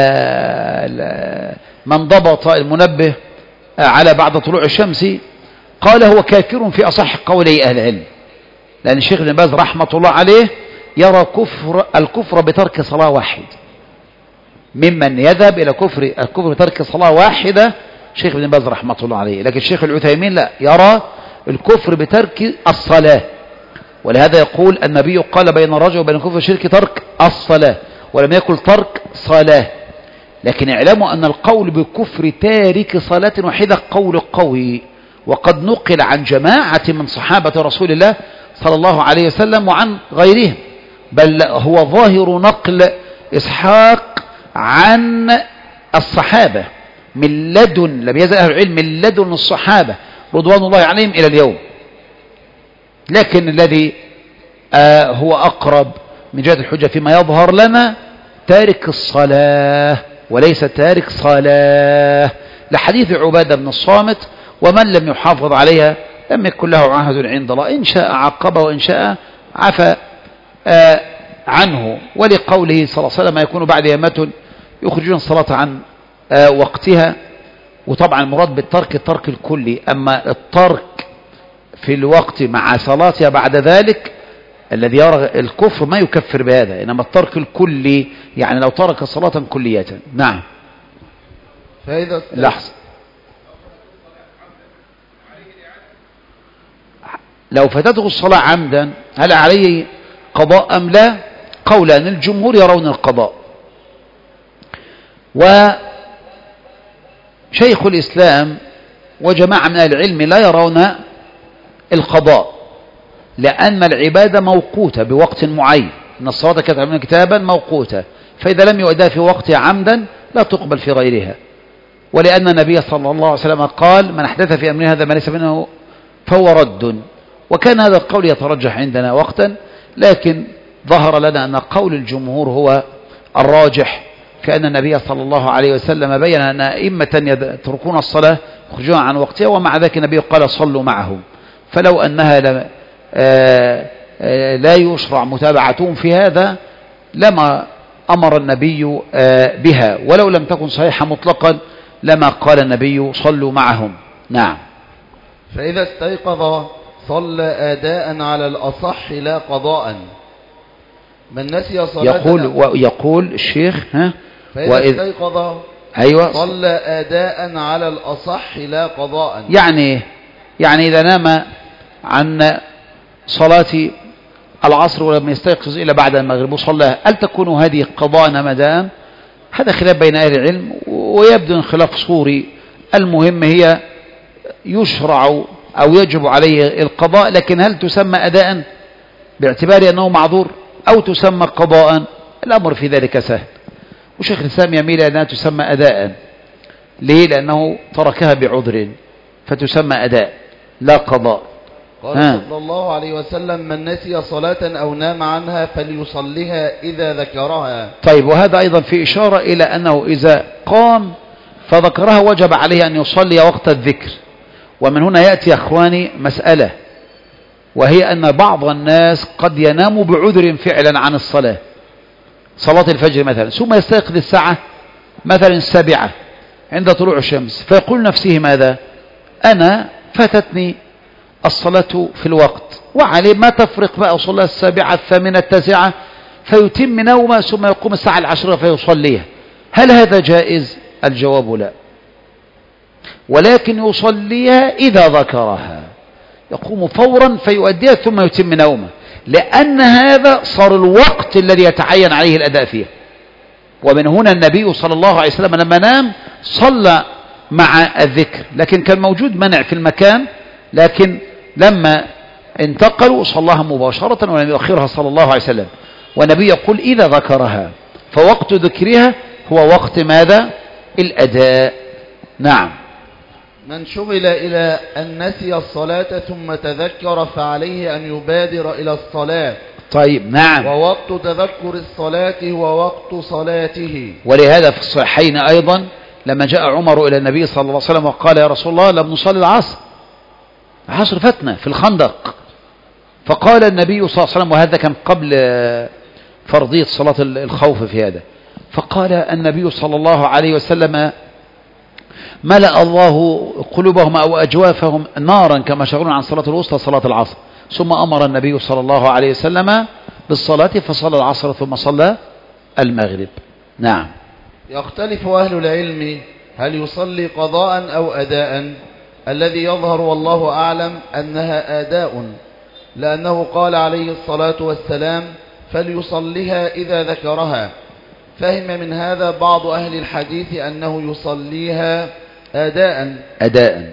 من ضبط المنبه على بعد طلوع الشمس قال هو كافر في أصح قولي أهل العلم، لأن الشيخ ابن باز رحمة الله عليه يرى كفر الكفر بترك صلاة واحد، ممن يذهب إلى كفر الكفر بترك صلاة واحدة الشيخ ابن باز رحمة الله عليه. لكن الشيخ العثيمين لا، يرى الكفر بترك الصلاة، ولهذا يقول النبي قال بين الرجل وبين الكفر والشرك ترك الصلاة، ولم يقل ترك صلاة. لكن اعلموا أن القول بكفر تارك صلاة واحدة قول قوي، وقد نقل عن جماعة من صحابة رسول الله صلى الله عليه وسلم وعن غيرهم، بل هو ظاهر نقل إسحاق عن الصحابة من لدن، لم يزل أهل العلم من لدن الصحابة رضوان الله عليهم إلى اليوم. لكن الذي آه هو أقرب من جهة الحجة فيما يظهر لنا تارك الصلاة وليس تارك صلاة، لحديث عبادة بن الصامت: ومن لم يحافظ عليها لم يكن له عهد عند الله، إن شاء عقبه وإن شاء عفى آه عنه. ولقوله صلى الله عليه وسلم: يكون بعد يمة يخرجون الصلاة عن آه وقتها. وطبعا المراد بالترك الترك الكلي، أما الترك في الوقت مع صلاتها بعد ذلك الذي يرى الكفر ما يكفر بهذا، إنما الترك الكلي يعني لو ترك صلاة كلية. نعم. لحظة لو فاتته الصلاة عمدا هل عليه قضاء أم لا؟ قولان الجمهور يرون القضاء، وشيخ الإسلام وجماعة من العلم لا يرون القضاء، لأن العبادة موقوتة بوقت معين، إن الصلاة كانت من كتابا موقوتة، فإذا لم يؤدى في وقتها عمدا لا تقبل في غيرها، ولأن النبي صلى الله عليه وسلم قال من أحدث في أمرنا هذا ما ليس منه فهو رد. وكان هذا القول يترجح عندنا وقتا، لكن ظهر لنا أن قول الجمهور هو الراجح، في أن النبي صلى الله عليه وسلم بين أن أئمة يتركون الصلاة يخرجون عن وقتها، ومع ذلك النبي قال صلوا معهم، فلو أنها لم آآ آآ لا يشرع متابعتهم في هذا لما أمر النبي بها، ولو لم تكن صحيحة مطلقا لما قال النبي صلوا معهم. نعم. فإذا استيقظ صلى أداء على الأصح لا قضاء. من نسي صلاة يقول ويقول الشيخ ها فإذا وإذ استيقظ أيوة صلى أداء على الأصح لا قضاء. يعني يعني إذا نام عن صلاة العصر ولم يستيقظ إلا بعد المغرب وصلى، هل تكون هذه قضاء مدام؟ هذا خلاف بين أهل العلم، ويبدو خلاف صوري. المهم هي يشرع أو يجب عليه القضاء، لكن هل تسمى أداء باعتبار أنه معذور أو تسمى قضاء؟ الأمر في ذلك سهل، وشيخ الإسلام يميل أنها تسمى أداء. ليه؟ لأنه تركها بعذر فتسمى أداء لا قضاء. قال ها. صلى الله عليه وسلم من نسي صلاة أو نام عنها فليصليها إذا ذكرها. طيب، وهذا أيضا في إشارة إلى أنه إذا قام فذكرها وجب عليه أن يصلي وقت الذكر. ومن هنا يأتي يا أخواني مسألة، وهي أن بعض الناس قد ينام بعذر فعلا عن الصلاة، صلاة الفجر مثلا، ثم يستيقظ الساعة مثلا السابعة عند طلوع الشمس، فيقول نفسه ماذا؟ أنا فاتتني الصلاة في الوقت، وعليه ما تفرق بقى صلاة السابعة الثامنة التاسعة، فيتم نومه ثم يقوم الساعة العشرة فيصليها. هل هذا جائز؟ الجواب لا، ولكن يصليها إذا ذكرها، يقوم فورا فيؤديها ثم يتم نومه، لأن هذا صار الوقت الذي يتعين عليه الأداء فيه. ومن هنا النبي صلى الله عليه وسلم لما نام صلى مع الذكر، لكن كان موجود منع في المكان، لكن لما انتقلوا صلاها مباشرة ولم يؤخرها صلى الله عليه وسلم. والنبي يقول إذا ذكرها، فوقت ذكرها هو وقت ماذا؟ الأداء. نعم. من شغل إلى أن نسي الصلاة ثم تذكر فعليه أن يبادر إلى الصلاة. طيب. نعم. ووقت تذكر الصلاة هو وقت صلاته. ولهذا في الصحيحين أيضا لما جاء عمر إلى النبي صلى الله عليه وسلم وقال يا رسول الله لم نصلي العصر، العصر فتنا في الخندق، فقال النبي صلى الله عليه وسلم، وهذا كان قبل فرضية صلاة الخوف في هذا، فقال النبي صلى الله عليه وسلم ملأ الله قلوبهم أو أجوافهم نارا كما شغلون عن صلاة الوسطى صلاة العصر. ثم أمر النبي صلى الله عليه وسلم بالصلاة فصلى العصر ثم صلى المغرب. نعم. يختلف أهل العلم هل يصلي قضاء أو أداء. الذي يظهر والله أعلم أنها أداء، لأنه قال عليه الصلاة والسلام فليصليها إذا ذكرها. فهم من هذا بعض أهل الحديث أنه يصليها أداء أداء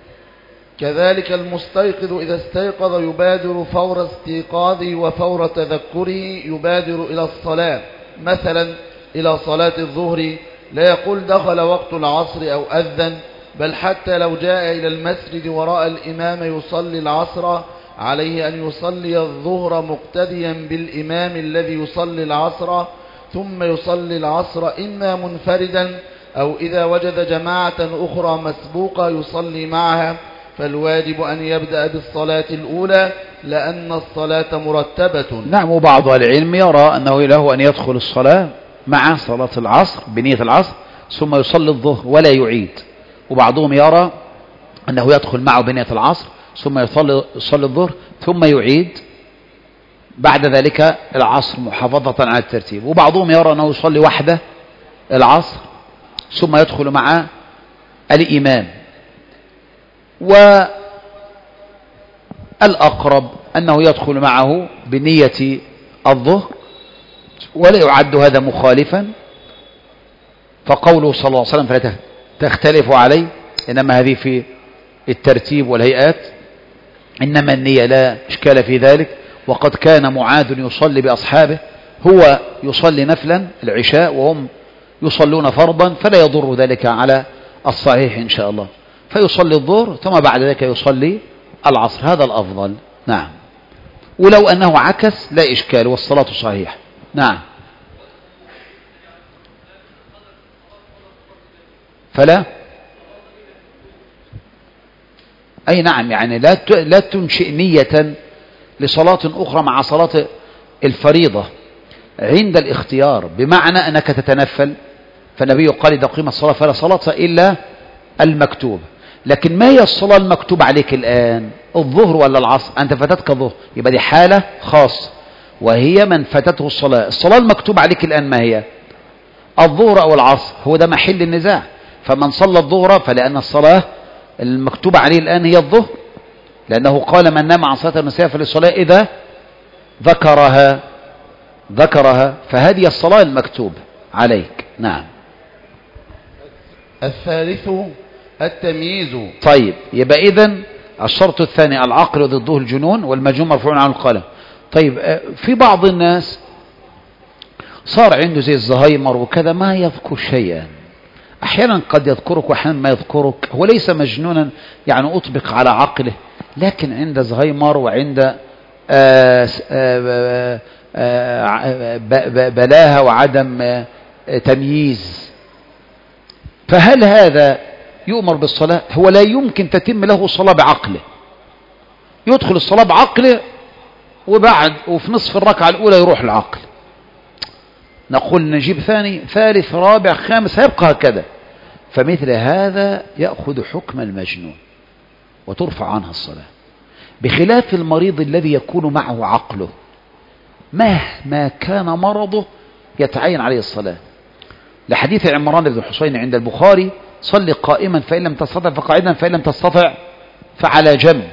كذلك المستيقظ إذا استيقظ يبادر فور استيقاظه وفور تذكره يبادر إلى الصلاة، مثلا إلى صلاة الظهر، لا يقول دخل وقت العصر أو أذن، بل حتى لو جاء إلى المسجد وراء الإمام يصلي العصر عليه أن يصلي الظهر مقتديا بالإمام الذي يصلي العصر، ثم يصلي العصر إما منفردا أو إذا وجد جماعة أخرى مسبوقة يصلي معها، فالواجب أن يبدأ بالصلاة الأولى لأن الصلاة مرتبة. نعم. وبعض العلم يرى أنه له أن يدخل الصلاة مع صلاة العصر بنية العصر ثم يصلي الظهر ولا يعيد، وبعضهم يرى أنه يدخل معه بنية العصر ثم يصلي, يصلي الظهر ثم يعيد بعد ذلك العصر محافظة على الترتيب، وبعضهم يرى أنه يصلي وحده العصر ثم يدخل مع الإمام. الأقرب أنه يدخل معه بنية الظهر، ولا يعد هذا مخالفا، فقوله صلى الله عليه وسلم فلا تختلف عليه، إنما هذه في الترتيب والهيئات، إنما النية لا إشكال في ذلك. وقد كان معاذ يصلي بأصحابه، هو يصلي نفلا العشاء وهم يصلون فرضا، فلا يضر ذلك على الصحيح إن شاء الله، فيصلي الظهر ثم بعد ذلك يصلي العصر، هذا الأفضل. نعم. ولو أنه عكس لا إشكال والصلاة صحيحة. نعم. فلا أي نعم، يعني لا لا تنشئ نية لصلاة أخرى مع صلاة الفريضة عند الاختيار، بمعنى أنك تتنفل، فالنبي قال إذا قيمت الصلاة فلا صلاة إلا المكتوب. لكن ما هي الصلاة المكتوب عليك الآن؟ الظهر ولا العصر؟ أنت فاتتك الظهر، يبقى دي حالة خاصة، وهي من فاتته الصلاة. الصلاة المكتوب عليك الآن ما هي؟ الظهر أو العصر، هو ده محل النزاع. فمن صلى الظهر فلأن الصلاة المكتوبة عليه الآن هي الظهر، لأنه قال من نام عن صلاة النساء فللصلاة إذا ذكرها ذكرها فهذه الصلاة المكتوبة عليك. نعم. الثالث التمييز. طيب، يبقى إذن الشرط الثاني العقل وضده الجنون، والمجنون مرفوع عن القلم. طيب، في بعض الناس صار عنده زي الزهايمر وكذا ما يذكر شيئا، أحيانا قد يذكرك وأحيانا ما يذكرك، هو ليس مجنونا يعني أطبق على عقله، لكن عند زهايمر وعند آآ آآ آآ بلاهة وعدم تمييز، فهل هذا يؤمر بالصلاة؟ هو لا يمكن تتم له الصلاة بعقله، يدخل الصلاة بعقله وبعد وفي نصف الركعة الأولى يروح العقل، نقول نجيب ثاني ثالث رابع خامس، هيبقى هكذا. فمثل هذا يأخذ حكم المجنون وترفع عنها الصلاة، بخلاف المريض الذي يكون معه عقله مهما كان مرضه يتعين عليه الصلاة، لحديث عمران بن حسين عند البخاري صل قائما فإن لم تستطع فقاعدا فإن لم تستطع فعلى جنب.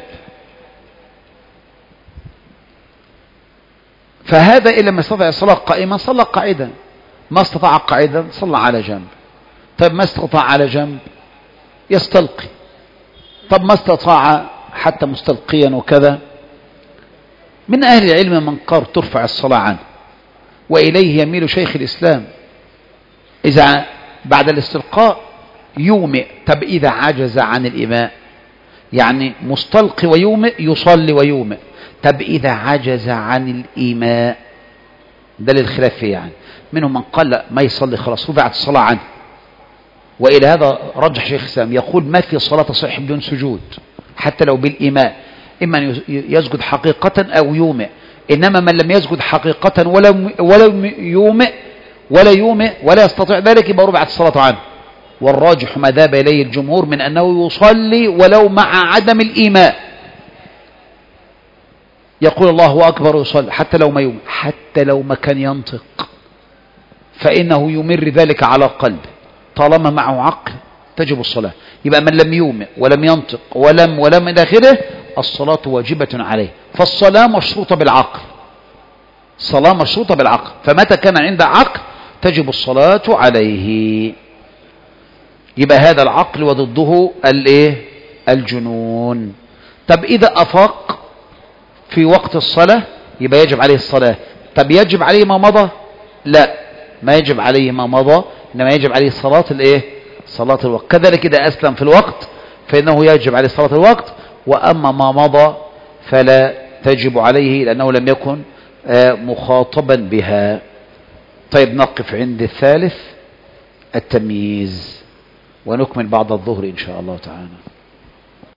فهذا إن لم يستطع الصلاة قائما صلى قاعدا، ما استطاع قاعدا صلى على جنب. طيب ما استطاع على جنب يستلقي، طب ما استطاع حتى مستلقيا وكذا. من أهل العلم من قال ترفع الصلاة عنه، وإليه يميل شيخ الإسلام، إذا بعد الاستلقاء يومئ. طب إذا عجز عن الإيماء، يعني مستلقي ويومئ يصلي ويومئ، طب إذا عجز عن الإيماء، ده للخلاف فيه، يعني منهم من قال لا ما يصلي خلاص رفعت الصلاة عنه، وإلى هذا رجح شيخ الإسلام يقول ما في صلاة تصح بدون سجود حتى لو بالإيماء، إما أن يسجد حقيقة أو يومئ، إنما من لم يسجد حقيقة ولا ولا يومئ ولا يومئ ولا يستطيع ذلك يبقى رفعت الصلاة عنه. والراجح ما ذهب إليه الجمهور من أنه يصلي ولو مع عدم الإيماء، يقول الله أكبر يصلي حتى لو ما يوم حتى لو ما كان ينطق، فإنه يمر ذلك على قلبه، طالما معه عقل تجب الصلاة. يبقى من لم يومئ ولم ينطق ولم ولم إلى آخره الصلاة واجبة عليه. فالصلاة مشروطة بالعقل، الصلاة مشروطة بالعقل، فمتى كان عنده عقل تجب الصلاة عليه. يبقى هذا العقل وضده الايه؟ الجنون. طب إذا أفاق في وقت الصلاة يبقى يجب عليه الصلاة. طب يجب عليه ما مضى؟ لا، ما يجب عليه ما مضى، إنما يجب عليه صلاة الايه؟ صلاة الوقت. كذلك إذا أسلم في الوقت فإنه يجب عليه صلاة الوقت، وأما ما مضى فلا تجب عليه لأنه لم يكن مخاطبا بها. طيب نقف عند الثالث التمييز ونكمل بعد الظهر إن شاء الله تعالى.